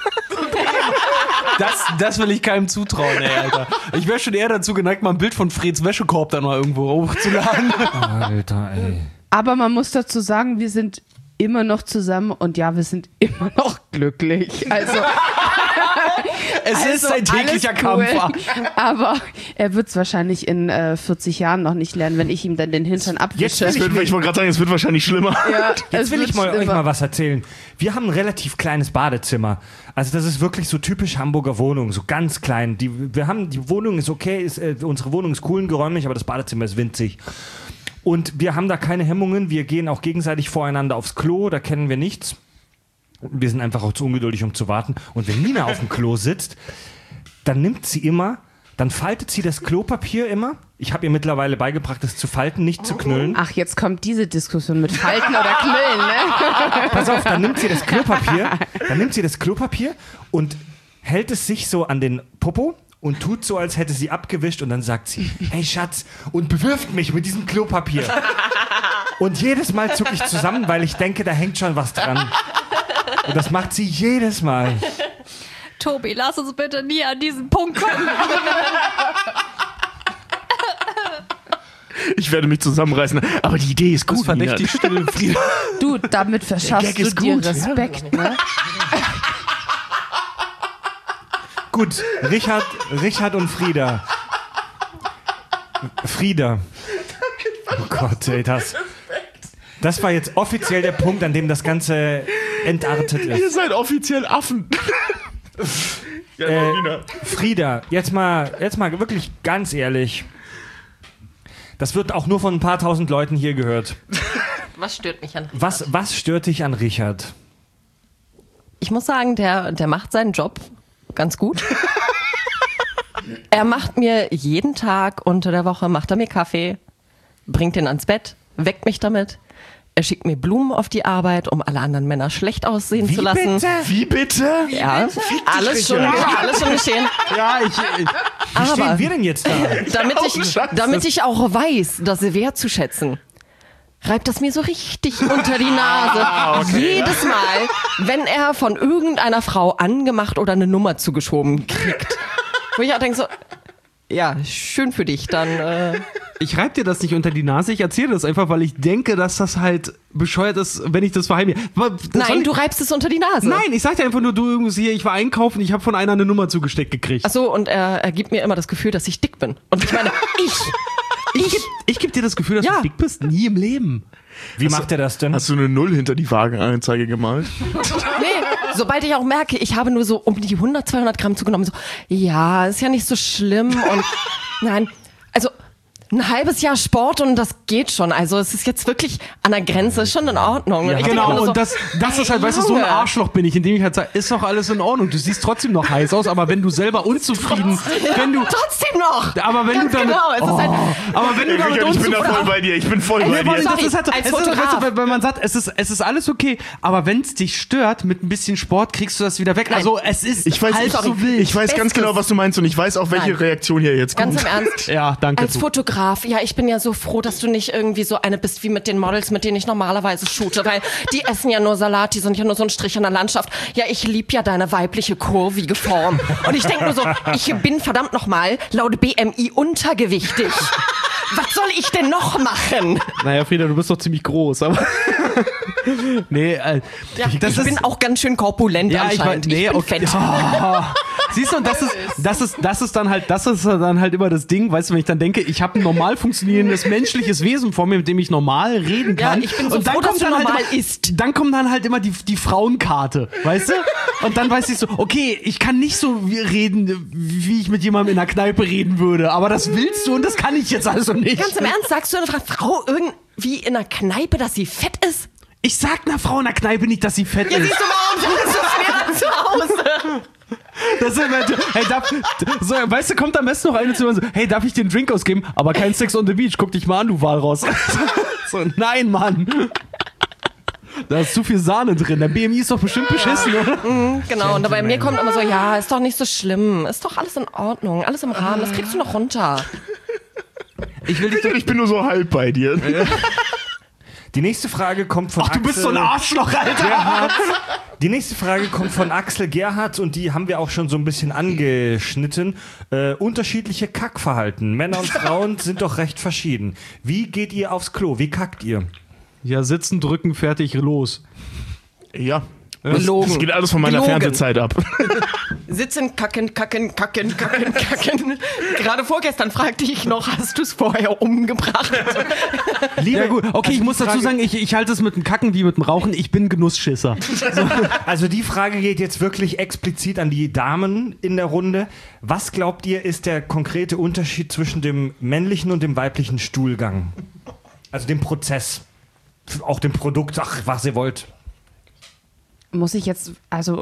Das will ich keinem zutrauen, ey, Alter. Ich wäre schon eher dazu geneigt, mal ein Bild von Freds Wäschekorb dann mal irgendwo hochzuladen. Alter, ey. Aber man muss dazu sagen, wir sind immer noch zusammen und ja, wir sind immer noch glücklich. Also Es ist ein täglicher alles Kampf. cool. Aber er wird es wahrscheinlich in 40 Jahren noch nicht lernen, wenn ich ihm dann den Hintern abwische. Ich wollte gerade sagen, es wird wahrscheinlich schlimmer. Ja, Jetzt will ich euch schlimmer. mal was erzählen. Wir haben ein relativ kleines Badezimmer. Also das ist wirklich so typisch Hamburger Wohnung, so ganz klein. Die Wohnung ist okay, unsere Wohnung ist cool und geräumig, aber das Badezimmer ist winzig. Und wir haben da keine Hemmungen. Wir gehen auch gegenseitig voreinander aufs Klo, da kennen wir nichts. Wir sind einfach auch zu ungeduldig, um zu warten. Und wenn Nina auf dem Klo sitzt, dann faltet sie das Klopapier immer. Ich habe ihr mittlerweile beigebracht, es zu falten, nicht zu knüllen. Ach, jetzt kommt diese Diskussion mit Falten oder Knüllen, ne? Pass auf, dann nimmt sie das Klopapier und hält es sich so an den Popo und tut so, als hätte sie abgewischt und dann sagt sie, hey Schatz, und bewirft mich mit diesem Klopapier. Und jedes Mal zucke ich zusammen, weil ich denke, da hängt schon was dran. Und das macht sie jedes Mal. Tobi, lass uns bitte nie an diesen Punkt kommen. Ich werde mich zusammenreißen, aber die Idee ist gut. Verdächtig still, Frieda. Du, damit verschaffst Gag du ist dir gut. Respekt, ne? Gut, Richard und Frieda. Frieda. Oh Gott, ey, das war jetzt offiziell der Punkt, an dem das Ganze entartet ist. Ihr seid offiziell Affen. Frieda, jetzt mal wirklich ganz ehrlich. Das wird auch nur von ein paar tausend Leuten hier gehört. Was stört mich an Richard? Was stört dich an Richard? Ich muss sagen, der macht seinen Job ganz gut. Er macht mir jeden Tag unter der Woche, macht er mir Kaffee, bringt ihn ans Bett, weckt mich damit. Er schickt mir Blumen auf die Arbeit, um alle anderen Männer schlecht aussehen zu lassen. Wie bitte? Ja, alles schon geschehen. Ja, Wie stehen wir denn jetzt da? Damit ich auch weiß, das wertzuschätzen, reibt das mir so richtig unter die Nase. Okay. Jedes Mal, wenn er von irgendeiner Frau angemacht oder eine Nummer zugeschoben kriegt. Wo ich auch denke so, ja, schön für dich, dann... Ich reib dir das nicht unter die Nase, ich erzähle das einfach, weil ich denke, dass das halt bescheuert ist, wenn ich das verheimliche. Nein, du reibst es unter die Nase. Nein, ich sag dir einfach nur, du irgendwie hier, ich war einkaufen, ich habe von einer eine Nummer zugesteckt gekriegt. Ach so, und er gibt mir immer das Gefühl, dass ich dick bin. Und ich meine, Ich geb dir das Gefühl, dass du dick bist? Nie im Leben. Wie macht er das denn? Hast du eine Null hinter die Wagenanzeige gemalt? nee, sobald ich auch merke, ich habe nur so um die 100, 200 Gramm zugenommen, so, ja, ist ja nicht so schlimm und nein, also ein halbes Jahr Sport und das geht schon. Also es ist jetzt wirklich an der Grenze, ist schon in Ordnung. Ja, ich denke genau, immer so, und das ist halt, weißt du, so ein Arschloch bin ich, indem ich halt sage, ist doch alles in Ordnung, du siehst trotzdem noch heiß aus, aber wenn du selber unzufrieden, wenn du, trotzdem noch. aber wenn Ganz du damit, genau, es ist halt, aber wenn du damit Ich bin da voll unzufrieden, bei dir. Ich bin voll bei dir. das ist halt so, als es ist, Fotograf. weißt du, wenn man sagt, es ist alles okay, aber wenn es dich stört, mit ein bisschen Sport kriegst du das wieder weg. Nein. Also es ist Ich weiß, halb so wild. ich weiß ganz Bestes. genau, was du meinst und ich weiß auch, welche Nein. Reaktion hier jetzt kommt. ganz im Ernst. Ja, danke. Als Fotograf, ja, ich bin ja so froh, dass du nicht irgendwie so eine bist wie mit den Models, mit denen ich normalerweise shoote, weil die essen ja nur Salat, die sind ja nur so ein Strich in der Landschaft. Ja, ich lieb ja deine weibliche kurvige Form. Und ich denke nur so, ich bin verdammt nochmal laut BMI untergewichtig. Was soll ich denn noch machen? Naja, Frieda, du bist doch ziemlich groß, aber nee, Ja, ich bin auch ganz schön korpulent anscheinend. Ich bin fett. Oh. Siehst du, und das ist dann halt immer das Ding, weißt du, wenn ich dann denke, ich habe ein normal funktionierendes menschliches Wesen vor mir, mit dem ich normal reden kann. Ja, ich bin so und dann froh, dass kommt du dann halt normal immer, isst. Dann kommt dann halt immer die Frauenkarte, weißt du? Und dann weiß ich so, okay, ich kann nicht so reden, wie ich mit jemandem in einer Kneipe reden würde, aber das willst du und das kann ich jetzt also nicht. Ganz im Ernst, sagst du einer Frau irgendwie in einer Kneipe, dass sie fett ist? Ich sag einer Frau in der Kneipe nicht, dass sie fett Ja, ist. siehst du, warum sagst du es mir dann zu Hause. Das ist immer, hey, weißt du, kommt am besten noch eine zu mir und so, hey, darf ich dir einen Drink ausgeben? Aber kein Sex on the Beach, guck dich mal an, du Walraus. So, nein, Mann. Da ist zu viel Sahne drin. Der BMI ist doch bestimmt beschissen, oder? Genau, und bei mir kommt immer so, ja, ist doch nicht so schlimm. Ist doch alles in Ordnung, alles im Rahmen, das kriegst du noch runter. Ich bin nur so halb bei dir. Die nächste Frage kommt von Ach, du bist so ein Arschloch, Alter. Gerhardt. Die nächste Frage kommt von Axel Gerhardt und die haben wir auch schon so ein bisschen angeschnitten. Unterschiedliche Kackverhalten. Männer und Frauen sind doch recht verschieden. Wie geht ihr aufs Klo? Wie kackt ihr? Ja, sitzen, drücken, fertig, los. Ja. Gelogen. Das geht alles von meiner Gelogen. Fernsehzeit ab. Sitzen, kacken. Gerade vorgestern fragte ich noch, hast du es vorher umgebracht? Ja gut, okay, ich muss dazu sagen, ich halte es mit dem Kacken wie mit dem Rauchen. Ich bin Genussschisser. Also die Frage geht jetzt wirklich explizit an die Damen in der Runde. Was glaubt ihr, ist der konkrete Unterschied zwischen dem männlichen und dem weiblichen Stuhlgang? Also dem Prozess. Auch dem Produkt, ach, was ihr wollt. Muss ich jetzt,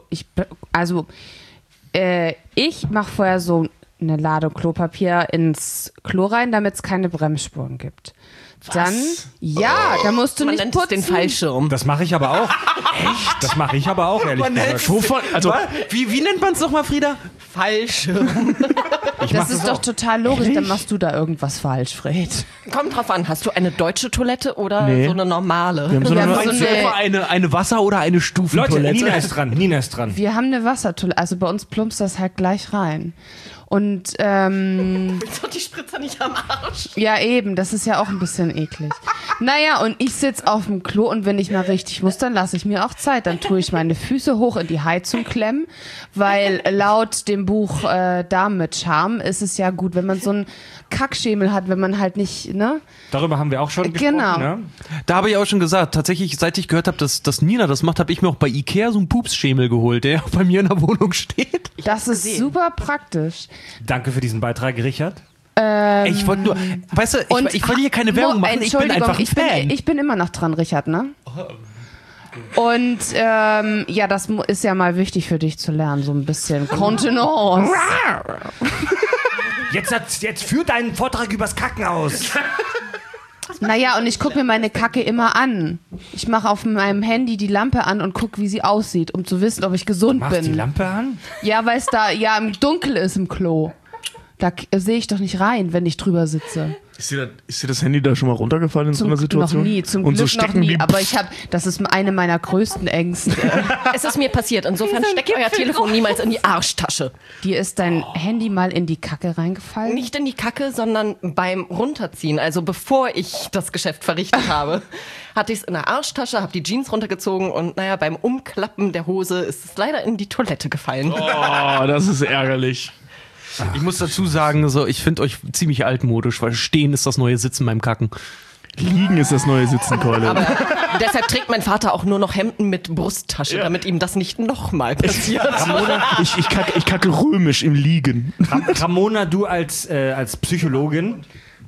ich mache vorher so eine Ladung Klopapier ins Klo rein, damit es keine Bremsspuren gibt. Dann, da musst du Man nicht nennt putzen. es den Fallschirm. Das mache ich aber auch. Echt? Das mache ich aber auch, ehrlich gesagt. Wovon? Also, Wie nennt man es nochmal, Frieda? Fallschirm. Das ist doch total logisch, dann machst du da irgendwas falsch, Fred. Kommt drauf an, hast du eine deutsche Toilette oder Nee. so eine normale? wir haben so Wir eine haben so Meinst du etwa eine Wasser- oder eine Leute, Stufentoilette? Nina ist dran. Wir haben eine Wassertoilette, also bei uns plumpst das halt gleich rein. Und Ist doch die Spritzer nicht am Arsch? ja eben, das ist ja auch ein bisschen eklig. Naja, und ich sitz auf dem Klo und wenn ich mal richtig muss, dann lasse ich mir auch Zeit. Dann tue ich meine Füße hoch in die Heizung klemmen, weil laut dem Buch Damen mit Charme ist es ja gut, wenn man so einen Kackschemel hat, wenn man halt nicht, ne? Darüber haben wir auch schon gesprochen. Genau. Ne? Da habe ich auch schon gesagt, tatsächlich, seit ich gehört habe, dass Nina das macht, habe ich mir auch bei Ikea so einen Pupsschemel geholt, der bei mir in der Wohnung steht. Das ist super praktisch. Danke für diesen Beitrag, Richard. Ich wollte nur, weißt du, ich wollte hier keine Werbung machen, ich bin einfach ein Fan. Ich bin immer noch dran, Richard, ne? Und ja, das ist ja mal wichtig für dich zu lernen, so ein bisschen Kontenance. Jetzt führ deinen Vortrag übers Kacken aus. Naja, und ich gucke mir meine Kacke immer an. Ich mache auf meinem Handy die Lampe an und gucke, wie sie aussieht, um zu wissen, ob ich gesund Machst bin. die Lampe an? Ja, weil es da ja im Dunkel ist im Klo. Da sehe ich doch nicht rein, wenn ich drüber sitze. ist dir das Handy da schon mal runtergefallen in so einer Situation? Noch nie, zum Und so Glück noch stecken nie. die- Aber das ist eine meiner größten Ängste. Es ist mir passiert. Insofern steckt euer Telefon niemals in die Arschtasche. Dir ist dein Handy mal in die Kacke reingefallen? Nicht in die Kacke, sondern beim Runterziehen. Also bevor ich das Geschäft verrichtet habe, hatte ich es in der Arschtasche, habe die Jeans runtergezogen und naja, beim Umklappen der Hose ist es leider in die Toilette gefallen. Oh, das ist ärgerlich. Ich muss dazu sagen, so, ich finde euch ziemlich altmodisch, weil Stehen ist das neue Sitzen beim Kacken. Liegen ist das neue Sitzen, Keule. Aber deshalb trägt mein Vater auch nur noch Hemden mit Brusttasche, damit ihm das nicht nochmal passiert. Ich kacke römisch im Liegen. Ramona, du als Psychologin,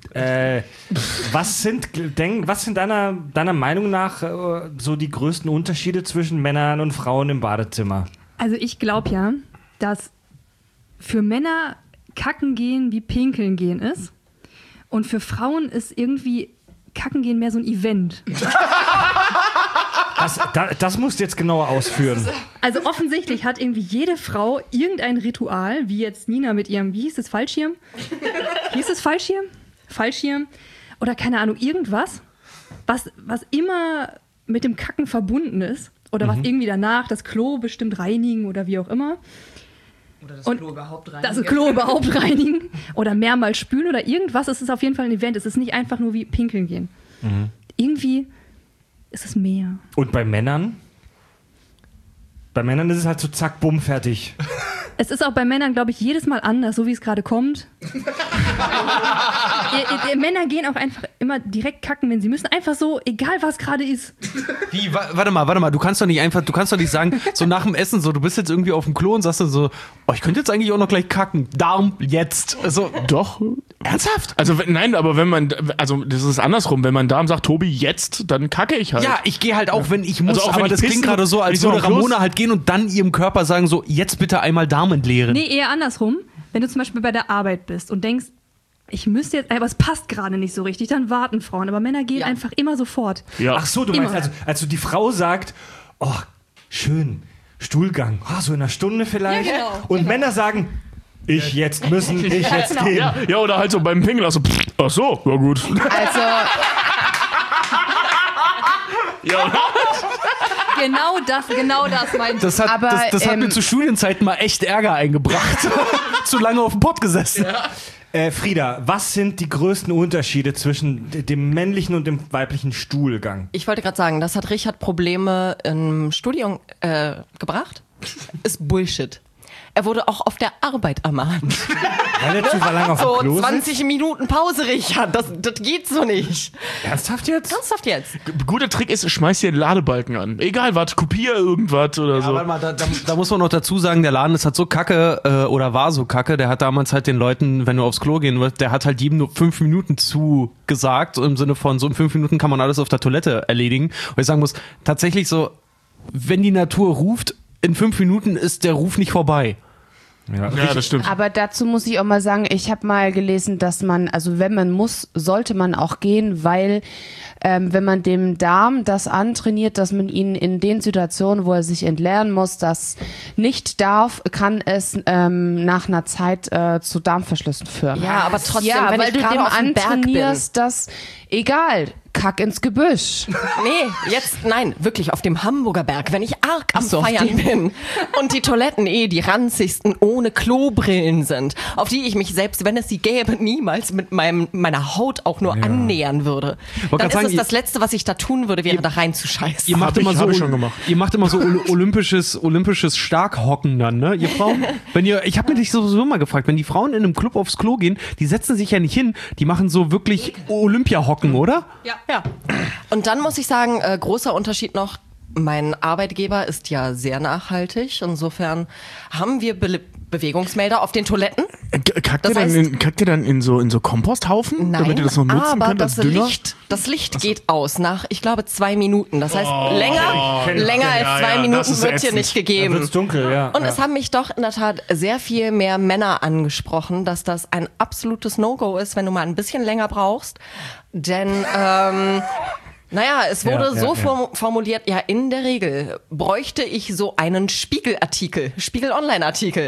was sind deiner Meinung nach so die größten Unterschiede zwischen Männern und Frauen im Badezimmer? Also ich glaube ja, dass für Männer kacken gehen wie pinkeln gehen ist. Und für Frauen ist irgendwie kacken gehen mehr so ein Event. Das musst du jetzt genauer ausführen. Also offensichtlich hat irgendwie jede Frau irgendein Ritual, wie jetzt Nina mit ihrem, wie hieß es, Fallschirm? Hieß es Fallschirm? Fallschirm? Oder keine Ahnung, irgendwas, was immer mit dem Kacken verbunden ist. Oder was irgendwie danach das Klo bestimmt reinigen oder wie auch immer. Oder das Und Klo überhaupt reinigen. Das Klo überhaupt reinigen oder mehrmals spülen oder irgendwas. Es ist auf jeden Fall ein Event. Es ist nicht einfach nur wie pinkeln gehen. Irgendwie ist es mehr. Und bei Männern? Bei Männern ist es halt so zack, bumm, fertig. Es ist auch bei Männern, glaube ich, jedes Mal anders, so wie es gerade kommt. Männer gehen auch einfach immer direkt kacken, wenn sie müssen. Einfach so, egal was gerade ist. Wie, warte mal, du kannst doch nicht sagen, so nach dem Essen, so, du bist jetzt irgendwie auf dem Klo und sagst dann so, oh, ich könnte jetzt eigentlich auch noch gleich kacken. Darm, jetzt. Also, Doch. ernsthaft? Also nein, aber das ist andersrum. Wenn mein Darm sagt, Tobi, jetzt, dann kacke ich halt. Ja, ich gehe halt auch, wenn ich muss, Also auch wenn aber ich das klingt pissen- gerade so, wenn als ich so würde am Klo- Ramona halt gehen und dann ihrem Körper sagen so, jetzt bitte einmal Darm entleeren. Nee, eher andersrum. Wenn du zum Beispiel bei der Arbeit bist und denkst, ich müsste jetzt, aber es passt gerade nicht so richtig, dann warten Frauen. Aber Männer gehen einfach immer sofort. Ja. Ach so, du Immer. meinst, also die Frau sagt, oh, schön, Stuhlgang, so in einer Stunde vielleicht. Ja, genau, Und Männer sagen, ich jetzt gehen. Ja, oder halt so beim Pingeln, also, ach so, ja gut. Also, Ja, oder? Genau das meinte ich. Das hat, Aber, das hat mir zu Studienzeiten mal echt Ärger eingebracht. Zu lange auf dem Pott gesessen. Frieda, was sind die größten Unterschiede zwischen dem männlichen und dem weiblichen Stuhlgang? Ich wollte gerade sagen, das hat Richard Probleme im Studium gebracht. Ist Bullshit. Er wurde auch auf der Arbeit ermahnt. Weil er zu lange auf dem So, Klo 20 Minuten Pause, Richard. Das geht so nicht. sitzt? Ernsthaft jetzt? Ernsthaft jetzt? Guter Trick ist, schmeiß dir den Ladebalken an. Egal was, kopier irgendwas oder so. Aber mal, da muss man noch dazu sagen, der Laden ist halt so kacke oder war so kacke, der hat damals halt den Leuten, wenn du aufs Klo gehen willst, der hat halt jedem nur 5 Minuten zugesagt, im Sinne von so in 5 Minuten kann man alles auf der Toilette erledigen. Und ich sagen muss, tatsächlich so, wenn die Natur ruft, in 5 Minuten ist der Ruf nicht vorbei. Ja, das stimmt. aber dazu muss ich auch mal sagen, ich habe mal gelesen, dass man, also wenn man muss, sollte man auch gehen, weil wenn man dem Darm das antrainiert, dass man ihn in den Situationen, wo er sich entleeren muss, das nicht darf, kann es nach einer Zeit zu Darmverschlüssen führen. Ja, aber trotzdem, Ja, wenn weil ich du gerade dem auf dem Berg bin. antrainierst, dass egal, kack ins Gebüsch. Nee, nein, wirklich auf dem Hamburger Berg, wenn ich arg am so, auf Feiern dem. bin und die Toiletten die ranzigsten ohne Klobrillen sind, auf die ich mich selbst, wenn es sie gäbe, niemals mit meiner Haut auch nur annähern würde. Dann grad ist sagen, es das Letzte, was ich da tun würde, wäre da reinzuscheißen. Ihr macht Hab ich schon gemacht. Ihr macht immer so olympisches Starkhocken dann, ne? Ihr Frauen, ich habe mir dich sowieso mal gefragt, wenn die Frauen in einem Club aufs Klo gehen, die setzen sich ja nicht hin, die machen so wirklich Olympia-Hocken, oder? Ja. Und dann muss ich sagen, großer Unterschied noch, mein Arbeitgeber ist ja sehr nachhaltig. Insofern haben wir Bewegungsmelder auf den Toiletten. Kackt Das ihr dann in so Komposthaufen, Nein, damit ihr das noch nutzen aber könnt als Dünger? das Licht geht aus nach, ich glaube, 2 Minuten. Das heißt, länger als 2 das Minuten ist wird ätzend. hier nicht Dann gegeben. wird's dunkel, ja. Und es haben mich doch in der Tat sehr viel mehr Männer angesprochen, dass das ein absolutes No-Go ist, wenn du mal ein bisschen länger brauchst. Denn, es wurde formuliert, ja, in der Regel bräuchte ich so einen Spiegel-Online-Artikel,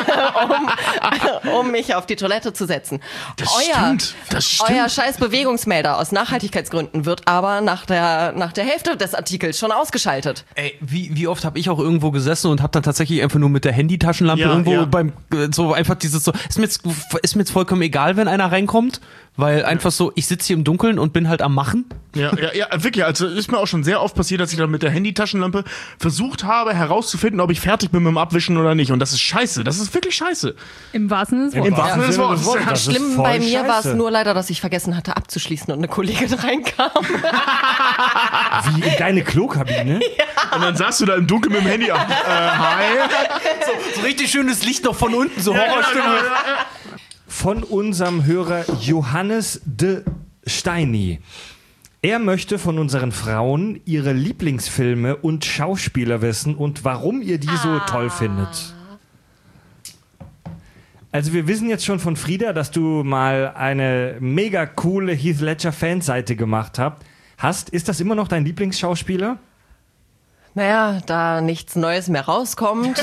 um mich auf die Toilette zu setzen. Das stimmt. Euer scheiß Bewegungsmelder aus Nachhaltigkeitsgründen wird aber nach der Hälfte des Artikels schon ausgeschaltet. Ey, wie oft habe ich auch irgendwo gesessen und habe dann tatsächlich einfach nur mit der Handytaschenlampe Ja, irgendwo ja. beim so einfach dieses so ist mir jetzt vollkommen egal, wenn einer reinkommt, weil einfach so ich sitze hier im Dunkeln und bin halt am Machen. Ja, wirklich. Also ist mir auch schon sehr oft passiert, dass ich dann mit der Handytaschenlampe versucht habe, herauszufinden, ob ich fertig bin mit dem Abwischen oder nicht. Und das ist scheiße. Das ist wirklich scheiße. Im wahrsten Sinne des Wortes. Im wahrsten Sinne des Wortes. Das ist Schlimm voll bei mir war es scheiße. nur leider, dass ich vergessen hatte abzuschließen und eine Kollegin reinkam. Wie in deine Klokabine? Und dann saßt du da im Dunkeln mit dem Handy an. Hi. So richtig schönes Licht noch von unten, so Horrorstimmung. Von unserem Hörer Johannes de Steini. Er möchte von unseren Frauen ihre Lieblingsfilme und Schauspieler wissen und warum ihr die so toll findet. Also wir wissen jetzt schon von Frieda, dass du mal eine mega coole Heath Ledger Fanseite gemacht hast. Ist das immer noch dein Lieblingsschauspieler? Naja, da nichts Neues mehr rauskommt.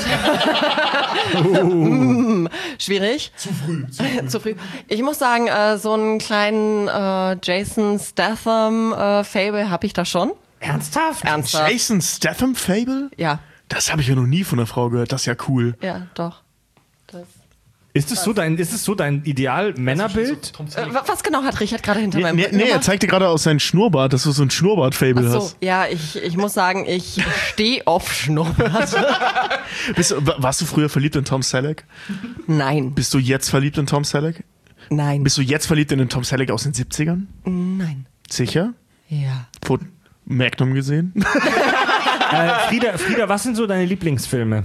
Schwierig. Zu früh. Ich muss sagen, so einen kleinen Jason Statham-Fable habe ich da schon. Ernsthaft? Ernsthaft. Jason Statham Fable? Ja, Das habe ich ja noch nie von einer Frau gehört. Das ist ja cool. ja, doch. Ist es so dein Ideal-Männerbild? Was genau hat Richard gerade hinter meinem Rücken Nee, er gemacht? zeigte gerade aus seinem Schnurrbart, dass du so ein Schnurrbart-Fable Ach so, hast. ja, ich muss sagen, ich stehe auf Schnurrbart. Warst du früher verliebt in Tom Selleck? Nein, Bist du jetzt verliebt in Tom Selleck? nein, Bist du jetzt verliebt in den Tom Selleck aus den 70ern? nein. Sicher? Ja. Von Magnum gesehen? Frieda, was sind so deine Lieblingsfilme?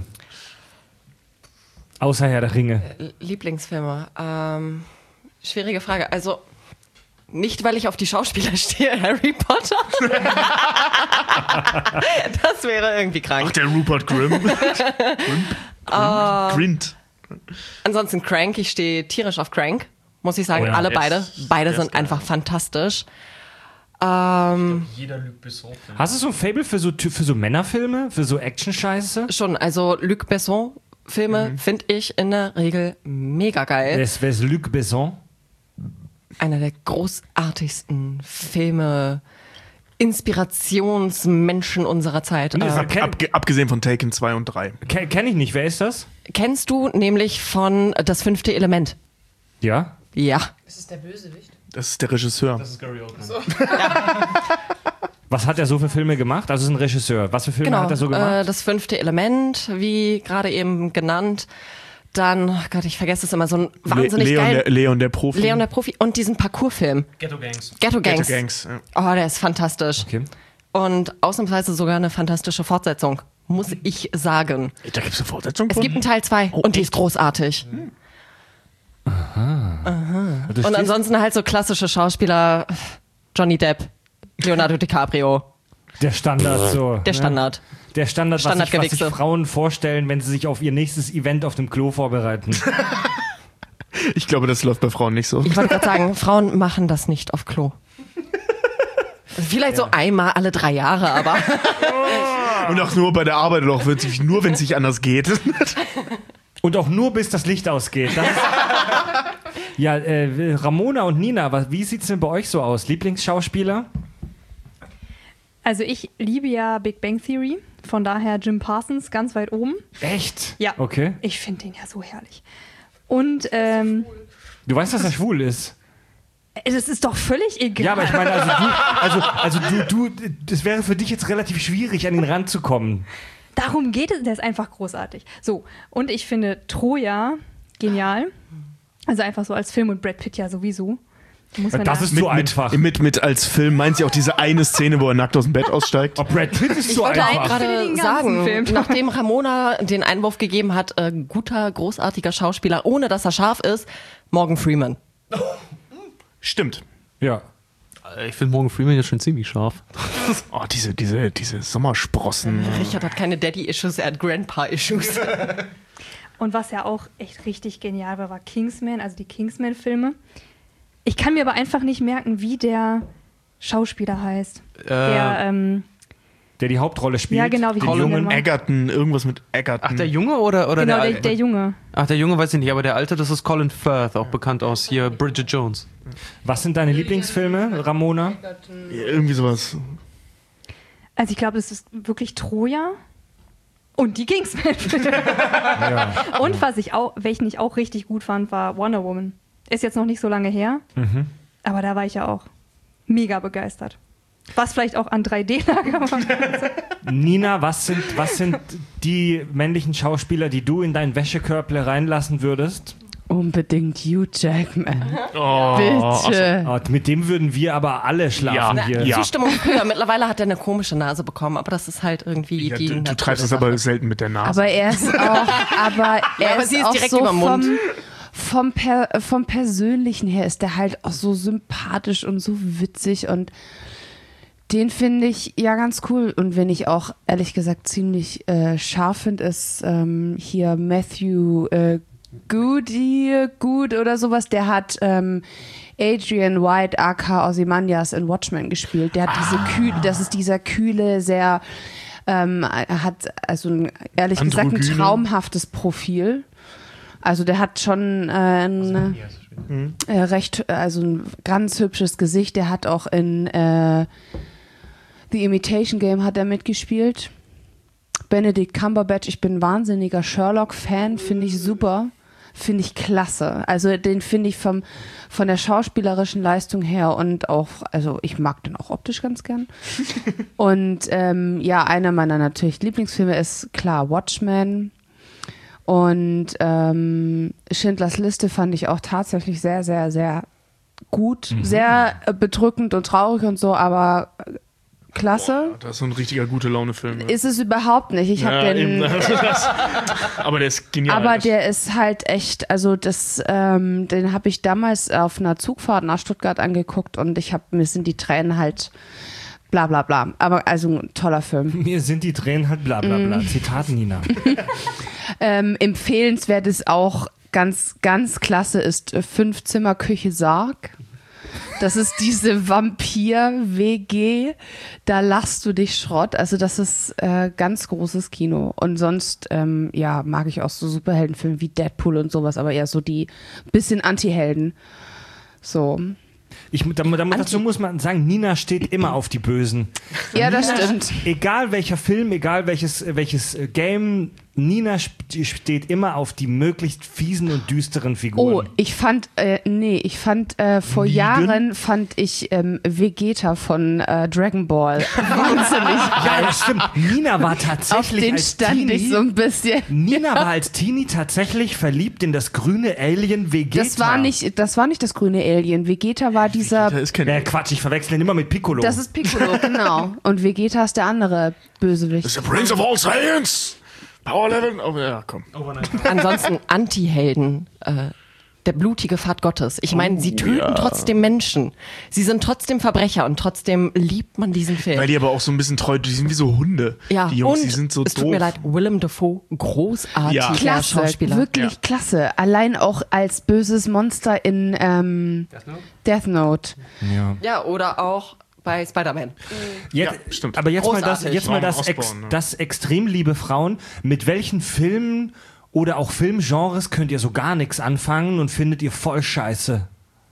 Außer Herr der Ringe. Lieblingsfilme. Schwierige Frage. Also, nicht, weil ich auf die Schauspieler stehe, Harry Potter. Das wäre irgendwie krank. Ach, der Rupert Grimm. Grint. Ansonsten Crank. Ich stehe tierisch auf Crank. Muss ich sagen, Oh ja. alle Der beide. ist- Beide der ist sind geil. einfach fantastisch. Jeder Luc Besson-Film. Hast du so ein Fable für so Männerfilme? Für so Action-Scheiße? Schon, also Luc Besson Filme finde ich in der Regel mega geil. Wer ist Luc Besson? Einer der großartigsten Filme, Inspirationsmenschen unserer Zeit. Abgesehen von Taken 2 und 3. Kenn ich nicht. Wer ist das? Kennst du nämlich von Das fünfte Element? Ja? Ja. Das ist der Bösewicht. Das ist der Regisseur. Das ist Gary Oldman. Was hat er so für Filme gemacht? Also, es ist ein Regisseur. Was für Filme Genau. hat er so gemacht? Das fünfte Element, wie gerade eben genannt. Dann, oh Gott, ich vergesse es immer, so ein wahnsinnig geil. Leon der Profi. Leon der Profi und diesen Parkour-Film. Ghetto Gangs. Ghetto Gangs. Ghetto Gangs. Ja. Oh, der ist fantastisch. Okay. Und ausnahmsweise sogar eine fantastische Fortsetzung, muss ich sagen. Da gibt es eine Fortsetzung Es von? gibt einen Teil 2 und die ist großartig. Du Und stehst- ansonsten halt so klassische Schauspieler, Johnny Depp, Leonardo DiCaprio, der Standard so. der ne? Standard. Der Standard, was sich Standardgewichse. Frauen vorstellen, wenn sie sich auf ihr nächstes Event auf dem Klo vorbereiten. Ich glaube, das läuft bei Frauen nicht so. Ich wollte gerade sagen, Frauen machen das nicht auf Klo. Vielleicht so einmal alle 3 Jahre, aber Und auch nur bei der Arbeit oder auch wirklich nur, wenn es nicht anders geht. Und auch nur bis das Licht ausgeht. Das ist ja, Ramona und Nina, wie sieht's denn bei euch so aus? Lieblingsschauspieler? Also ich liebe ja Big Bang Theory, von daher Jim Parsons ganz weit oben. Echt? Ja. Okay. Ich finde den ja so herrlich. Und Du weißt, dass er schwul ist. das ist doch völlig egal. Ja, aber ich meine, also du, das wäre für dich jetzt relativ schwierig, an ihn ranzukommen. Darum geht es, der ist einfach großartig. So, und ich finde Troja genial. Also einfach so als Film und Brad Pitt ja sowieso. Muss man Das da- ist so einfach. Mit als Film meint sie auch diese eine Szene, wo er nackt aus dem Bett aussteigt. Oh, Brad Pitt ist ich so wollte einfach. eigentlich Ich finde gerade den ganzen sagen, Film. nachdem Ramona den Einwurf gegeben hat, guter, großartiger Schauspieler, ohne dass er scharf ist, Morgan Freeman. Stimmt. Ja. Ich finde Morgan Freeman jetzt schon ziemlich scharf. Oh, diese Sommersprossen. Richard hat keine Daddy-Issues, er hat Grandpa-Issues. Und was ja auch echt richtig genial war, war Kingsman, also die Kingsman-Filme. Ich kann mir aber einfach nicht merken, wie der Schauspieler heißt. Der, Der die Hauptrolle spielt. Ja, genau, wie den heißt der Jungen. denn? Egerton, irgendwas mit Egerton. Ach, der Junge oder genau, der der, Alte? der Junge. Ach, der Junge weiß ich nicht, aber der Alte, das ist Colin Firth, auch bekannt aus hier Bridget Jones. Was sind deine Lieblingsfilme, Ramona? Irgendwie sowas. Also ich glaube, es ist wirklich Troja und die Kingsman-Filme. Und welchen ich auch richtig gut fand, war Wonder Woman. Ist jetzt noch nicht so lange her, aber da war ich ja auch mega begeistert. Was vielleicht auch an 3D lag. Aber Nina, was sind die männlichen Schauspieler, die du in dein Wäschekörble reinlassen würdest? Unbedingt Hugh Jackman. Oh, Bitte. Oh, mit dem würden wir aber alle schlafen Ja. hier. Ja. Zustimmung früher. Mittlerweile hat er eine komische Nase bekommen, aber das ist halt irgendwie Ja, die du Natur treibst der es aber Sache. selten mit der Nase. Aber er ist auch, aber sie ist auch direkt so überm Mund. vom Persönlichen her ist der halt auch so sympathisch und so witzig und den finde ich ja ganz cool. Und wenn ich auch ehrlich gesagt ziemlich scharf finde, ist hier Matthew Good oder sowas. Der hat Adrian White aka Ozymandias in Watchmen gespielt. Der hat das ist dieser kühle, sehr hat also ehrlich gesagt ein Androgyne. traumhaftes Profil. Also der hat schon ein ganz hübsches Gesicht. Der hat auch in The Imitation Game hat er mitgespielt. Benedict Cumberbatch, ich bin ein wahnsinniger Sherlock-Fan, finde ich super. finde ich klasse. Also den finde ich von der schauspielerischen Leistung her und auch, also ich mag den auch optisch ganz gern. Und einer meiner natürlich Lieblingsfilme ist klar Watchmen. Und Schindlers Liste fand ich auch tatsächlich sehr, sehr, sehr gut. Sehr bedrückend und traurig und so, aber klasse. Boah, das ist so ein richtiger gute Laune-Film. Ja. Ist es überhaupt nicht. Ich habe den. Aber der ist genial. Aber der ist halt echt, also den habe ich damals auf einer Zugfahrt nach Stuttgart angeguckt und mir sind die Tränen halt bla bla bla. Aber also ein toller Film. Mir sind die Tränen halt bla bla bla. Zitat Nina. Empfehlenswert ist auch ganz, ganz klasse ist 5-Zimmer-Küche Sarg. Das ist diese Vampir-WG, da lachst du dich Schrott. Also das ist ganz großes Kino. Und sonst, mag ich auch so Superheldenfilme wie Deadpool und sowas, aber eher so die bisschen Anti-Helden. So. Dazu muss man sagen, Nina steht immer auf die Bösen. Ja, das stimmt. Egal welcher Film, egal welches Game, Nina steht immer auf die möglichst fiesen und düsteren Figuren. Oh, ich fand vor Jahren fand ich Vegeta von Dragon Ball wahnsinnig. Ja, das stimmt. Nina war tatsächlich auf den als stand Teenie, ich so ein bisschen. Nina war als Teenie tatsächlich verliebt in das grüne Alien Vegeta. Das war nicht das grüne Alien. Vegeta war dieser. Der ist kein Quatsch, ich verwechsel ihn immer mit Piccolo. Das ist Piccolo, genau. Und Vegeta ist der andere Bösewicht. Das ist der Prince of All Saiyans. Power Level. Oh ja, komm. Ansonsten Anti-Helden. Der blutige Pfad Gottes. Ich meine, sie töten trotzdem Menschen. Sie sind trotzdem Verbrecher und trotzdem liebt man diesen Film. Weil die aber auch so ein bisschen treu, die sind wie so Hunde. Ja, die Jungs, und die sind so es doof. tut mir leid, Willem Dafoe, großartiger Klasse, Schauspieler. wirklich klasse. Allein auch als böses Monster in Death Note. Ja, oder auch bei Spider-Man. Stimmt. Aber jetzt Großartig. mal Osborn, ne? das extrem liebe Frauen. Mit welchen Filmen oder auch Filmgenres könnt ihr so gar nichts anfangen und findet ihr voll scheiße?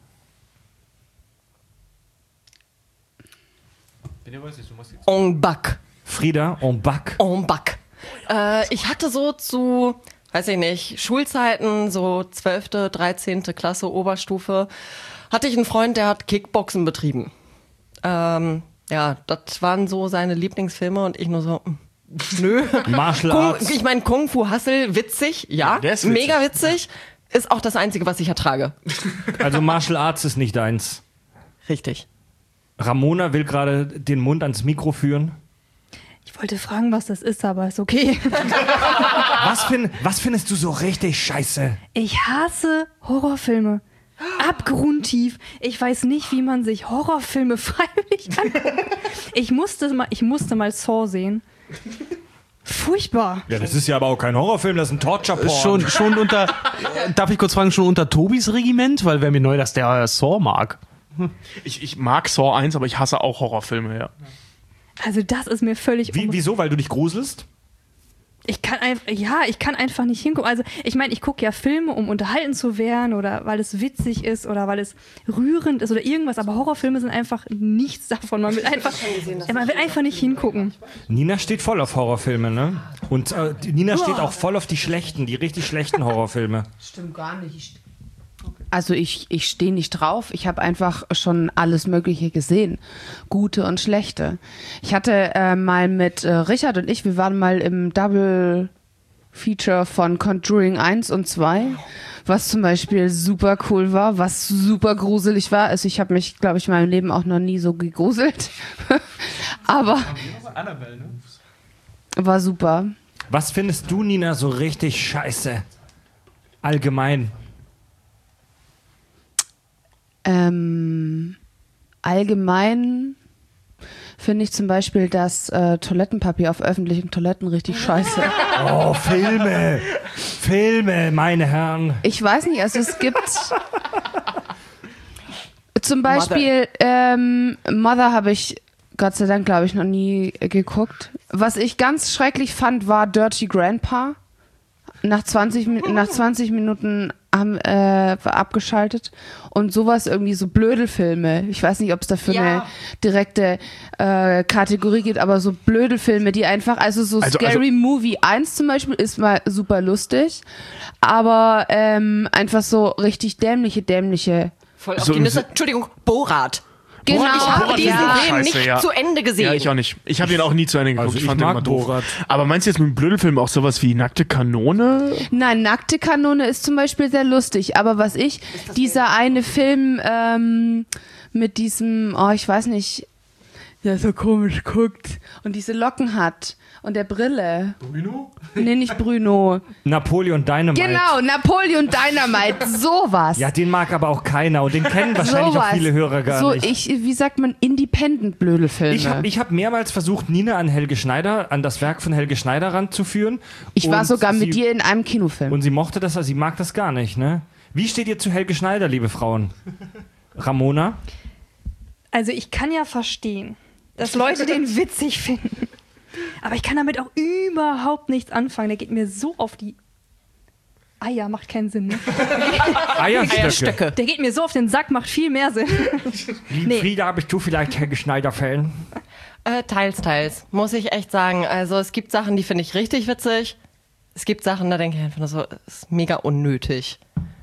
En bac. Frieda, en bac. En bac. Ich hatte so zu, weiß ich nicht, Schulzeiten, so 12., 13. Klasse, Oberstufe, hatte ich einen Freund, der hat Kickboxen betrieben. Das waren so seine Lieblingsfilme und ich nur so, nö. Martial Arts. Ich meine, Kung Fu Hustle, witzig, ja, der ist witzig. mega witzig, ist auch das Einzige, was ich ertrage. Also Martial Arts ist nicht deins. Richtig. Ramona will gerade den Mund ans Mikro führen. Ich wollte fragen, was das ist, aber ist okay. Was findest du so richtig scheiße? Ich hasse Horrorfilme. Abgrundtief. Ich weiß nicht, wie man sich Horrorfilme freiwillig anguckt. Ich musste mal Saw sehen. Furchtbar. Ja, das ist ja aber auch kein Horrorfilm, das ist ein Torture-Porn. Schon unter, darf ich kurz fragen, schon unter Tobis Regiment? Weil wäre mir neu, dass der Saw mag. Ich mag Saw 1, aber ich hasse auch Horrorfilme, ja. Also das ist mir völlig... Wieso? Weil du dich gruselst? Ich kann einfach nicht hingucken. Also ich meine, ich gucke ja Filme, um unterhalten zu werden oder weil es witzig ist oder weil es rührend ist oder irgendwas, aber Horrorfilme sind einfach nichts davon. Man will einfach nicht hingucken. Nina steht voll auf Horrorfilme, ne? Und Nina steht auch voll auf die richtig schlechten Horrorfilme. Stimmt gar nicht. Also ich stehe nicht drauf. Ich habe einfach schon alles Mögliche gesehen. Gute und schlechte. Ich hatte mal mit Richard und wir waren mal im Double Feature von Conjuring 1 und 2, was zum Beispiel super cool war, was super gruselig war. Also ich habe mich, glaube ich, in meinem Leben auch noch nie so gegruselt. Aber war super. Was findest du, Nina, so richtig scheiße? Allgemein. Allgemein finde ich zum Beispiel das Toilettenpapier auf öffentlichen Toiletten richtig scheiße. Oh, Filme, meine Herren. Ich weiß nicht, also es gibt zum Beispiel Mother habe ich Gott sei Dank, glaube ich, noch nie geguckt. Was ich ganz schrecklich fand, war Dirty Grandpa. nach 20 Minuten haben abgeschaltet und sowas irgendwie so Blödelfilme. Ich weiß nicht, ob es dafür eine direkte Kategorie gibt, aber so Blödelfilme, die einfach, also Scary Movie 1 zum Beispiel ist mal super lustig, aber einfach so richtig dämliche. Voll auf die Nüsse. Entschuldigung, Borat. Genau. Ich habe diesen Film Scheiße, nicht zu Ende gesehen. Ja, ich auch nicht. Ich habe ihn auch nie zu Ende geguckt. Also ich ich fand ihn mag immer doof. Borat. Aber meinst du jetzt mit dem Blödelfilm auch sowas wie Nackte Kanone? Nein, Nackte Kanone ist zum Beispiel sehr lustig, aber dieser eine Film mit diesem, ich weiß nicht, der so komisch guckt und diese Locken hat und der Brille. Bruno? Nee, nicht Bruno. Napoleon Dynamite. Genau, Napoleon Dynamite, sowas. Ja, den mag aber auch keiner und den kennen wahrscheinlich auch viele Hörer gar nicht. Wie sagt man, Independent-Blödelfilme. Ich hab mehrmals versucht, Nina an das Werk von Helge Schneider ranzuführen. Ich war Und sogar mit dir in einem Kinofilm. Und sie mochte das, sie mag das gar nicht, ne? Wie steht ihr zu Helge Schneider, liebe Frauen? Ramona? Also ich kann ja verstehen, dass Leute den witzig finden. Aber ich kann damit auch überhaupt nichts anfangen. Der geht mir so auf die Eier, macht keinen Sinn. Ne? Eierstöcke. Der geht mir so auf den Sack, macht viel mehr Sinn. Liebe Frieda, bist du vielleicht Helge Schneider-Fan? Teils, muss ich echt sagen. Also es gibt Sachen, die finde ich richtig witzig. Es gibt Sachen, da denke ich einfach nur so, ist mega unnötig.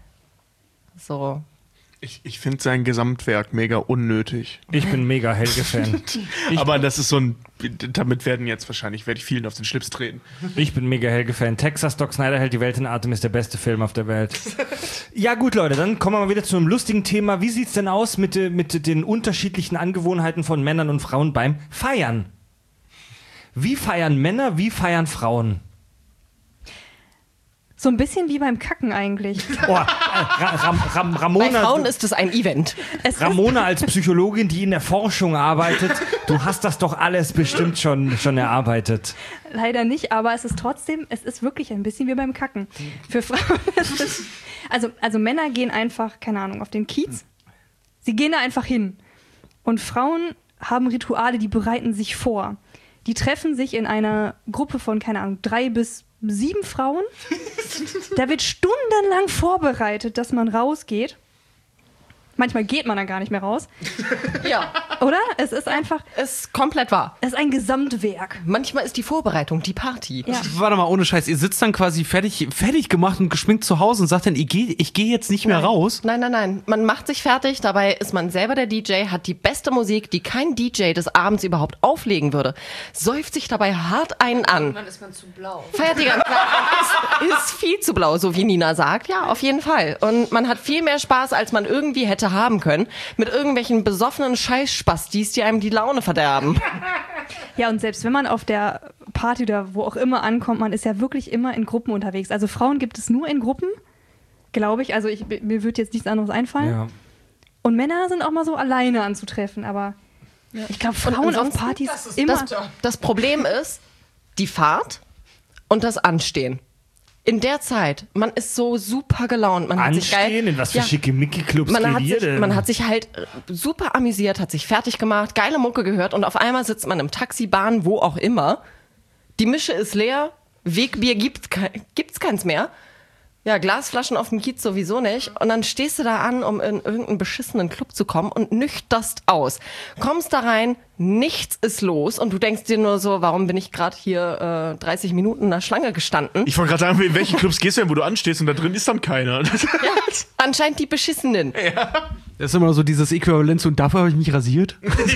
So. Ich finde sein Gesamtwerk mega unnötig. Ich bin mega Helge-Fan. Aber das ist damit werde ich vielen auf den Schlips treten. Ich bin mega Helge-Fan. Texas Doc Snyder hält die Welt in Atem, ist der beste Film auf der Welt. Ja gut, Leute, dann kommen wir mal wieder zu einem lustigen Thema. Wie sieht's denn aus mit den unterschiedlichen Angewohnheiten von Männern und Frauen beim Feiern? Wie feiern Männer, wie feiern Frauen? So ein bisschen wie beim Kacken eigentlich. Ramona, Bei Frauen ist es ein Event. Ramona als Psychologin, die in der Forschung arbeitet, du hast das doch alles bestimmt schon erarbeitet. Leider nicht, aber es ist wirklich ein bisschen wie beim Kacken. Für Frauen ist es, also Männer gehen einfach, keine Ahnung, auf den Kiez. Sie gehen da einfach hin. Und Frauen haben Rituale, die bereiten sich vor. Die treffen sich in einer Gruppe von, keine Ahnung, 3 bis 7 Frauen. Da wird stundenlang vorbereitet, dass man rausgeht. Manchmal geht man dann gar nicht mehr raus. Ja. Oder? Es ist einfach... Es ist komplett wahr. Es ist ein Gesamtwerk. Manchmal ist die Vorbereitung die Party. Ja. Warte mal, ohne Scheiß, ihr sitzt dann quasi fertig gemacht und geschminkt zu Hause und sagt dann, ich geh jetzt nicht mehr raus? Nein. Man macht sich fertig, dabei ist man selber der DJ, hat die beste Musik, die kein DJ des Abends überhaupt auflegen würde, säuft sich dabei hart einen an. Und dann ist man zu blau. Feiert die ganze Zeit. Ist viel zu blau, so wie Nina sagt. Ja, auf jeden Fall. Und man hat viel mehr Spaß, als man irgendwie hätte haben können, mit irgendwelchen besoffenen Scheißspastis, die einem die Laune verderben. Ja, und selbst wenn man auf der Party oder wo auch immer ankommt, man ist ja wirklich immer in Gruppen unterwegs. Also Frauen gibt es nur in Gruppen, glaube ich. Also mir wird jetzt nichts anderes einfallen. Ja. Und Männer sind auch mal so alleine anzutreffen, aber ich glaube, Frauen auf Partys immer... Das Problem ist die Fahrt und das Anstehen. In der Zeit, man ist so super gelaunt. Man hat sich geil, Anstehen? In was für Schickimicki-Clubs geht ihr denn? man hat sich halt super amüsiert, hat sich fertig gemacht, geile Mucke gehört und auf einmal sitzt man im Taxi, Bahn, wo auch immer. Die Mische ist leer, Wegbier gibt's keins mehr. Ja, Glasflaschen auf dem Kiez sowieso nicht. Und dann stehst du da an, um in irgendeinen beschissenen Club zu kommen und nüchterst aus. Kommst da rein, nichts ist los und du denkst dir nur so, warum bin ich gerade hier 30 Minuten in der Schlange gestanden? Ich wollte gerade sagen, in welche Clubs gehst du denn, wo du anstehst und da drin ist dann keiner? Ja, anscheinend die beschissenen. Das ist immer so dieses Äquivalent und dafür habe ich mich rasiert.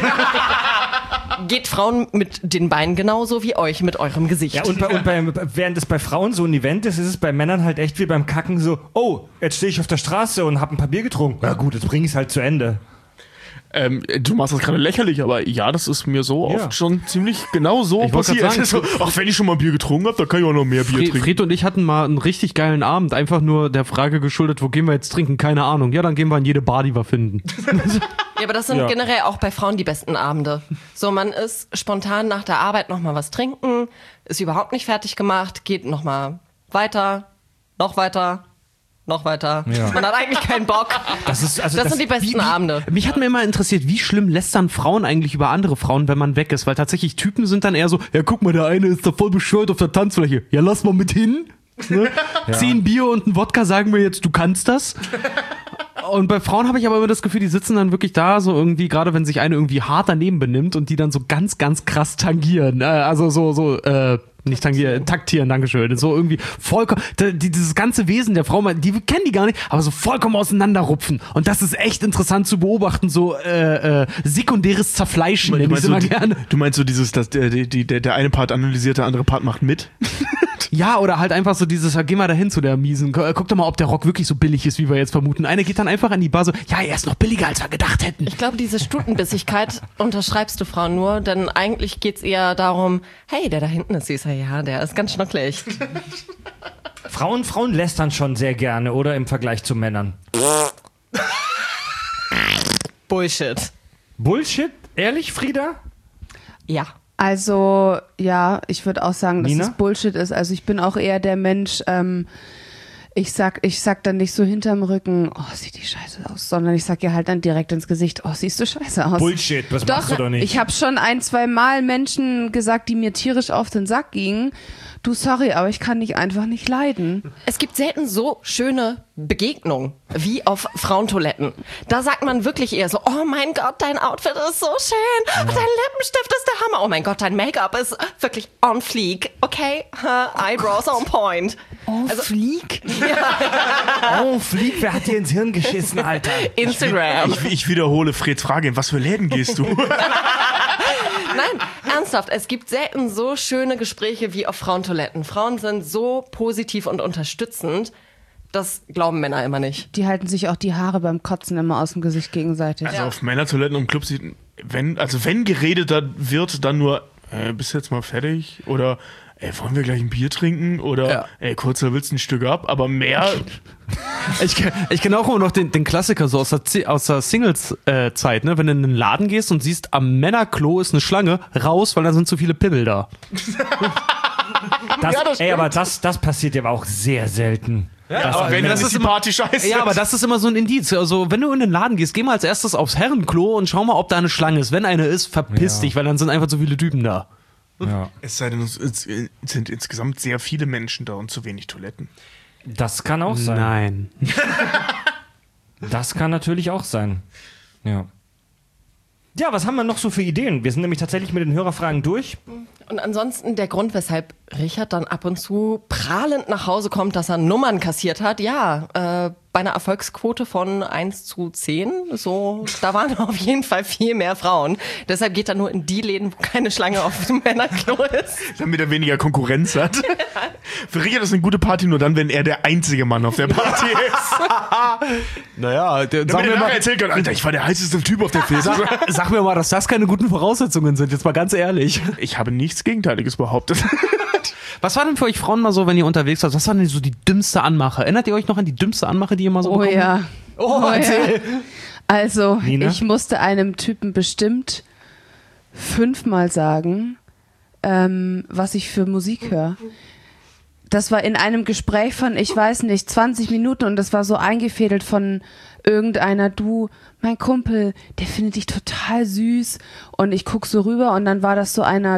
Geht Frauen mit den Beinen genauso wie euch mit eurem Gesicht. Ja, während es bei Frauen so ein Event ist, ist es bei Männern halt echt wie beim Kacken so, oh, jetzt stehe ich auf der Straße und habe ein paar Bier getrunken. Ja gut, jetzt bringe ich es halt zu Ende. Du machst das gerade lächerlich, aber ja, das ist mir so oft schon ziemlich genau so Ich wollte passiert. grad sagen, So, ach, wenn ich schon mal Bier getrunken habe, dann kann ich auch noch mehr Bier trinken. Fred und ich hatten mal einen richtig geilen Abend, einfach nur der Frage geschuldet, wo gehen wir jetzt trinken? Keine Ahnung. Ja, dann gehen wir in jede Bar, die wir finden. Ja, aber das sind generell auch bei Frauen die besten Abende. So, man ist spontan nach der Arbeit noch mal was trinken, ist überhaupt nicht fertig gemacht, geht noch mal weiter, noch weiter. Noch weiter. Ja. Man hat eigentlich keinen Bock. Das sind die besten Abende. Mich hat mir immer interessiert, wie schlimm lästern Frauen eigentlich über andere Frauen, wenn man weg ist? Weil tatsächlich Typen sind dann eher so, ja guck mal, der eine ist da voll bescheuert auf der Tanzfläche. Ja, lass mal mit hin. Ne? 10 Bier und ein Wodka sagen mir jetzt, du kannst das. Und bei Frauen habe ich aber immer das Gefühl, die sitzen dann wirklich da, so irgendwie, gerade wenn sich eine irgendwie hart daneben benimmt und die dann so ganz, ganz krass tangieren. Nicht tangieren, taktieren, dankeschön. So irgendwie vollkommen, dieses ganze Wesen der Frau, die kennen die gar nicht, aber so vollkommen auseinanderrupfen. Und das ist echt interessant zu beobachten, so sekundäres Zerfleischen, nenne ich es immer gerne. Du meinst so dieses, dass der eine Part analysiert, der andere Part macht mit? Ja, oder halt einfach so dieses, geh mal dahin zu der miesen, guck doch mal, ob der Rock wirklich so billig ist, wie wir jetzt vermuten. Eine geht dann einfach an die Bar so, ja, er ist noch billiger, als wir gedacht hätten. Ich glaube, diese Stutenbissigkeit unterschreibst du Frauen nur, denn eigentlich geht's eher darum, hey, der da hinten ist süßer, ja, der ist ganz schnucklig. Frauen lästern schon sehr gerne, oder im Vergleich zu Männern? Bullshit. Bullshit? Ehrlich, Frieda? Ja. Also, ja, ich würde auch sagen, dass Nina? es Bullshit ist. Also ich bin auch eher der Mensch, ich sag dann nicht so hinterm Rücken, oh, sieht die scheiße aus, sondern ich sag ihr halt dann direkt ins Gesicht, oh, siehst du scheiße aus. Bullshit, das machst du doch nicht. Ich habe schon 1-2 Mal Menschen gesagt, die mir tierisch auf den Sack gingen. Du, sorry, aber ich kann dich einfach nicht leiden. Es gibt selten so schöne Begegnungen wie auf Frauentoiletten. Da sagt man wirklich eher so, oh mein Gott, dein Outfit ist so schön, dein Lippenstift ist der Hammer, oh mein Gott, dein Make-up ist wirklich on fleek, okay, eyebrows on point. Flieg? Oh, Flieg, wer hat dir ins Hirn geschissen, Alter? Instagram. Ich wiederhole Freds Frage, in was für Läden gehst du? Nein, ernsthaft, es gibt selten so schöne Gespräche wie auf Frauentoiletten. Frauen sind so positiv und unterstützend, das glauben Männer immer nicht. Die halten sich auch die Haare beim Kotzen immer aus dem Gesicht gegenseitig. Also auf Männertoiletten und Clubs, wenn geredet wird, dann nur, bist du jetzt mal fertig? Oder, wollen wir gleich ein Bier trinken? Oder, kurzer willst du ein Stück ab? Aber mehr... Ich kenne auch immer noch den Klassiker so aus der Singles-Zeit, ne? Wenn du in einen Laden gehst und siehst, am Männerklo ist eine Schlange, raus, weil da sind zu viele Pimmel da. Aber das passiert ja auch sehr selten. aber wenn das ist die Party scheiße. Ja, aber das ist immer so ein Indiz. Also, wenn du in den Laden gehst, geh mal als erstes aufs Herrenklo und schau mal, ob da eine Schlange ist. Wenn eine ist, verpiss dich, weil dann sind einfach zu viele Typen da. Ja. Es sei denn, es sind insgesamt sehr viele Menschen da und zu wenig Toiletten. Das kann auch sein. Nein. Das kann natürlich auch sein. Ja. Ja, was haben wir noch so für Ideen? Wir sind nämlich tatsächlich mit den Hörerfragen durch. Und ansonsten der Grund, weshalb Richard dann ab und zu prahlend nach Hause kommt, dass er Nummern kassiert hat, ja, bei einer Erfolgsquote von 1:10, so, da waren auf jeden Fall viel mehr Frauen. Deshalb geht er nur in die Läden, wo keine Schlange auf dem Männerklo ist. Damit er weniger Konkurrenz hat. Für Richard ist eine gute Party nur dann, wenn er der einzige Mann auf der Party ist. Naja, Damit er nachher erzählen kann, Alter, ich war der heißeste Typ auf der Fest. Sag mir mal, dass das keine guten Voraussetzungen sind, jetzt mal ganz ehrlich. Ich habe nichts Gegenteiliges behauptet. Was war denn für euch Frauen mal so, wenn ihr unterwegs wart? Was war denn so die dümmste Anmache? Erinnert ihr euch noch an die dümmste Anmache, die ihr mal so bekommen habt? Oh, erzähl. ja. Also, Nina? ich musste einem Typen bestimmt 5-mal sagen, was ich für Musik höre. Das war in einem Gespräch von, ich weiß nicht, 20 Minuten und das war so eingefädelt von irgendeiner, du, mein Kumpel, der findet dich total süß und ich guck so rüber und dann war das so einer,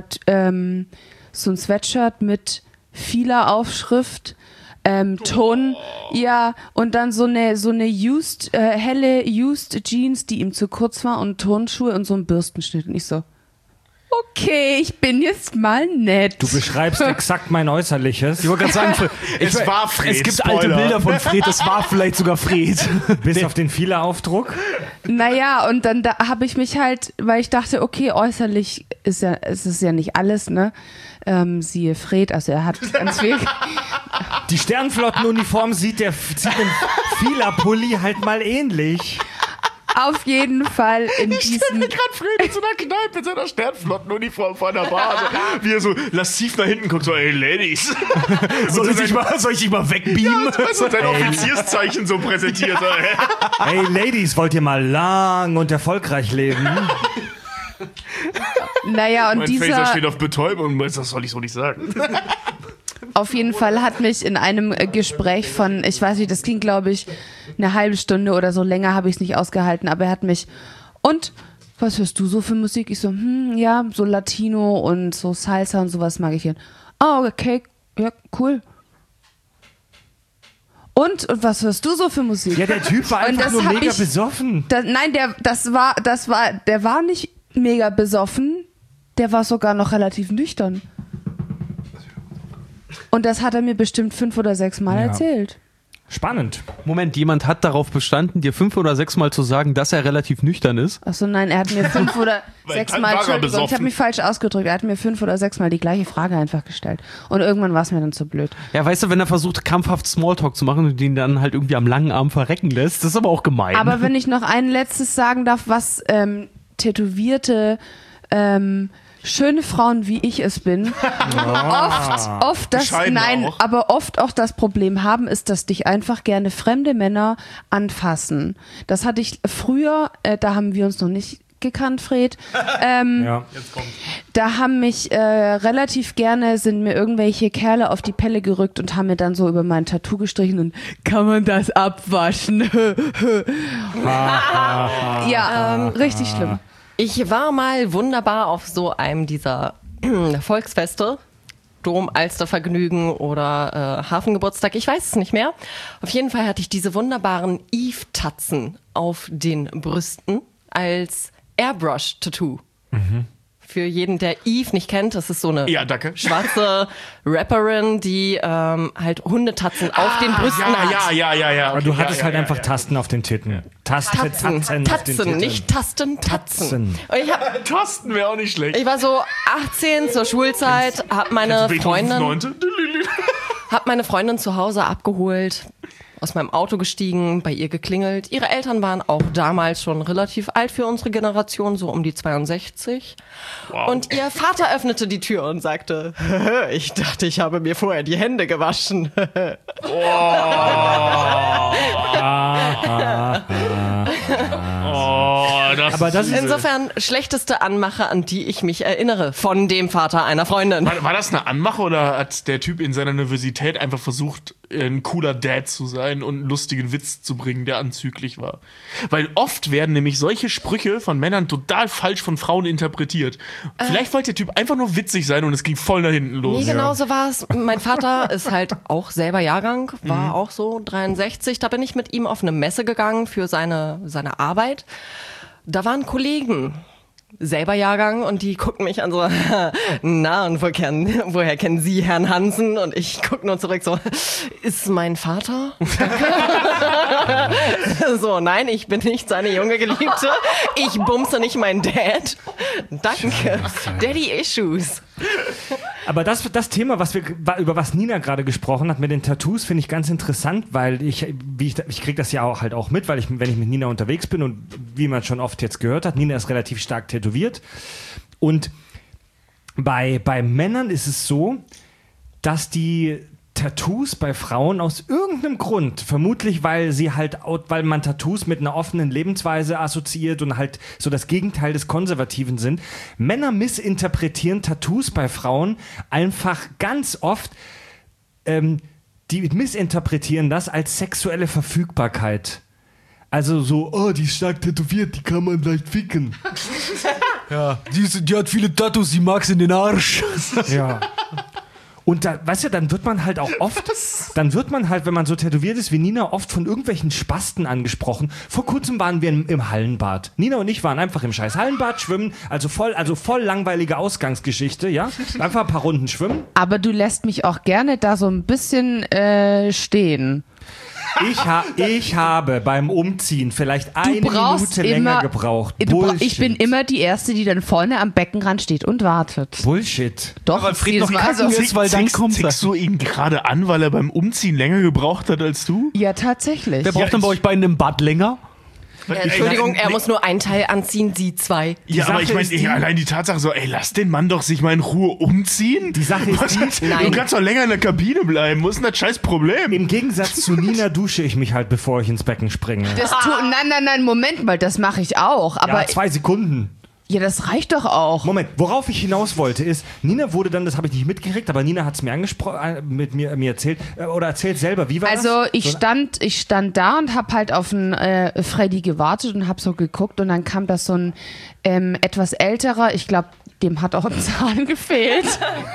so ein Sweatshirt mit vieler Aufschrift, Ton, ja, und dann so eine helle Used Jeans, die ihm zu kurz war und Turnschuhe und so ein Bürstenschnitt und ich so, okay, ich bin jetzt mal nett. Du beschreibst exakt mein Äußerliches. Ich wollte gerade sagen, Es war Fred, es gibt Spoiler. alte Bilder von Fred, es war vielleicht sogar Fred. Bis auf den Vieleraufdruck. Naja, und dann da habe ich mich halt, weil ich dachte, okay, äußerlich ist es ja nicht alles, ne? Siehe Fred, also er hat ganz viel. Die Sternflottenuniform sieht dem Vieler-Pulli halt mal ähnlich. Auf jeden Fall in Ich stelle mir diesem. gerade Fred in so einer Kneipe mit seiner Sternflottenuniform vor einer Bar. Also, wie er so lasziv nach hinten guckt, so, ey, Ladies. Soll ich dich mal wegbeamen? So sein Offizierszeichen so präsentiert. So, Hey Ladies, wollt ihr mal lang und erfolgreich leben? Naja, und Mein Phaser dieser. steht auf Betäubung, das soll ich so nicht sagen. Auf jeden Fall hat mich in einem Gespräch von, ich weiß nicht, das ging glaube ich eine halbe Stunde oder so, länger habe ich es nicht ausgehalten, aber er hat mich, und was hörst du so für Musik? Ich so, ja, so Latino und so Salsa und sowas mag ich hier. Oh, okay, ja, cool. Und was hörst du so für Musik? Ja, der Typ war Und einfach das nur hab mega ich- besoffen. Nein, der war nicht mega besoffen, der war sogar noch relativ nüchtern. Und das hat er mir bestimmt 5 oder 6 Mal erzählt. Spannend. Moment, jemand hat darauf bestanden, dir 5 oder 6 Mal zu sagen, dass er relativ nüchtern ist. Achso, nein, er hat mir 5 oder 6 dann Mal, war er Entschuldigung, ich besoffen. habe mich falsch ausgedrückt, er hat mir 5 oder 6 Mal die gleiche Frage einfach gestellt. Und irgendwann war es mir dann zu blöd. Ja, weißt du, wenn er versucht, krampfhaft Smalltalk zu machen und ihn dann halt irgendwie am langen Arm verrecken lässt, das ist aber auch gemein. Aber wenn ich noch ein letztes sagen darf, was tätowierte schöne Frauen, wie ich es bin, oft Bescheiden auch. aber oft auch das Problem haben, ist, dass dich einfach gerne fremde Männer anfassen. Das hatte ich früher, da haben wir uns noch nicht gekannt, Fred. Ja. Da haben mich relativ gerne, sind mir irgendwelche Kerle auf die Pelle gerückt und haben mir dann so über mein Tattoo gestrichen und kann man das abwaschen? Ja, richtig schlimm. Ich war mal wunderbar auf so einem dieser Volksfeste. Dom, Alstervergnügen oder Hafengeburtstag, ich weiß es nicht mehr. Auf jeden Fall hatte ich diese wunderbaren Eve-Tatzen auf den Brüsten als Airbrush-Tattoo. Für jeden, der Eve nicht kennt, das ist so eine Ja, danke. schwarze Rapperin, die halt Hundetatzen auf den Brüsten hat. Ja. Aber du hattest halt einfach Tasten auf den Titten. Tatzen auf den Tatzen, Titten. nicht Tasten, Tatzen. Und Tasten wäre auch nicht schlecht. ich war so 18 zur Schulzeit, hab meine Freundin zu Hause abgeholt, aus meinem Auto gestiegen, bei ihr geklingelt. Ihre Eltern waren auch damals schon relativ alt für unsere Generation, so um die 62. Wow. Und ihr Vater öffnete die Tür und sagte, ich dachte, ich habe mir vorher die Hände gewaschen. Aber das ist Insofern schlechteste Anmache, an die ich mich erinnere, von dem Vater einer Freundin. War das eine Anmache oder hat der Typ in seiner Nervosität einfach versucht, ein cooler Dad zu sein und einen lustigen Witz zu bringen, der anzüglich war? Weil oft werden nämlich solche Sprüche von Männern total falsch von Frauen interpretiert. Vielleicht wollte der Typ einfach nur witzig sein und es ging voll nach hinten los. Nee, genau so war es. Mein Vater ist halt auch selber Jahrgang, war auch so 63. Da bin ich mit ihm auf eine Messe gegangen für seine Arbeit. Da waren Kollegen, selber Jahrgang, und die guckten mich an so, na, und woher kennen Sie Herrn Hansen? Und ich guck nur zurück so, ist mein Vater? So, nein, ich bin nicht seine junge Geliebte. Ich bumse nicht meinen Dad. Danke. Daddy Issues. Aber das Thema, über was Nina gerade gesprochen hat mit den Tattoos, finde ich ganz interessant, weil ich kriege das ja auch mit, weil wenn ich mit Nina unterwegs bin und wie man schon oft jetzt gehört hat, Nina ist relativ stark tätowiert. Und bei Männern ist es so, dass die Tattoos bei Frauen aus irgendeinem Grund, vermutlich weil man Tattoos mit einer offenen Lebensweise assoziiert und halt so das Gegenteil des Konservativen sind. Männer missinterpretieren Tattoos bei Frauen einfach ganz oft, die missinterpretieren das als sexuelle Verfügbarkeit. Also so, oh, die ist stark tätowiert, die kann man leicht ficken. ja, die hat viele Tattoos, die mag's in den Arsch. Ja. Und da, weißt du, dann wird man halt, wenn man so tätowiert ist wie Nina, oft von irgendwelchen Spasten angesprochen. Vor kurzem waren wir im Hallenbad. Nina und ich waren einfach im scheiß Hallenbad schwimmen, also voll langweilige Ausgangsgeschichte, ja? Einfach ein paar Runden schwimmen. Aber du lässt mich auch gerne da so ein bisschen stehen. Ich habe beim Umziehen vielleicht eine Minute länger gebraucht. Ich bin immer die Erste, die dann vorne am Beckenrand steht und wartet. Bullshit. Doch, weil Fred noch kacken ist, weil dann kommt er. Zickst du ihn gerade an, weil er beim Umziehen länger gebraucht hat als du? Ja, tatsächlich. Wer braucht denn bei euch beiden im Bad länger? Entschuldigung, er muss nur ein Teil anziehen, sie zwei. Ja, aber ich meine, allein die Tatsache so, ey, lass den Mann doch sich mal in Ruhe umziehen. Die Sache ist die, du kannst doch länger in der Kabine bleiben. Wo ist denn das scheiß Problem? im Gegensatz zu Nina dusche ich mich halt, bevor ich ins Becken springe. Nein, Moment mal, das mache ich auch. Aber Ja, 2 Sekunden. ja, das reicht doch auch. Moment, worauf ich hinaus wollte ist, Nina wurde dann, das habe ich nicht mitgekriegt, aber Nina hat es mir mir erzählt, oder erzählt selber, wie war das? Also ich stand da und habe halt auf einen Freddy gewartet und habe so geguckt und dann kam das so ein etwas älterer, ich glaube, dem hat auch ein Zahn gefehlt.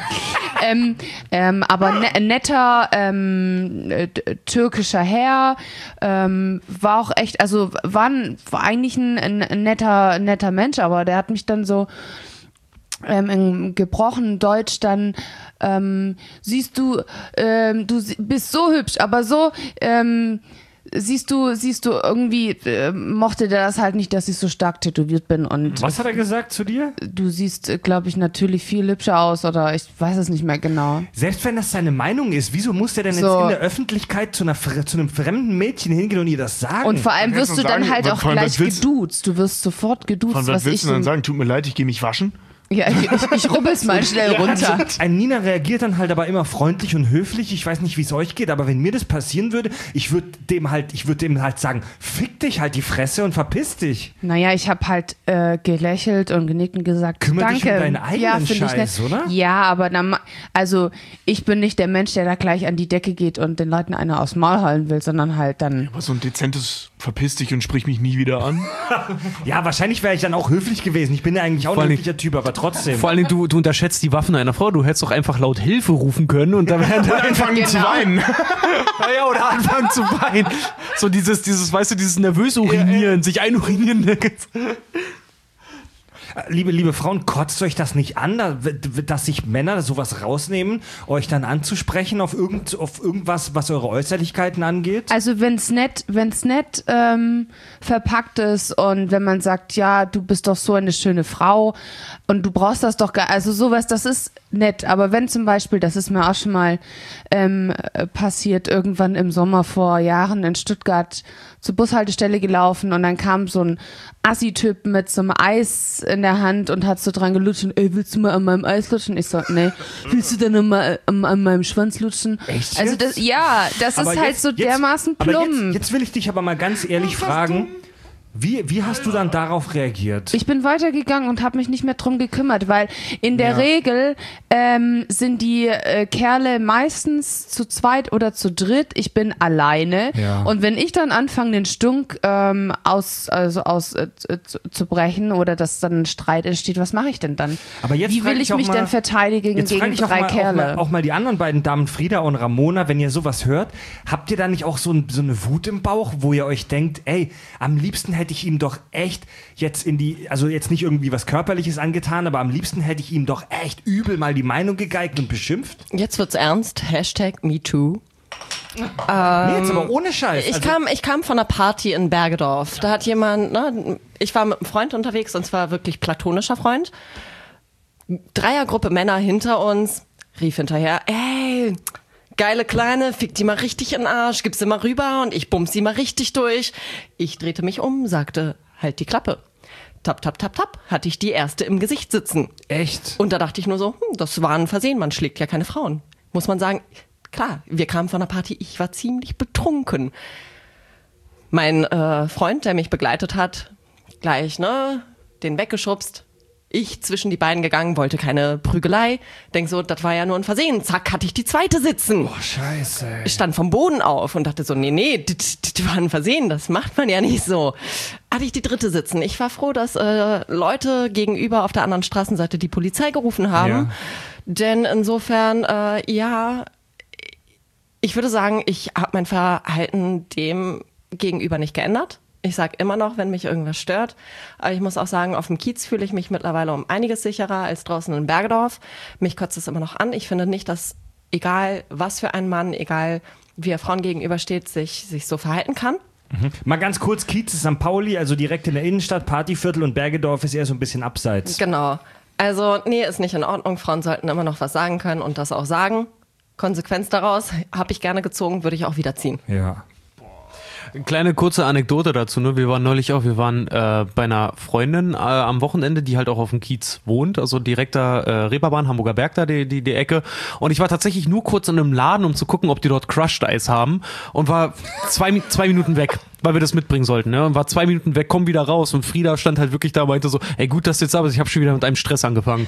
aber netter türkischer Herr, war auch echt, also war eigentlich ein netter Mensch, aber der hat mich dann so in gebrochenem Deutsch dann, siehst du, bist so hübsch, aber so, siehst du irgendwie, mochte der das halt nicht, dass ich so stark tätowiert bin. Und was hat er gesagt zu dir? Du siehst, glaube ich, natürlich viel hübscher aus, oder ich weiß es nicht mehr genau. Selbst wenn das seine Meinung ist, wieso muss der denn jetzt in der Öffentlichkeit zu einem fremden Mädchen hingehen und ihr das sagen? Und vor allem wirst du dann halt auch gleich geduzt. Du wirst sofort geduzt. Von was willst du dann sagen? Tut mir leid, ich gehe mich waschen? Ja, ich rubbel's mal schnell runter. Ein Nina reagiert dann halt aber immer freundlich und höflich. Ich weiß nicht, wie es euch geht, aber wenn mir das passieren würde, ich würde dem halt sagen, fick dich halt die Fresse und verpiss dich. Naja, ich habe halt gelächelt und genickt und gesagt, Kümmere danke. dich um deinen eigenen Scheiß, oder? Ja, aber dann, also ich bin nicht der Mensch, der da gleich an die Decke geht und den Leuten eine aufs Maul hauen will, sondern halt dann... Aber so ein dezentes verpiss dich und sprich mich nie wieder an. Ja, wahrscheinlich wäre ich dann auch höflich gewesen. Ich bin ja eigentlich auch ein höflicher Typ, aber trotzdem. Vor allem, du unterschätzt die Waffen einer Frau. Du hättest doch einfach laut Hilfe rufen können und dann anfangen zu weinen. Ja, oder anfangen zu weinen. So dieses, weißt du, dieses nervös urinieren, sich einurinieren. Liebe Frauen, kotzt euch das nicht an, dass sich Männer sowas rausnehmen, euch dann anzusprechen auf irgendwas, was eure Äußerlichkeiten angeht? Also wenn's nett verpackt ist und wenn man sagt, ja, du bist doch so eine schöne Frau und du brauchst das doch gar, also sowas, das ist nett. Aber wenn zum Beispiel, das ist mir auch schon mal passiert, irgendwann im Sommer vor Jahren in Stuttgart zur Bushaltestelle gelaufen und dann kam so ein Assi-Typ mit so einem Eis in der Hand und hat so dran gelutscht und, ey, willst du mal an meinem Eis lutschen? Ich so, nee. Willst du denn mal an meinem Schwanz lutschen? Echt? Also das ist aber halt jetzt, so dermaßen plump. Jetzt will ich dich aber mal ganz ehrlich fragen, wie hast du dann darauf reagiert? Ich bin weitergegangen und habe mich nicht mehr drum gekümmert, weil in der Regel sind die Kerle meistens zu zweit oder zu dritt. Ich bin alleine. Ja. Und wenn ich dann anfange, den Stunk zu brechen oder dass dann ein Streit entsteht, was mache ich denn dann? Aber jetzt wie will ich mich denn verteidigen gegen drei Kerle? Auch mal die anderen beiden Damen, Frieda und Ramona, wenn ihr sowas hört, habt ihr da nicht auch so eine Wut im Bauch, wo ihr euch denkt, ey, am liebsten hätte ich ihm doch echt jetzt also jetzt nicht irgendwie was Körperliches angetan, aber am liebsten hätte ich ihm doch echt übel mal die Meinung gegeigt und beschimpft? Jetzt wird's ernst. #MeToo. Nee, jetzt aber ohne Scheiß. Ich kam von einer Party in Bergedorf. Da hat jemand, ich war mit einem Freund unterwegs und zwar wirklich platonischer Freund. Dreiergruppe Männer hinter uns, rief hinterher, ey, geile Kleine, fick die mal richtig in den Arsch, gib sie mal rüber und ich bums sie mal richtig durch. Ich drehte mich um, sagte, halt die Klappe. Tap, tap, tap, tap, hatte ich die erste im Gesicht sitzen. Echt? Und da dachte ich nur so, das war ein Versehen, man schlägt ja keine Frauen. Muss man sagen, klar, wir kamen von der Party, ich war ziemlich betrunken. Mein Freund, der mich begleitet hat, gleich, den weggeschubst. Ich zwischen die Beine gegangen, wollte keine Prügelei. Denk so, das war ja nur ein Versehen. Zack, hatte ich die zweite sitzen. Oh, scheiße. Ich stand vom Boden auf und dachte so, nee, das war ein Versehen, das macht man ja nicht so. Hatte ich die dritte sitzen. Ich war froh, dass Leute gegenüber auf der anderen Straßenseite die Polizei gerufen haben. Ja. Denn insofern, ich würde sagen, ich habe mein Verhalten dem gegenüber nicht geändert. Ich sag immer noch, wenn mich irgendwas stört. Aber ich muss auch sagen, auf dem Kiez fühle ich mich mittlerweile um einiges sicherer als draußen in Bergedorf. Mich kotzt es immer noch an. Ich finde nicht, dass egal was für ein Mann, egal wie er Frauen gegenübersteht, sich so verhalten kann. Mal ganz kurz, Kiez ist St. Pauli, also direkt in der Innenstadt, Partyviertel, und Bergedorf ist eher so ein bisschen abseits. Genau. Also, nee, ist nicht in Ordnung. Frauen sollten immer noch was sagen können und das auch sagen. Konsequenz daraus habe ich gerne gezogen, würde ich auch wieder ziehen. Ja. Kleine kurze Anekdote dazu, ne? Wir waren bei einer Freundin am Wochenende, die halt auch auf dem Kiez wohnt, also direkter Reeperbahn, Hamburger Berg da, die Ecke. Und ich war tatsächlich nur kurz in einem Laden, um zu gucken, ob die dort Crushed Eis haben, und war zwei Minuten weg, weil wir das mitbringen sollten, ne? Und war 2 Minuten weg, komm wieder raus, und Frieda stand halt wirklich da und meinte so, ey, gut, dass du jetzt da bist, ich habe schon wieder mit einem Stress angefangen.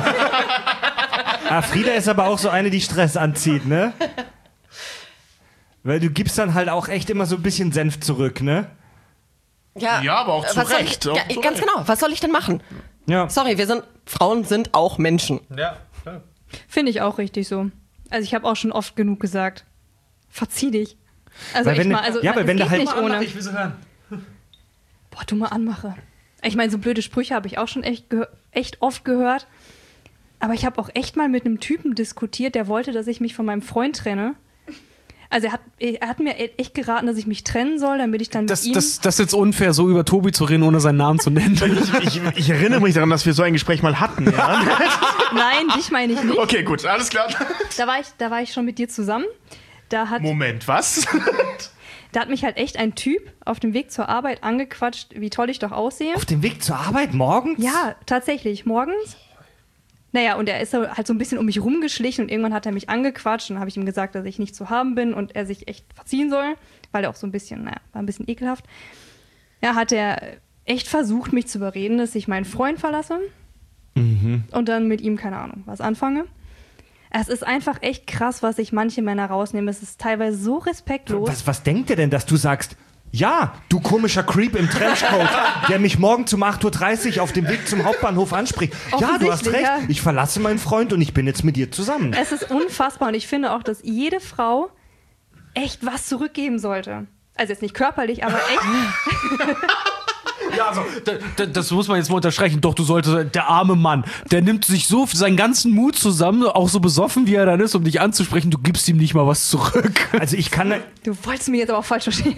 Frieda ist aber auch so eine, die Stress anzieht, ne? Weil du gibst dann halt auch echt immer so ein bisschen Senf zurück, ne? Ja, aber auch zu Recht. Ganz genau, was soll ich denn machen? Ja. Sorry, Frauen sind auch Menschen. Ja. Finde ich auch richtig so. Also ich habe auch schon oft genug gesagt, verzieh dich. Also Weil echt wenn- mal, also ja, aber es wenn du geht halt- nicht ohne. Ich will sie hören. Boah, du mal anmache. Ich meine, so blöde Sprüche habe ich auch schon echt oft gehört. Aber ich habe auch echt mal mit einem Typen diskutiert, der wollte, dass ich mich von meinem Freund trenne. Also er hat mir echt geraten, dass ich mich trennen soll, damit ich dann Das mit ihm... ist jetzt unfair, so über Tobi zu reden, ohne seinen Namen zu nennen. Ich erinnere mich daran, dass wir so ein Gespräch mal hatten. Ja? Nein, dich meine ich nicht. Okay, gut, alles klar. Da war ich schon mit dir zusammen. Moment, was? Da hat mich halt echt ein Typ auf dem Weg zur Arbeit angequatscht, wie toll ich doch aussehe. Auf dem Weg zur Arbeit morgens? Ja, tatsächlich, morgens. Naja, und er ist halt so ein bisschen um mich rumgeschlichen und irgendwann hat er mich angequatscht und dann habe ich ihm gesagt, dass ich nicht zu haben bin und er sich echt verziehen soll, weil er auch so ein bisschen, war ein bisschen ekelhaft. Ja, hat er echt versucht, mich zu überreden, dass ich meinen Freund verlasse und dann mit ihm, keine Ahnung, was anfange. Es ist einfach echt krass, was sich manche Männer rausnehmen. Es ist teilweise so respektlos. Was denkt ihr denn, dass du sagst, ja, du komischer Creep im Trenchcoat, der mich morgen um 8:30 Uhr auf dem Weg zum Hauptbahnhof anspricht. Ja, du hast Offensichtlich, recht, ja. ich verlasse meinen Freund und ich bin jetzt mit dir zusammen. Es ist unfassbar und ich finde auch, dass jede Frau echt was zurückgeben sollte. Also jetzt nicht körperlich, aber echt. Ja, also, das muss man jetzt mal unterstreichen. Doch, du solltest, der arme Mann, der nimmt sich so seinen ganzen Mut zusammen, auch so besoffen, wie er dann ist, um dich anzusprechen. Du gibst ihm nicht mal was zurück. Also ich kann... Du wolltest mich jetzt aber auch falsch verstehen.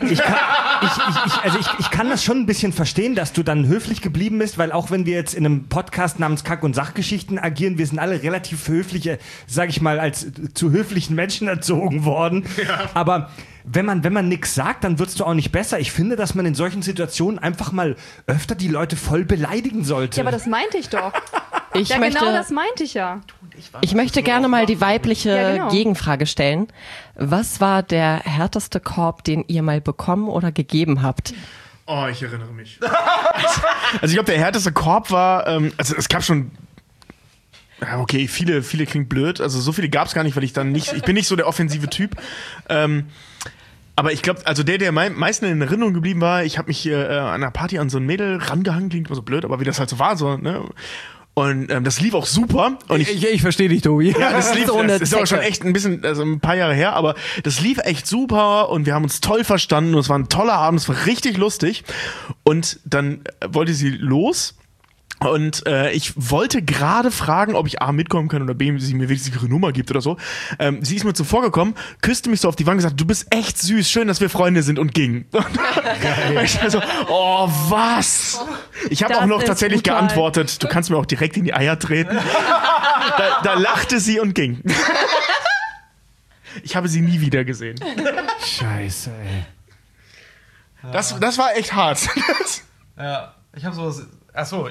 Ich kann das schon ein bisschen verstehen, dass du dann höflich geblieben bist, weil auch wenn wir jetzt in einem Podcast namens Kack- und Sachgeschichten agieren, wir sind alle relativ höfliche, sag ich mal, als zu höflichen Menschen erzogen worden. Ja. Aber wenn man nichts sagt, dann wird's doch auch nicht besser. Ich finde, dass man in solchen Situationen einfach mal öfter die Leute voll beleidigen sollte. Ja, aber das meinte ich doch. Ich möchte, genau das meinte ich ja. ich möchte gerne mal die weibliche Ja, genau. Gegenfrage stellen. Was war der härteste Korb, den ihr mal bekommen oder gegeben habt? Oh, ich erinnere mich. Also ich glaube, der härteste Korb war, also es gab schon, ja, okay, viele klingt blöd, also so viele gab es gar nicht, weil ich bin nicht so der offensive Typ. Aber ich glaube, also der am meisten in Erinnerung geblieben war, ich habe mich an einer Party an so ein Mädel rangehangen, klingt immer so blöd, aber wie das halt so war, so, ne? Und das lief auch super. Und Ich verstehe dich, Tobi. ja, das lief, So eine das ist aber schon Zecke. echt ein paar Jahre her, aber das lief echt super und wir haben uns toll verstanden und es war ein toller Abend, es war richtig lustig. Und dann wollte sie los und ich wollte gerade fragen, ob ich A, mitkommen kann oder B, sie mir wenigstens ihre Nummer gibt oder so. Sie ist mir zuvor gekommen, küsste mich so auf die Wange und gesagt, du bist echt süß, schön, dass wir Freunde sind und ging. Und ich so, oh, was? Ich habe Das auch noch ist tatsächlich brutal. geantwortet, du kannst mir auch direkt in die Eier treten. Da lachte sie und ging. Ich habe sie nie wieder gesehen. Scheiße, ey. Das war echt hart. Ja, ich habe sowas. Achso,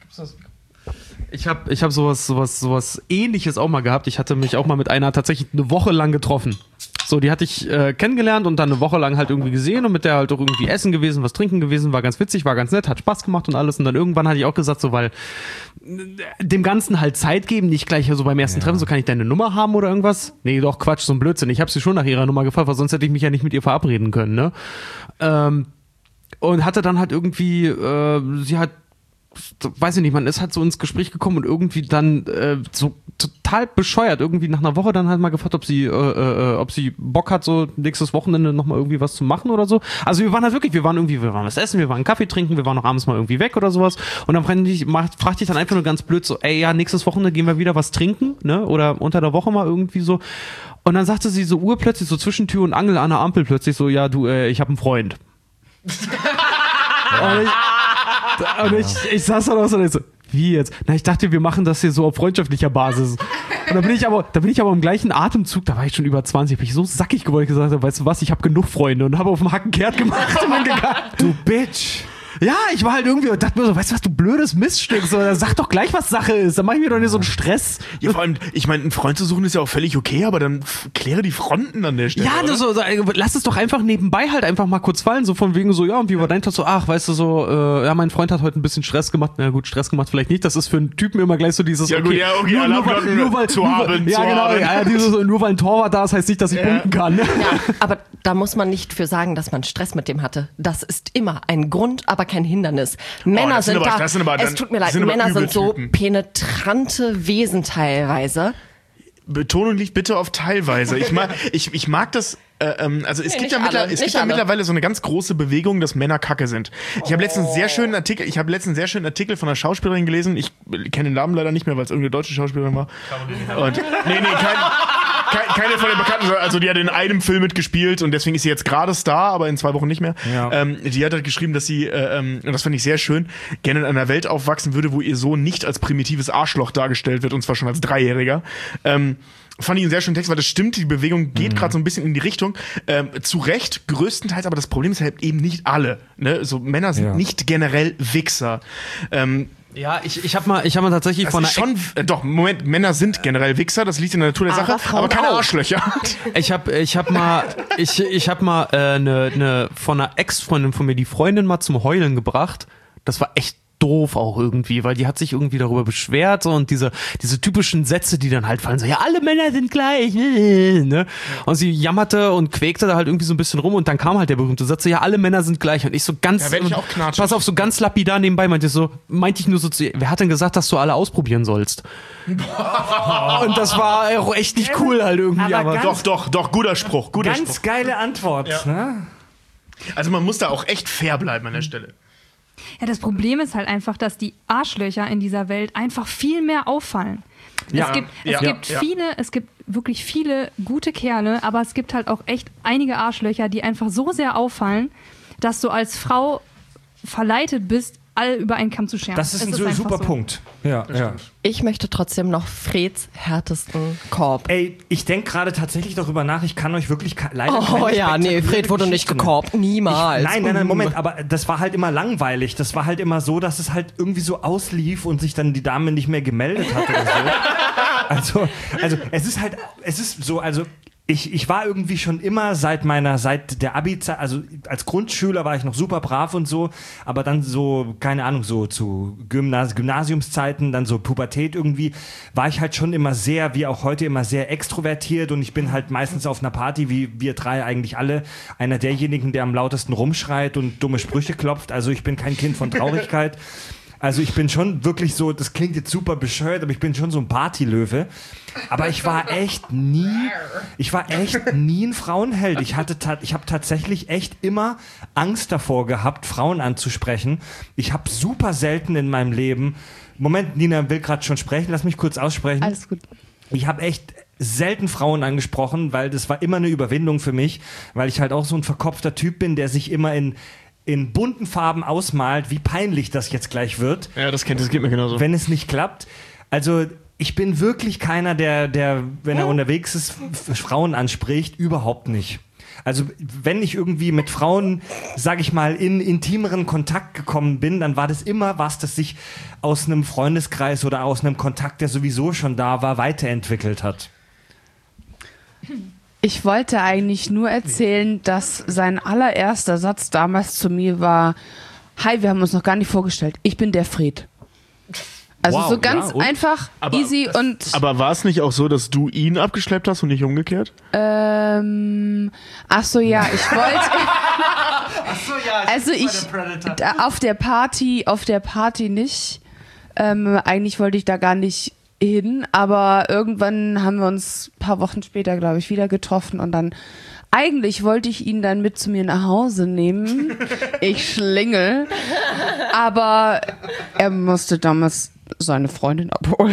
ich habe sowas Ähnliches auch mal gehabt. Ich hatte mich auch mal mit einer tatsächlich eine Woche lang getroffen. So, die hatte ich kennengelernt und dann eine Woche lang halt irgendwie gesehen und mit der halt auch irgendwie essen gewesen, was trinken gewesen, war ganz witzig, war ganz nett, hat Spaß gemacht und alles. Und dann irgendwann hatte ich auch gesagt, so, weil dem Ganzen halt Zeit geben, nicht gleich so beim ersten Treffen, so kann ich deine Nummer haben oder irgendwas? Nee, doch, Quatsch, so ein Blödsinn. Ich habe sie schon nach ihrer Nummer gefragt, weil sonst hätte ich mich ja nicht mit ihr verabreden können, ne? Und hatte dann halt irgendwie, sie hat, weiß ich nicht, man ist halt so ins Gespräch gekommen und irgendwie dann so total bescheuert, irgendwie nach einer Woche dann halt mal gefragt, ob sie Bock hat, so nächstes Wochenende nochmal irgendwie was zu machen oder so. Also wir waren was essen, wir waren Kaffee trinken, wir waren noch abends mal irgendwie weg oder sowas und dann fragte ich dann einfach nur ganz blöd so, ey, ja, nächstes Wochenende gehen wir wieder was trinken, ne, oder unter der Woche mal irgendwie so. Und dann sagte sie so urplötzlich, so zwischen Tür und Angel an der Ampel plötzlich so, ja, du, ich habe einen Freund. Und ich saß da noch so und so, wie jetzt? Na, ich dachte, wir machen das hier so auf freundschaftlicher Basis. Und da bin ich aber im gleichen Atemzug, da war ich schon über 20, bin ich so sackig geworden, ich gesagt habe, weißt du was, ich habe genug Freunde und habe auf dem Hacken kehrt gemacht und bin gegangen. Du Bitch! Ja, ich war halt irgendwie und dachte mir so, weißt du was, du blödes Miststück, so, sag doch gleich, was Sache ist, dann mach ich mir doch nicht so einen Stress. Ja, vor allem, ich meine, einen Freund zu suchen ist ja auch völlig okay, aber dann kläre die Fronten an der Stelle. Ja, oder? so, lass es doch einfach nebenbei halt einfach mal kurz fallen, so von wegen so, ja, und wie war dein Tag? So, ach, weißt du, so, ja, mein Freund hat heute ein bisschen Stress gemacht. Na gut, Stress gemacht vielleicht nicht, das ist für einen Typen immer gleich so dieses, Ja, gut, ja, okay, Alarmglocken zu haben. Ja, dieses, nur weil ein Torwart da ist, heißt nicht, dass ich punkten kann. Ja, aber da muss man nicht für sagen, dass man Stress mit dem hatte. Das ist immer ein Grund, aber kein Hindernis. Männer das sind sind aber- es tut mir leid, sind aber Männer sind so Übeltypen. penetrante Wesen teilweise. Betonung liegt bitte auf teilweise. Ich mag das. Also es gibt ja mittlerweile so eine ganz große Bewegung, dass Männer Kacke sind. Ich habe letztens einen sehr schönen Artikel von einer Schauspielerin gelesen. Ich kenne den Namen leider nicht mehr, weil es irgendeine deutsche Schauspielerin war. Und keine von den Bekannten, also die hat in einem Film mitgespielt und deswegen ist sie jetzt gerade Star, aber in 2 Wochen nicht mehr. Ja. Die hat halt geschrieben, dass sie, und das fand ich sehr schön, gerne in einer Welt aufwachsen würde, wo ihr Sohn nicht als primitives Arschloch dargestellt wird, und zwar schon als 3-Jähriger. Fand ich einen sehr schönen Text, weil das stimmt, die Bewegung geht gerade so ein bisschen in die Richtung. Zu Recht, größtenteils, aber das Problem ist halt eben nicht alle. Ne? So, Männer sind nicht generell Wichser. Ja, ich hab mal tatsächlich von Moment, Männer sind generell Wichser, das liegt in der Natur der Sache, aber keine Arschlöcher. Ich hab mal von einer Ex-Freundin von mir die Freundin mal zum Heulen gebracht. Das war echt doof auch irgendwie, weil die hat sich irgendwie darüber beschwert so, und diese typischen Sätze, die dann halt fallen, so, ja, alle Männer sind gleich, ne? Und sie jammerte und quäkte da halt irgendwie so ein bisschen rum, und dann kam halt der berühmte Satz, so, ja, alle Männer sind gleich, und ich so ganz, ich auch pass auf, so ganz lapidar nebenbei meinte ich nur so, wer hat denn gesagt, dass du alle ausprobieren sollst? Und das war auch echt nicht cool halt irgendwie, aber doch, guter Spruch. Ganz geile Antwort, ne? Also man muss da auch echt fair bleiben an der Stelle. Ja, das Problem ist halt einfach, dass die Arschlöcher in dieser Welt einfach viel mehr auffallen. Es gibt wirklich viele gute Kerle, aber es gibt halt auch echt einige Arschlöcher, die einfach so sehr auffallen, dass du als Frau verleitet bist, alle über einen Kamm zu scheren. Das ist ein super Punkt. Ja. Ich möchte trotzdem noch Freds härtesten Korb. Ey, ich denke gerade tatsächlich darüber nach, ich kann euch wirklich leider Fred wurde nicht gekorbt. Niemals. Nein, Moment, aber das war halt immer langweilig. Das war halt immer so, dass es halt irgendwie so auslief und sich dann die Dame nicht mehr gemeldet hat oder so. Also es ist so, ich war irgendwie schon immer seit der Abi-Zeit, also als Grundschüler war ich noch super brav und so, aber dann so, keine Ahnung, so zu Gymnasiumszeiten, dann so Pubertät irgendwie, war ich halt schon immer sehr, wie auch heute, immer sehr extrovertiert, und ich bin halt meistens auf einer Party, wie wir 3 eigentlich alle, einer derjenigen, der am lautesten rumschreit und dumme Sprüche klopft. Also ich bin kein Kind von Traurigkeit. Also ich bin schon wirklich so, das klingt jetzt super bescheuert, aber ich bin schon so ein Partylöwe. Aber ich war echt nie ein Frauenheld. Ich habe tatsächlich echt immer Angst davor gehabt, Frauen anzusprechen. Ich habe super selten in meinem Leben, Moment, Nina will gerade schon sprechen, lass mich kurz aussprechen. Alles gut. Ich habe echt selten Frauen angesprochen, weil das war immer eine Überwindung für mich, weil ich halt auch so ein verkopfter Typ bin, der sich immer in bunten Farben ausmalt, wie peinlich das jetzt gleich wird. Ja, das geht mir genauso. Wenn es nicht klappt. Also ich bin wirklich keiner, der wenn er unterwegs ist, Frauen anspricht, überhaupt nicht. Also wenn ich irgendwie mit Frauen, sag ich mal, in intimeren Kontakt gekommen bin, dann war das immer was, das sich aus einem Freundeskreis oder aus einem Kontakt, der sowieso schon da war, weiterentwickelt hat. Ich wollte eigentlich nur erzählen, dass sein allererster Satz damals zu mir war: Hi, wir haben uns noch gar nicht vorgestellt. Ich bin der Fred. Also so ganz einfach, easy und... Aber war es nicht auch so, dass du ihn abgeschleppt hast und nicht umgekehrt? Ach so, ja, ich wollte... Also auf der Party nicht. Eigentlich wollte ich da gar nicht hin, aber irgendwann haben wir uns ein paar Wochen später, glaube ich, wieder getroffen, und dann eigentlich wollte ich ihn dann mit zu mir nach Hause nehmen. Ich schlingel. Aber er musste damals seine Freundin abholen.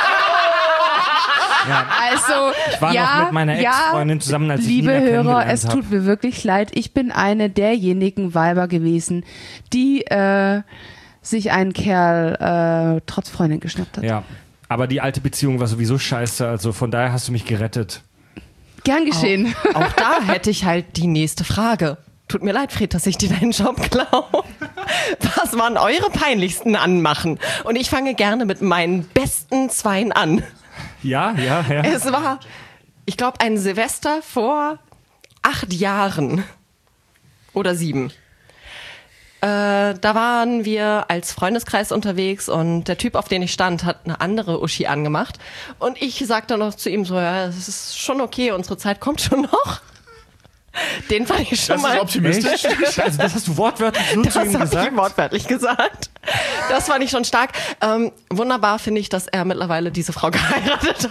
Ja. Also, ich war noch mit meiner Ex-Freundin zusammen, als ich liebe Nina Hörer, es hab. tut mir wirklich leid. Ich bin eine derjenigen Weiber gewesen, die sich einen Kerl trotz Freundin geschnappt hat. Ja, aber die alte Beziehung war sowieso scheiße, also von daher hast du mich gerettet. Gern geschehen. Auch da hätte ich halt die nächste Frage. Tut mir leid, Fred, dass ich dir deinen Job klaue. Was waren eure peinlichsten Anmachen? Und ich fange gerne mit meinen besten 2 an. Ja. Es war, ich glaube, ein Silvester vor 8 Jahren. Oder 7. Da waren wir als Freundeskreis unterwegs, und der Typ, auf den ich stand, hat eine andere Uschi angemacht. Und ich sagte noch zu ihm so, ja, es ist schon okay, unsere Zeit kommt schon noch. Den fand ich schon Das mal. ist optimistisch. Also das hast du wortwörtlich so zu ihm Das habe gesagt? ich wortwörtlich gesagt. Das fand ich schon stark. Wunderbar finde ich, dass er mittlerweile diese Frau geheiratet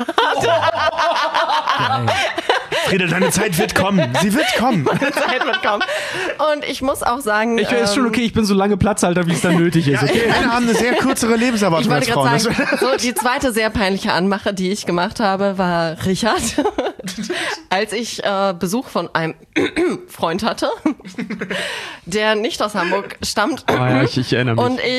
hat. Frieda, deine Zeit wird kommen. Sie wird kommen. Zeit wird kommen. Und ich muss auch sagen, Ich ist schon okay, ich bin so lange Platzhalter, wie es dann nötig ist. Okay? Männer haben eine sehr kürzere Lebenserwartung ich als wollte Frauen. gerade sagen, so die zweite sehr peinliche Anmache, die ich gemacht habe, war Richard. Als ich Besuch von einem Freund hatte, der nicht aus Hamburg stammt. Ja, ich erinnere mich. Und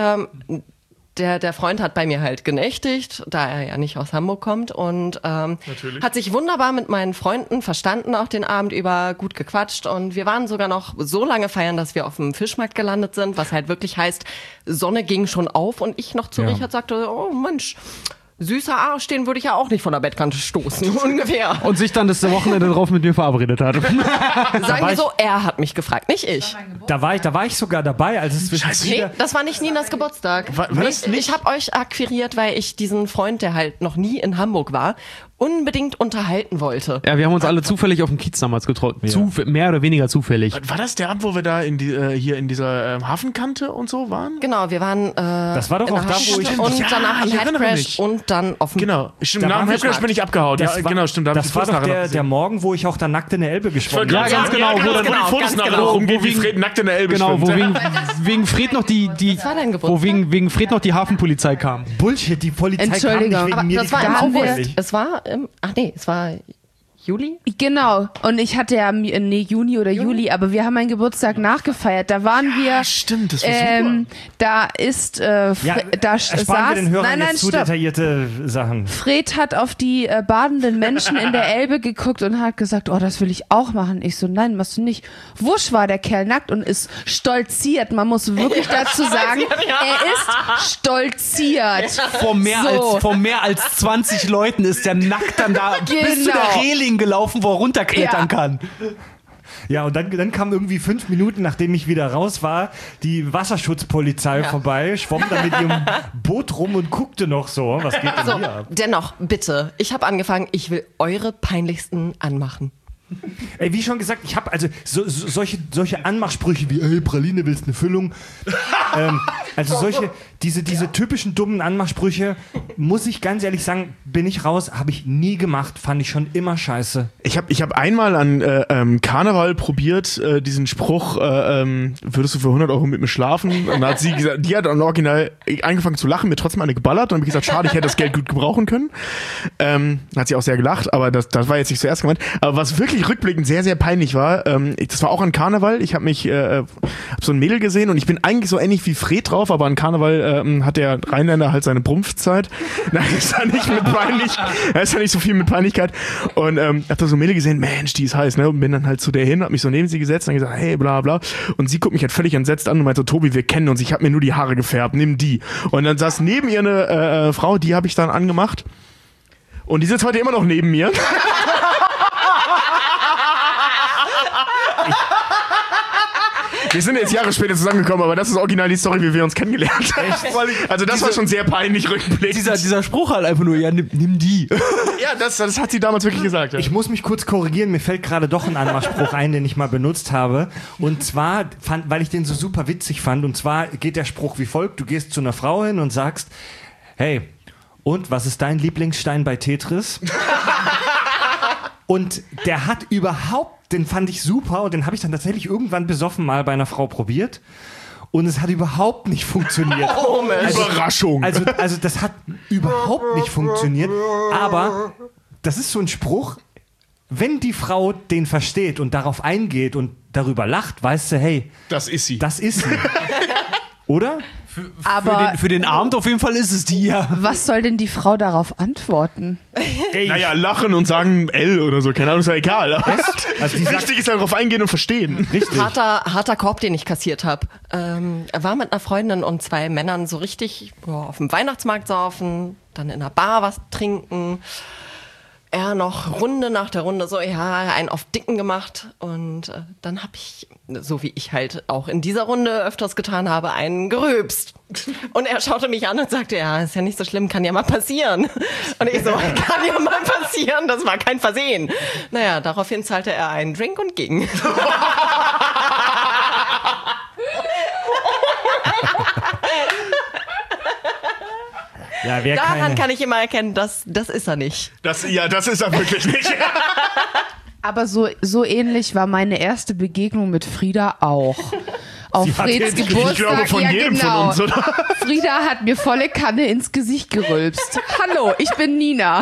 der Freund hat bei mir halt genächtigt, da er ja nicht aus Hamburg kommt und hat sich wunderbar mit meinen Freunden verstanden, auch den Abend über gut gequatscht und wir waren sogar noch so lange feiern, dass wir auf dem Fischmarkt gelandet sind, was halt wirklich heißt, Sonne ging schon auf und ich noch zu Richard sagte, oh Mensch, süßer Arsch, den würde ich ja auch nicht von der Bettkante stoßen, ungefähr. Und sich dann das Wochenende drauf mit mir verabredet hat. Sagen wir so, er hat mich gefragt, nicht ich. Da war ich sogar dabei, als es zwischen Nee, das war nicht Ninas Geburtstag. War das nicht? Ich habe euch akquiriert, weil ich diesen Freund, der halt noch nie in Hamburg war, unbedingt unterhalten wollte. Ja, wir haben uns alle zufällig auf dem Kiez damals getroffen. Mehr oder weniger zufällig. War das der Abend, wo wir da hier in dieser Hafenkante und so waren? Genau, wir waren Das war doch in auch der da, wo ich... Hafenkante und Ja, danach am ich erinnere Headcrash mich. und dann auf dem Genau. Stimmt, Da nach dem waren wir Headcrash bin ich abgehauen. Ja, genau, stimmt. Da hab ich Das die war Fotos doch nachher noch der gesehen. Morgen, wo ich auch da nackt in der Elbe geschwommen bin. Ja, ganz genau, wo dann genau, die Fotos ganz nachher genau. noch rumgehen, wie Wo Fred nackt in der Elbe Genau, wo schwimmt. wegen Fred noch die war dein Geburtstag? wo wegen Fred noch die Hafenpolizei kam. Bullshit, die Polizei kam nicht Entschuldigung. wegen Aber mir. das die war im kam wir- August. Es war es war Juli? Genau. Und ich hatte ja, Juni oder Juli, aber wir haben meinen Geburtstag nachgefeiert. Da waren wir. Stimmt, das war super. Da ist, Ja, da ersparen wir den Hörern jetzt zu stopp. detaillierte Sachen. Fred hat auf die badenden Menschen in der Elbe geguckt und hat gesagt, oh, das will ich auch machen. Ich so, nein, machst du nicht. Wusch war der Kerl nackt und ist stolziert. Man muss wirklich dazu sagen, er ist stolziert. Vor mehr als 20 Leuten ist der nackt dann da bis zu der Genau. Reling gelaufen, wo er runterklettern Ja. kann. Ja, und dann kam irgendwie 5 Minuten, nachdem ich wieder raus war, die Wasserschutzpolizei vorbei, schwamm da mit ihrem Boot rum und guckte noch so, was geht denn So, hier ab? dennoch, bitte, ich habe angefangen, ich will eure peinlichsten anmachen. Ey, wie schon gesagt, ich habe also solche Anmachsprüche wie, ey, Praline, willst eine Füllung? Also diese typischen dummen Anmachsprüche, muss ich ganz ehrlich sagen, bin ich raus, habe ich nie gemacht, fand ich schon immer scheiße. Ich hab einmal an Karneval probiert, diesen Spruch, würdest du für 100 Euro mit mir schlafen? Und dann hat sie gesagt, die hat am Original angefangen zu lachen, mir trotzdem eine geballert und hab ich gesagt, schade, ich hätte das Geld gut gebrauchen können. Hat sie auch sehr gelacht, aber das war jetzt nicht zuerst gemeint. Aber was wirklich rückblickend sehr, sehr peinlich war, das war auch an Karneval, ich habe hab so ein Mädel gesehen und ich bin eigentlich so ähnlich wie Fred drauf, aber an Karneval hat der Rheinländer halt seine Brumpfzeit. Da ist da nicht so viel mit Peinlichkeit. Und hab da so ein Mädel gesehen, Mensch, die ist heiß, ne? Und bin dann halt zu der hin, hab mich so neben sie gesetzt und gesagt, hey, bla bla. Und sie guckt mich halt völlig entsetzt an und meinte, Tobi, wir kennen uns, ich habe mir nur die Haare gefärbt, nimm die. Und dann saß neben ihr eine Frau, die habe ich dann angemacht. Und die sitzt heute immer noch neben mir. Wir sind jetzt Jahre später zusammengekommen, aber das ist original die Story, wie wir uns kennengelernt haben. Also das war schon sehr peinlich rückblickend. Dieser Spruch halt einfach nur, ja, nimm die. Ja, das hat sie damals wirklich gesagt. Ja. Ich muss mich kurz korrigieren, mir fällt gerade doch ein Anmachspruch ein, den ich mal benutzt habe. Und zwar, weil ich den so super witzig fand, und zwar geht der Spruch wie folgt, du gehst zu einer Frau hin und sagst, hey, und was ist dein Lieblingsstein bei Tetris? Und der hat den fand ich super und den habe ich dann tatsächlich irgendwann besoffen mal bei einer Frau probiert. Und es hat überhaupt nicht funktioniert. Oh, Überraschung. Also das hat überhaupt nicht funktioniert. Aber das ist so ein Spruch, wenn die Frau den versteht und darauf eingeht und darüber lacht, weißt du, hey, das ist sie. das ist sie. Oder? Aber Für den Abend auf jeden Fall ist es die, ja. was soll denn die Frau darauf antworten? Ey, Naja, lachen und sagen L oder so, keine Ahnung, ist ja egal. also die sagt, Wichtig ist halt darauf eingehen und verstehen. richtig. Harter Korb, den ich kassiert habe. Er war mit einer Freundin und 2 Männern so richtig auf dem Weihnachtsmarkt saufen, dann in einer Bar was trinken. er noch Runde nach der Runde so, einen auf Dicken gemacht. Und dann habe ich, so wie ich halt auch in dieser Runde öfters getan habe, einen gerülpst. Und er schaute mich an und sagte, ja, ist ja nicht so schlimm, kann ja mal passieren. Und ich so, kann ja mal passieren, das war kein Versehen. Naja, daraufhin zahlte er einen Drink und ging. Ja, daran kann ich immer erkennen, das ist er nicht. Das ist er wirklich nicht. Aber so ähnlich war meine erste Begegnung mit Frieda auch. Auf Freds Geburtstag. Ich glaube, von jedem von uns, oder? Frieda hat mir volle Kanne ins Gesicht gerülpst. Hallo, ich bin Nina.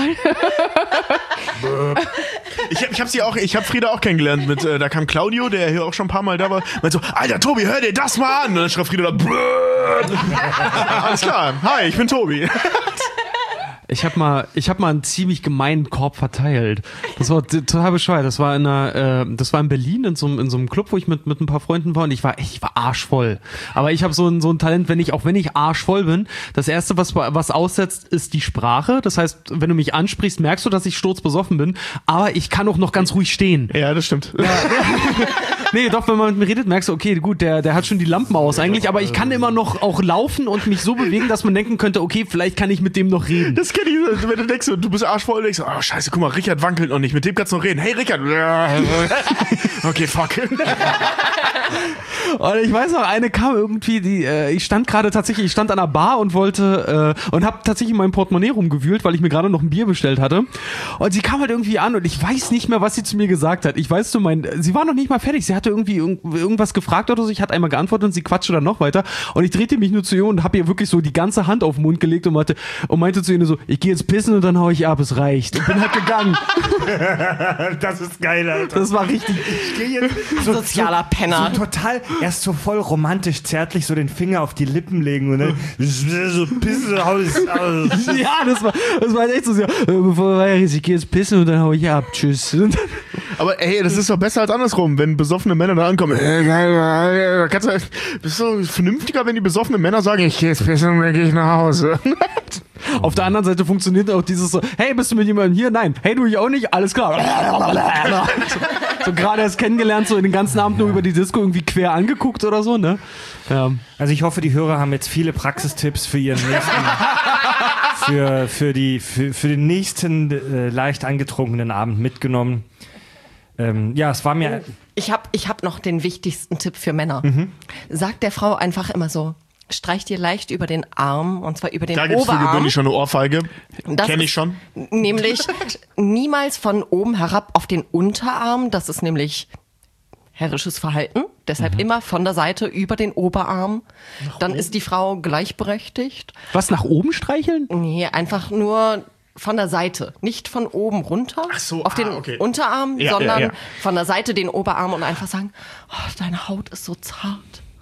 Ich habe Frieda auch kennengelernt. Da kam Claudio, der hier auch schon ein paar Mal da war. Meinte so, Alter, Tobi, hör dir das mal an. Und dann schreibt Frieda da, alles klar, hi, ich bin Tobi. Ich hab mal einen ziemlich gemeinen Korb verteilt. Das war total bescheuert. Das war in Berlin in so einem Club, wo ich mit ein paar Freunden war und ich war arschvoll. Aber ich habe so ein Talent, wenn ich arschvoll bin, das erste, was aussetzt, ist die Sprache. Das heißt, wenn du mich ansprichst, merkst du, dass ich sturzbesoffen bin, aber ich kann auch noch ganz ruhig stehen. Ja, das stimmt. Ja. Nee, doch, wenn man mit mir redet, merkst du, okay, gut, der hat schon die Lampen aus eigentlich, aber ich kann immer noch auch laufen und mich so bewegen, dass man denken könnte, okay, vielleicht kann ich mit dem noch reden. Das kenne ich, wenn du denkst, du bist arschvoll, denkst du, oh scheiße, guck mal, Richard wankelt noch nicht, mit dem kannst du noch reden. Hey, Richard. Okay, fuck. Und ich weiß noch, eine kam irgendwie, ich stand an der Bar und wollte, und hab tatsächlich in meinem Portemonnaie rumgewühlt, weil ich mir gerade noch ein Bier bestellt hatte. Und sie kam halt irgendwie an und ich weiß nicht mehr, was sie zu mir gesagt hat. Sie war noch nicht mal fertig, sie hatte irgendwie irgendwas gefragt oder so, ich hatte einmal geantwortet und sie quatschte dann noch weiter. Und ich drehte mich nur zu ihr und hab ihr wirklich so die ganze Hand auf den Mund gelegt und meinte zu ihr so, ich gehe jetzt pissen und dann hau ich ab, es reicht. Und bin halt gegangen. Das ist geil, Alter. Das war richtig. Ich gehe jetzt sozialer Penner. So total, erst so voll romantisch, zärtlich so den Finger auf die Lippen legen und dann so pissen aus. Ja, das war echt so, bevor ich gehe jetzt pissen und dann hau ich ab, tschüss. Aber ey, das ist doch besser als andersrum, wenn besoffene Männer da ankommen. Bist du vernünftiger, wenn die besoffenen Männer sagen, ich gehe jetzt pissen und dann gehe ich nach Hause. Auf der anderen Seite funktioniert auch dieses so, hey, bist du mit jemandem hier? Nein. Hey, du ich auch nicht? Alles klar. So gerade erst kennengelernt, so den ganzen Abend nur über die Disco irgendwie quer angeguckt oder so, ne? Ja. Also ich hoffe, die Hörer haben jetzt viele Praxistipps für ihren nächsten, für den nächsten leicht angetrunkenen Abend mitgenommen. Ja, es war mir... Ich hab noch den wichtigsten Tipp für Männer. Sag der Frau einfach immer so, streich dir leicht über den Arm, und zwar über den Oberarm. Da gibt's für gewöhnlich schon eine Ohrfeige. Kenn ich schon. Nämlich niemals von oben herab auf den Unterarm, das ist nämlich herrisches Verhalten. Deshalb immer von der Seite über den Oberarm. Dann ist die Frau gleichberechtigt. Was, nach oben streicheln? Nee, einfach nur... von der Seite, nicht von oben runter auf den Unterarm, sondern von der Seite den Oberarm und einfach sagen, oh, deine Haut ist so zart.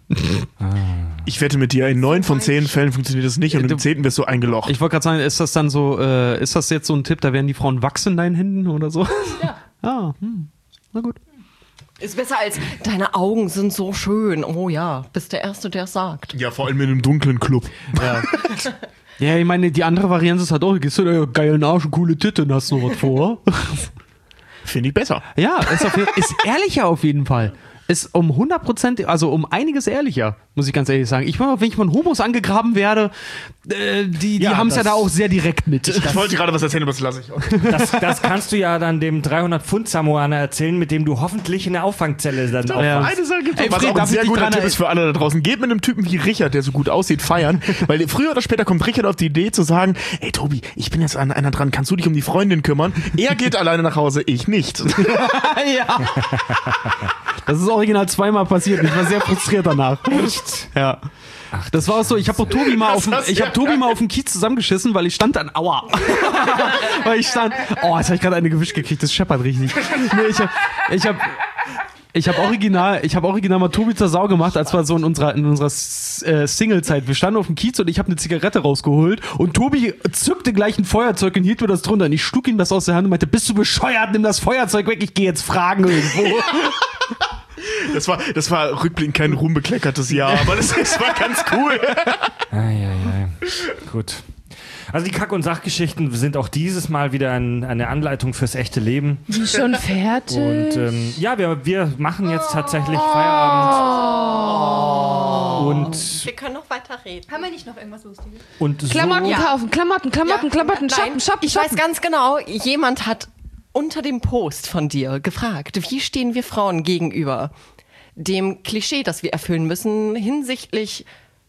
Ich wette mit dir, in 9 von 10 Fällen funktioniert das nicht und im 10. wirst du eingelocht. Ich wollte gerade sagen, ist das dann so, ist das jetzt so ein Tipp, da werden die Frauen wachsen in deinen Händen oder so? Ja. Na gut. Ist besser als, deine Augen sind so schön. Oh ja, bist der Erste, der es sagt. Ja, vor allem in einem dunklen Club. Ja. Ja, ich meine, die andere Variante ist halt auch, gehst du da geilen Arsch und coole Titten, hast du noch was vor? Finde ich besser. Ja, ist ehrlicher auf jeden Fall. Ist um 100%, also um einiges ehrlicher, muss ich ganz ehrlich sagen. Wenn ich von Homos angegraben werde, die haben es ja da auch sehr direkt mit. Ich wollte gerade was erzählen, aber das lasse ich auch. Das kannst du ja dann dem 300-Pfund-Samoaner erzählen, mit dem du hoffentlich in der Auffangzelle dann auch. Eine Sache gibt es, was auch ein sehr guter Tipp ist für alle da draußen. Geht mit einem Typen wie Richard, der so gut aussieht, feiern. Weil früher oder später kommt Richard auf die Idee zu sagen, ey Tobi, ich bin jetzt an einer dran, kannst du dich um die Freundin kümmern? Er geht alleine nach Hause, ich nicht. Ja. Das ist original zweimal passiert. Ich war sehr frustriert danach. Echt? Ja. Ach, das war auch so, ich habe Tobi mal auf dem Kiez zusammengeschissen, weil ich stand an, aua. Weil ich stand, jetzt habe ich gerade eine gewischt gekriegt, das scheppert richtig. Nee, ich habe original mal Tobi zur Sau gemacht, als wir so in unserer Single-Zeit. Wir standen auf dem Kiez und ich habe eine Zigarette rausgeholt und Tobi zückte gleich ein Feuerzeug und hielt mir das drunter und ich schlug ihm das aus der Hand und meinte, bist du bescheuert, nimm das Feuerzeug weg, ich gehe jetzt fragen irgendwo. Das war rückblickend kein ruhmbekleckertes Jahr, aber das war ganz cool. Gut. Also die Kack- und Sachgeschichten sind auch dieses Mal wieder eine Anleitung fürs echte Leben. Die schon fertig? Und ja, wir machen jetzt tatsächlich Feierabend. Und Wir können noch weiter reden. Haben wir nicht noch irgendwas Lustiges? Klamotten kaufen, Klamotten, shoppen. Ich weiß ganz genau, jemand hat unter dem Post von dir gefragt, wie stehen wir Frauen gegenüber dem Klischee, das wir erfüllen müssen hinsichtlich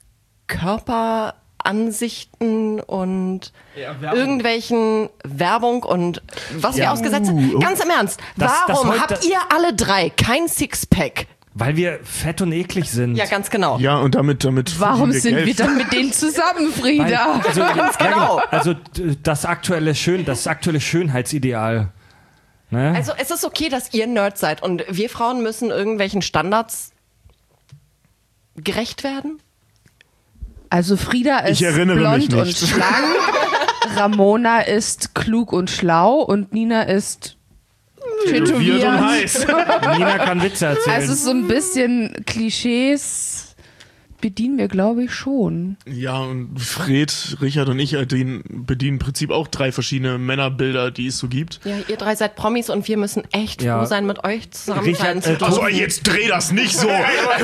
Körperansichten und irgendwelchen Werbung und was wir ausgesetzt haben. Ganz im Ernst, warum habt ihr alle 3 kein Sixpack? weil wir fett und eklig sind. Ja, ganz genau. Ja, und damit Warum verdienen sind Geld. wir dann mit denen zusammen, Frieda? Also, Ganz genau. Also das aktuelle Schönheitsideal. Ne? Also es ist okay, dass ihr Nerds seid und wir Frauen müssen irgendwelchen Standards gerecht werden? Also Frieda ist Ich erinnere mich blond und nicht. schlank, Ramona ist klug und schlau und Nina ist Tätowiert und heiß. Nina kann Witze erzählen. Also so ein bisschen Klischees bedienen wir, glaube ich, schon. Ja, und Fred, Richard und ich bedienen im Prinzip auch 3 verschiedene Männerbilder, die es so gibt. Ja, ihr 3 seid Promis und wir müssen echt froh sein, mit euch zusammen Richard, sein zu dürfen. Also jetzt dreh das nicht so.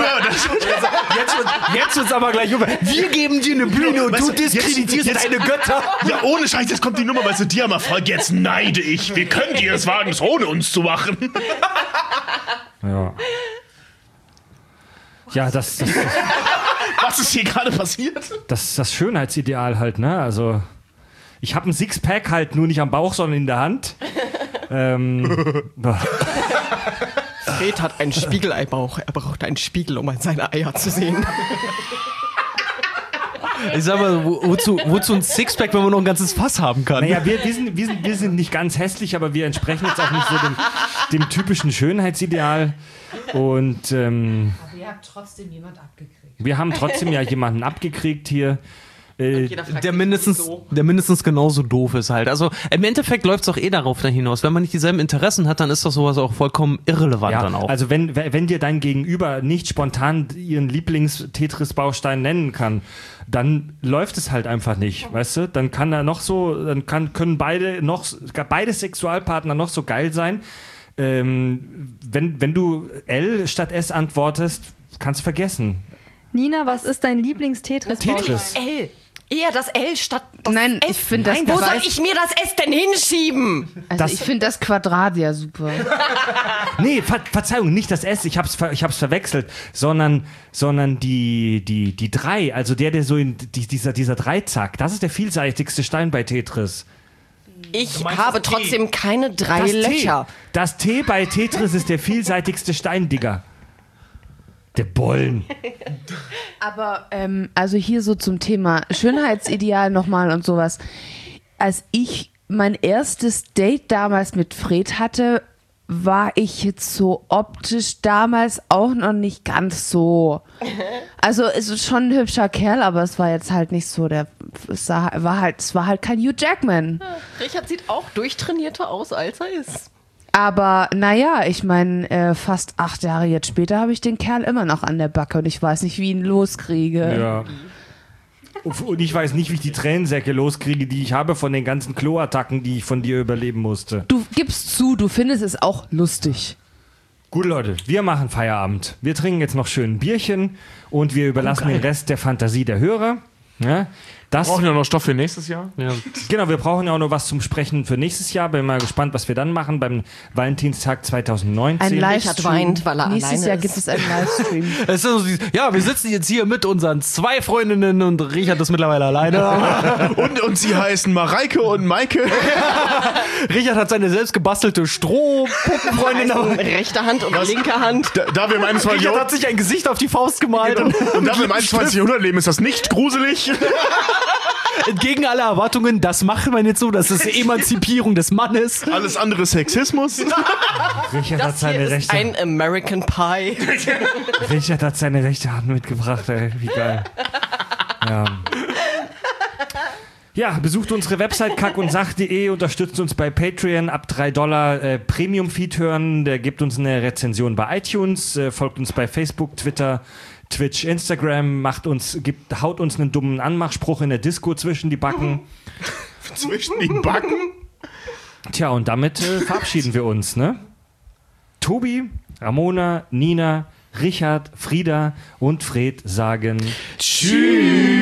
Jetzt wird's aber gleich über. Wir geben dir eine Bühne und du diskreditierst deine Götter. Ja, ohne Scheiß, jetzt kommt die Nummer, weißt du, die haben erfolgt, jetzt neide ich. Wir können dir es wagen, es ohne uns zu machen. ja. Ja, das Was ist hier gerade passiert? ist das Schönheitsideal halt, ne? Also, ich habe ein Sixpack halt nur nicht am Bauch, sondern in der Hand. Fred hat einen Spiegeleibauch. Er braucht einen Spiegel, um seine Eier zu sehen. Ich sag mal, wozu ein Sixpack, wenn man noch ein ganzes Fass haben kann? Naja, wir sind nicht ganz hässlich, aber wir entsprechen jetzt auch nicht so dem typischen Schönheitsideal. Und Aber ihr habt trotzdem jemand abgekriegt. wir haben trotzdem ja jemanden abgekriegt hier. Der mindestens genauso doof ist halt. Also im Endeffekt läuft es auch darauf hinaus. Wenn man nicht dieselben Interessen hat, dann ist doch sowas auch vollkommen irrelevant dann auch. Also wenn dir dein Gegenüber nicht spontan ihren Lieblings-Tetris-Baustein nennen kann, dann läuft es halt einfach nicht, weißt du? Dann kann er noch so, können beide Sexualpartner noch so geil sein. Wenn du L statt S antwortest, kannst du vergessen. Nina, was ist dein Lieblings-Tetris? Tetris. L. Eher das L statt das Nein, S. ich finde das Nein, wo soll ich mir das S denn hinschieben? Also Das- ich finde das Quadrat ja super. Nee, Verzeihung, nicht das S, ich hab's verwechselt, sondern die 3, also der so in dieser Dreizack, das ist der vielseitigste Stein bei Tetris. Ich habe trotzdem keine 3 Das Löcher. T. Das T bei Tetris ist der vielseitigste Stein, Digga. Der Bollen. Aber also hier so zum Thema Schönheitsideal nochmal und sowas. Als ich mein erstes Date damals mit Fred hatte, war ich jetzt so optisch damals auch noch nicht ganz so. Also es ist schon ein hübscher Kerl, aber es war jetzt halt nicht so es war halt kein Hugh Jackman. Richard sieht auch durchtrainierter aus, als er ist. Aber naja, ich meine, fast 8 Jahre jetzt später habe ich den Kerl immer noch an der Backe und ich weiß nicht, wie ich ihn loskriege. Ja. Und ich weiß nicht, wie ich die Tränensäcke loskriege, die ich habe von den ganzen Kloattacken, die ich von dir überleben musste. Du gibst zu, du findest es auch lustig. Gut, Leute, wir machen Feierabend. Wir trinken jetzt noch schön ein Bierchen und wir überlassen den Rest der Fantasie der Hörer. Ja, das, Brauchen wir noch Stoff für nächstes Jahr? Ja. genau, wir brauchen ja auch noch was zum Sprechen für nächstes Jahr. Bin mal gespannt, was wir dann machen beim Valentinstag 2019. Ein Richard Livestream. weint, weil er Nächstes alleine Jahr ist. gibt es einen Livestream. Es ist so, ja, wir sitzen jetzt hier mit unseren 2 Freundinnen und Richard ist mittlerweile alleine. Und sie heißen Mareike und Maike. Richard hat seine selbst gebastelte Strohpuppenfreundin dabei. Rechte Hand und linke Hand. Da wir im 21. Richard hat sich ein Gesicht auf die Faust gemalt. Und da wir im 21. Jahrhundert leben, ist das nicht gruselig. Entgegen aller Erwartungen, das macht man jetzt so, das ist Emanzipierung des Mannes. Alles andere Sexismus. Richard hat Das hier seine ist rechte, ein American Pie. Richard hat seine rechte Hand mitgebracht, ey. Wie geil. Ja. Ja, besucht unsere Website kackundsach.de, unterstützt uns bei Patreon, ab $3 Premium-Feed hören, der gibt uns eine Rezension bei iTunes, folgt uns bei Facebook, Twitter, Twitch, Instagram, haut uns einen dummen Anmachspruch in der Disco zwischen die Backen. Zwischen die Backen? Tja, und damit verabschieden wir uns, ne? Tobi, Ramona, Nina, Richard, Frieda und Fred sagen Tschüss.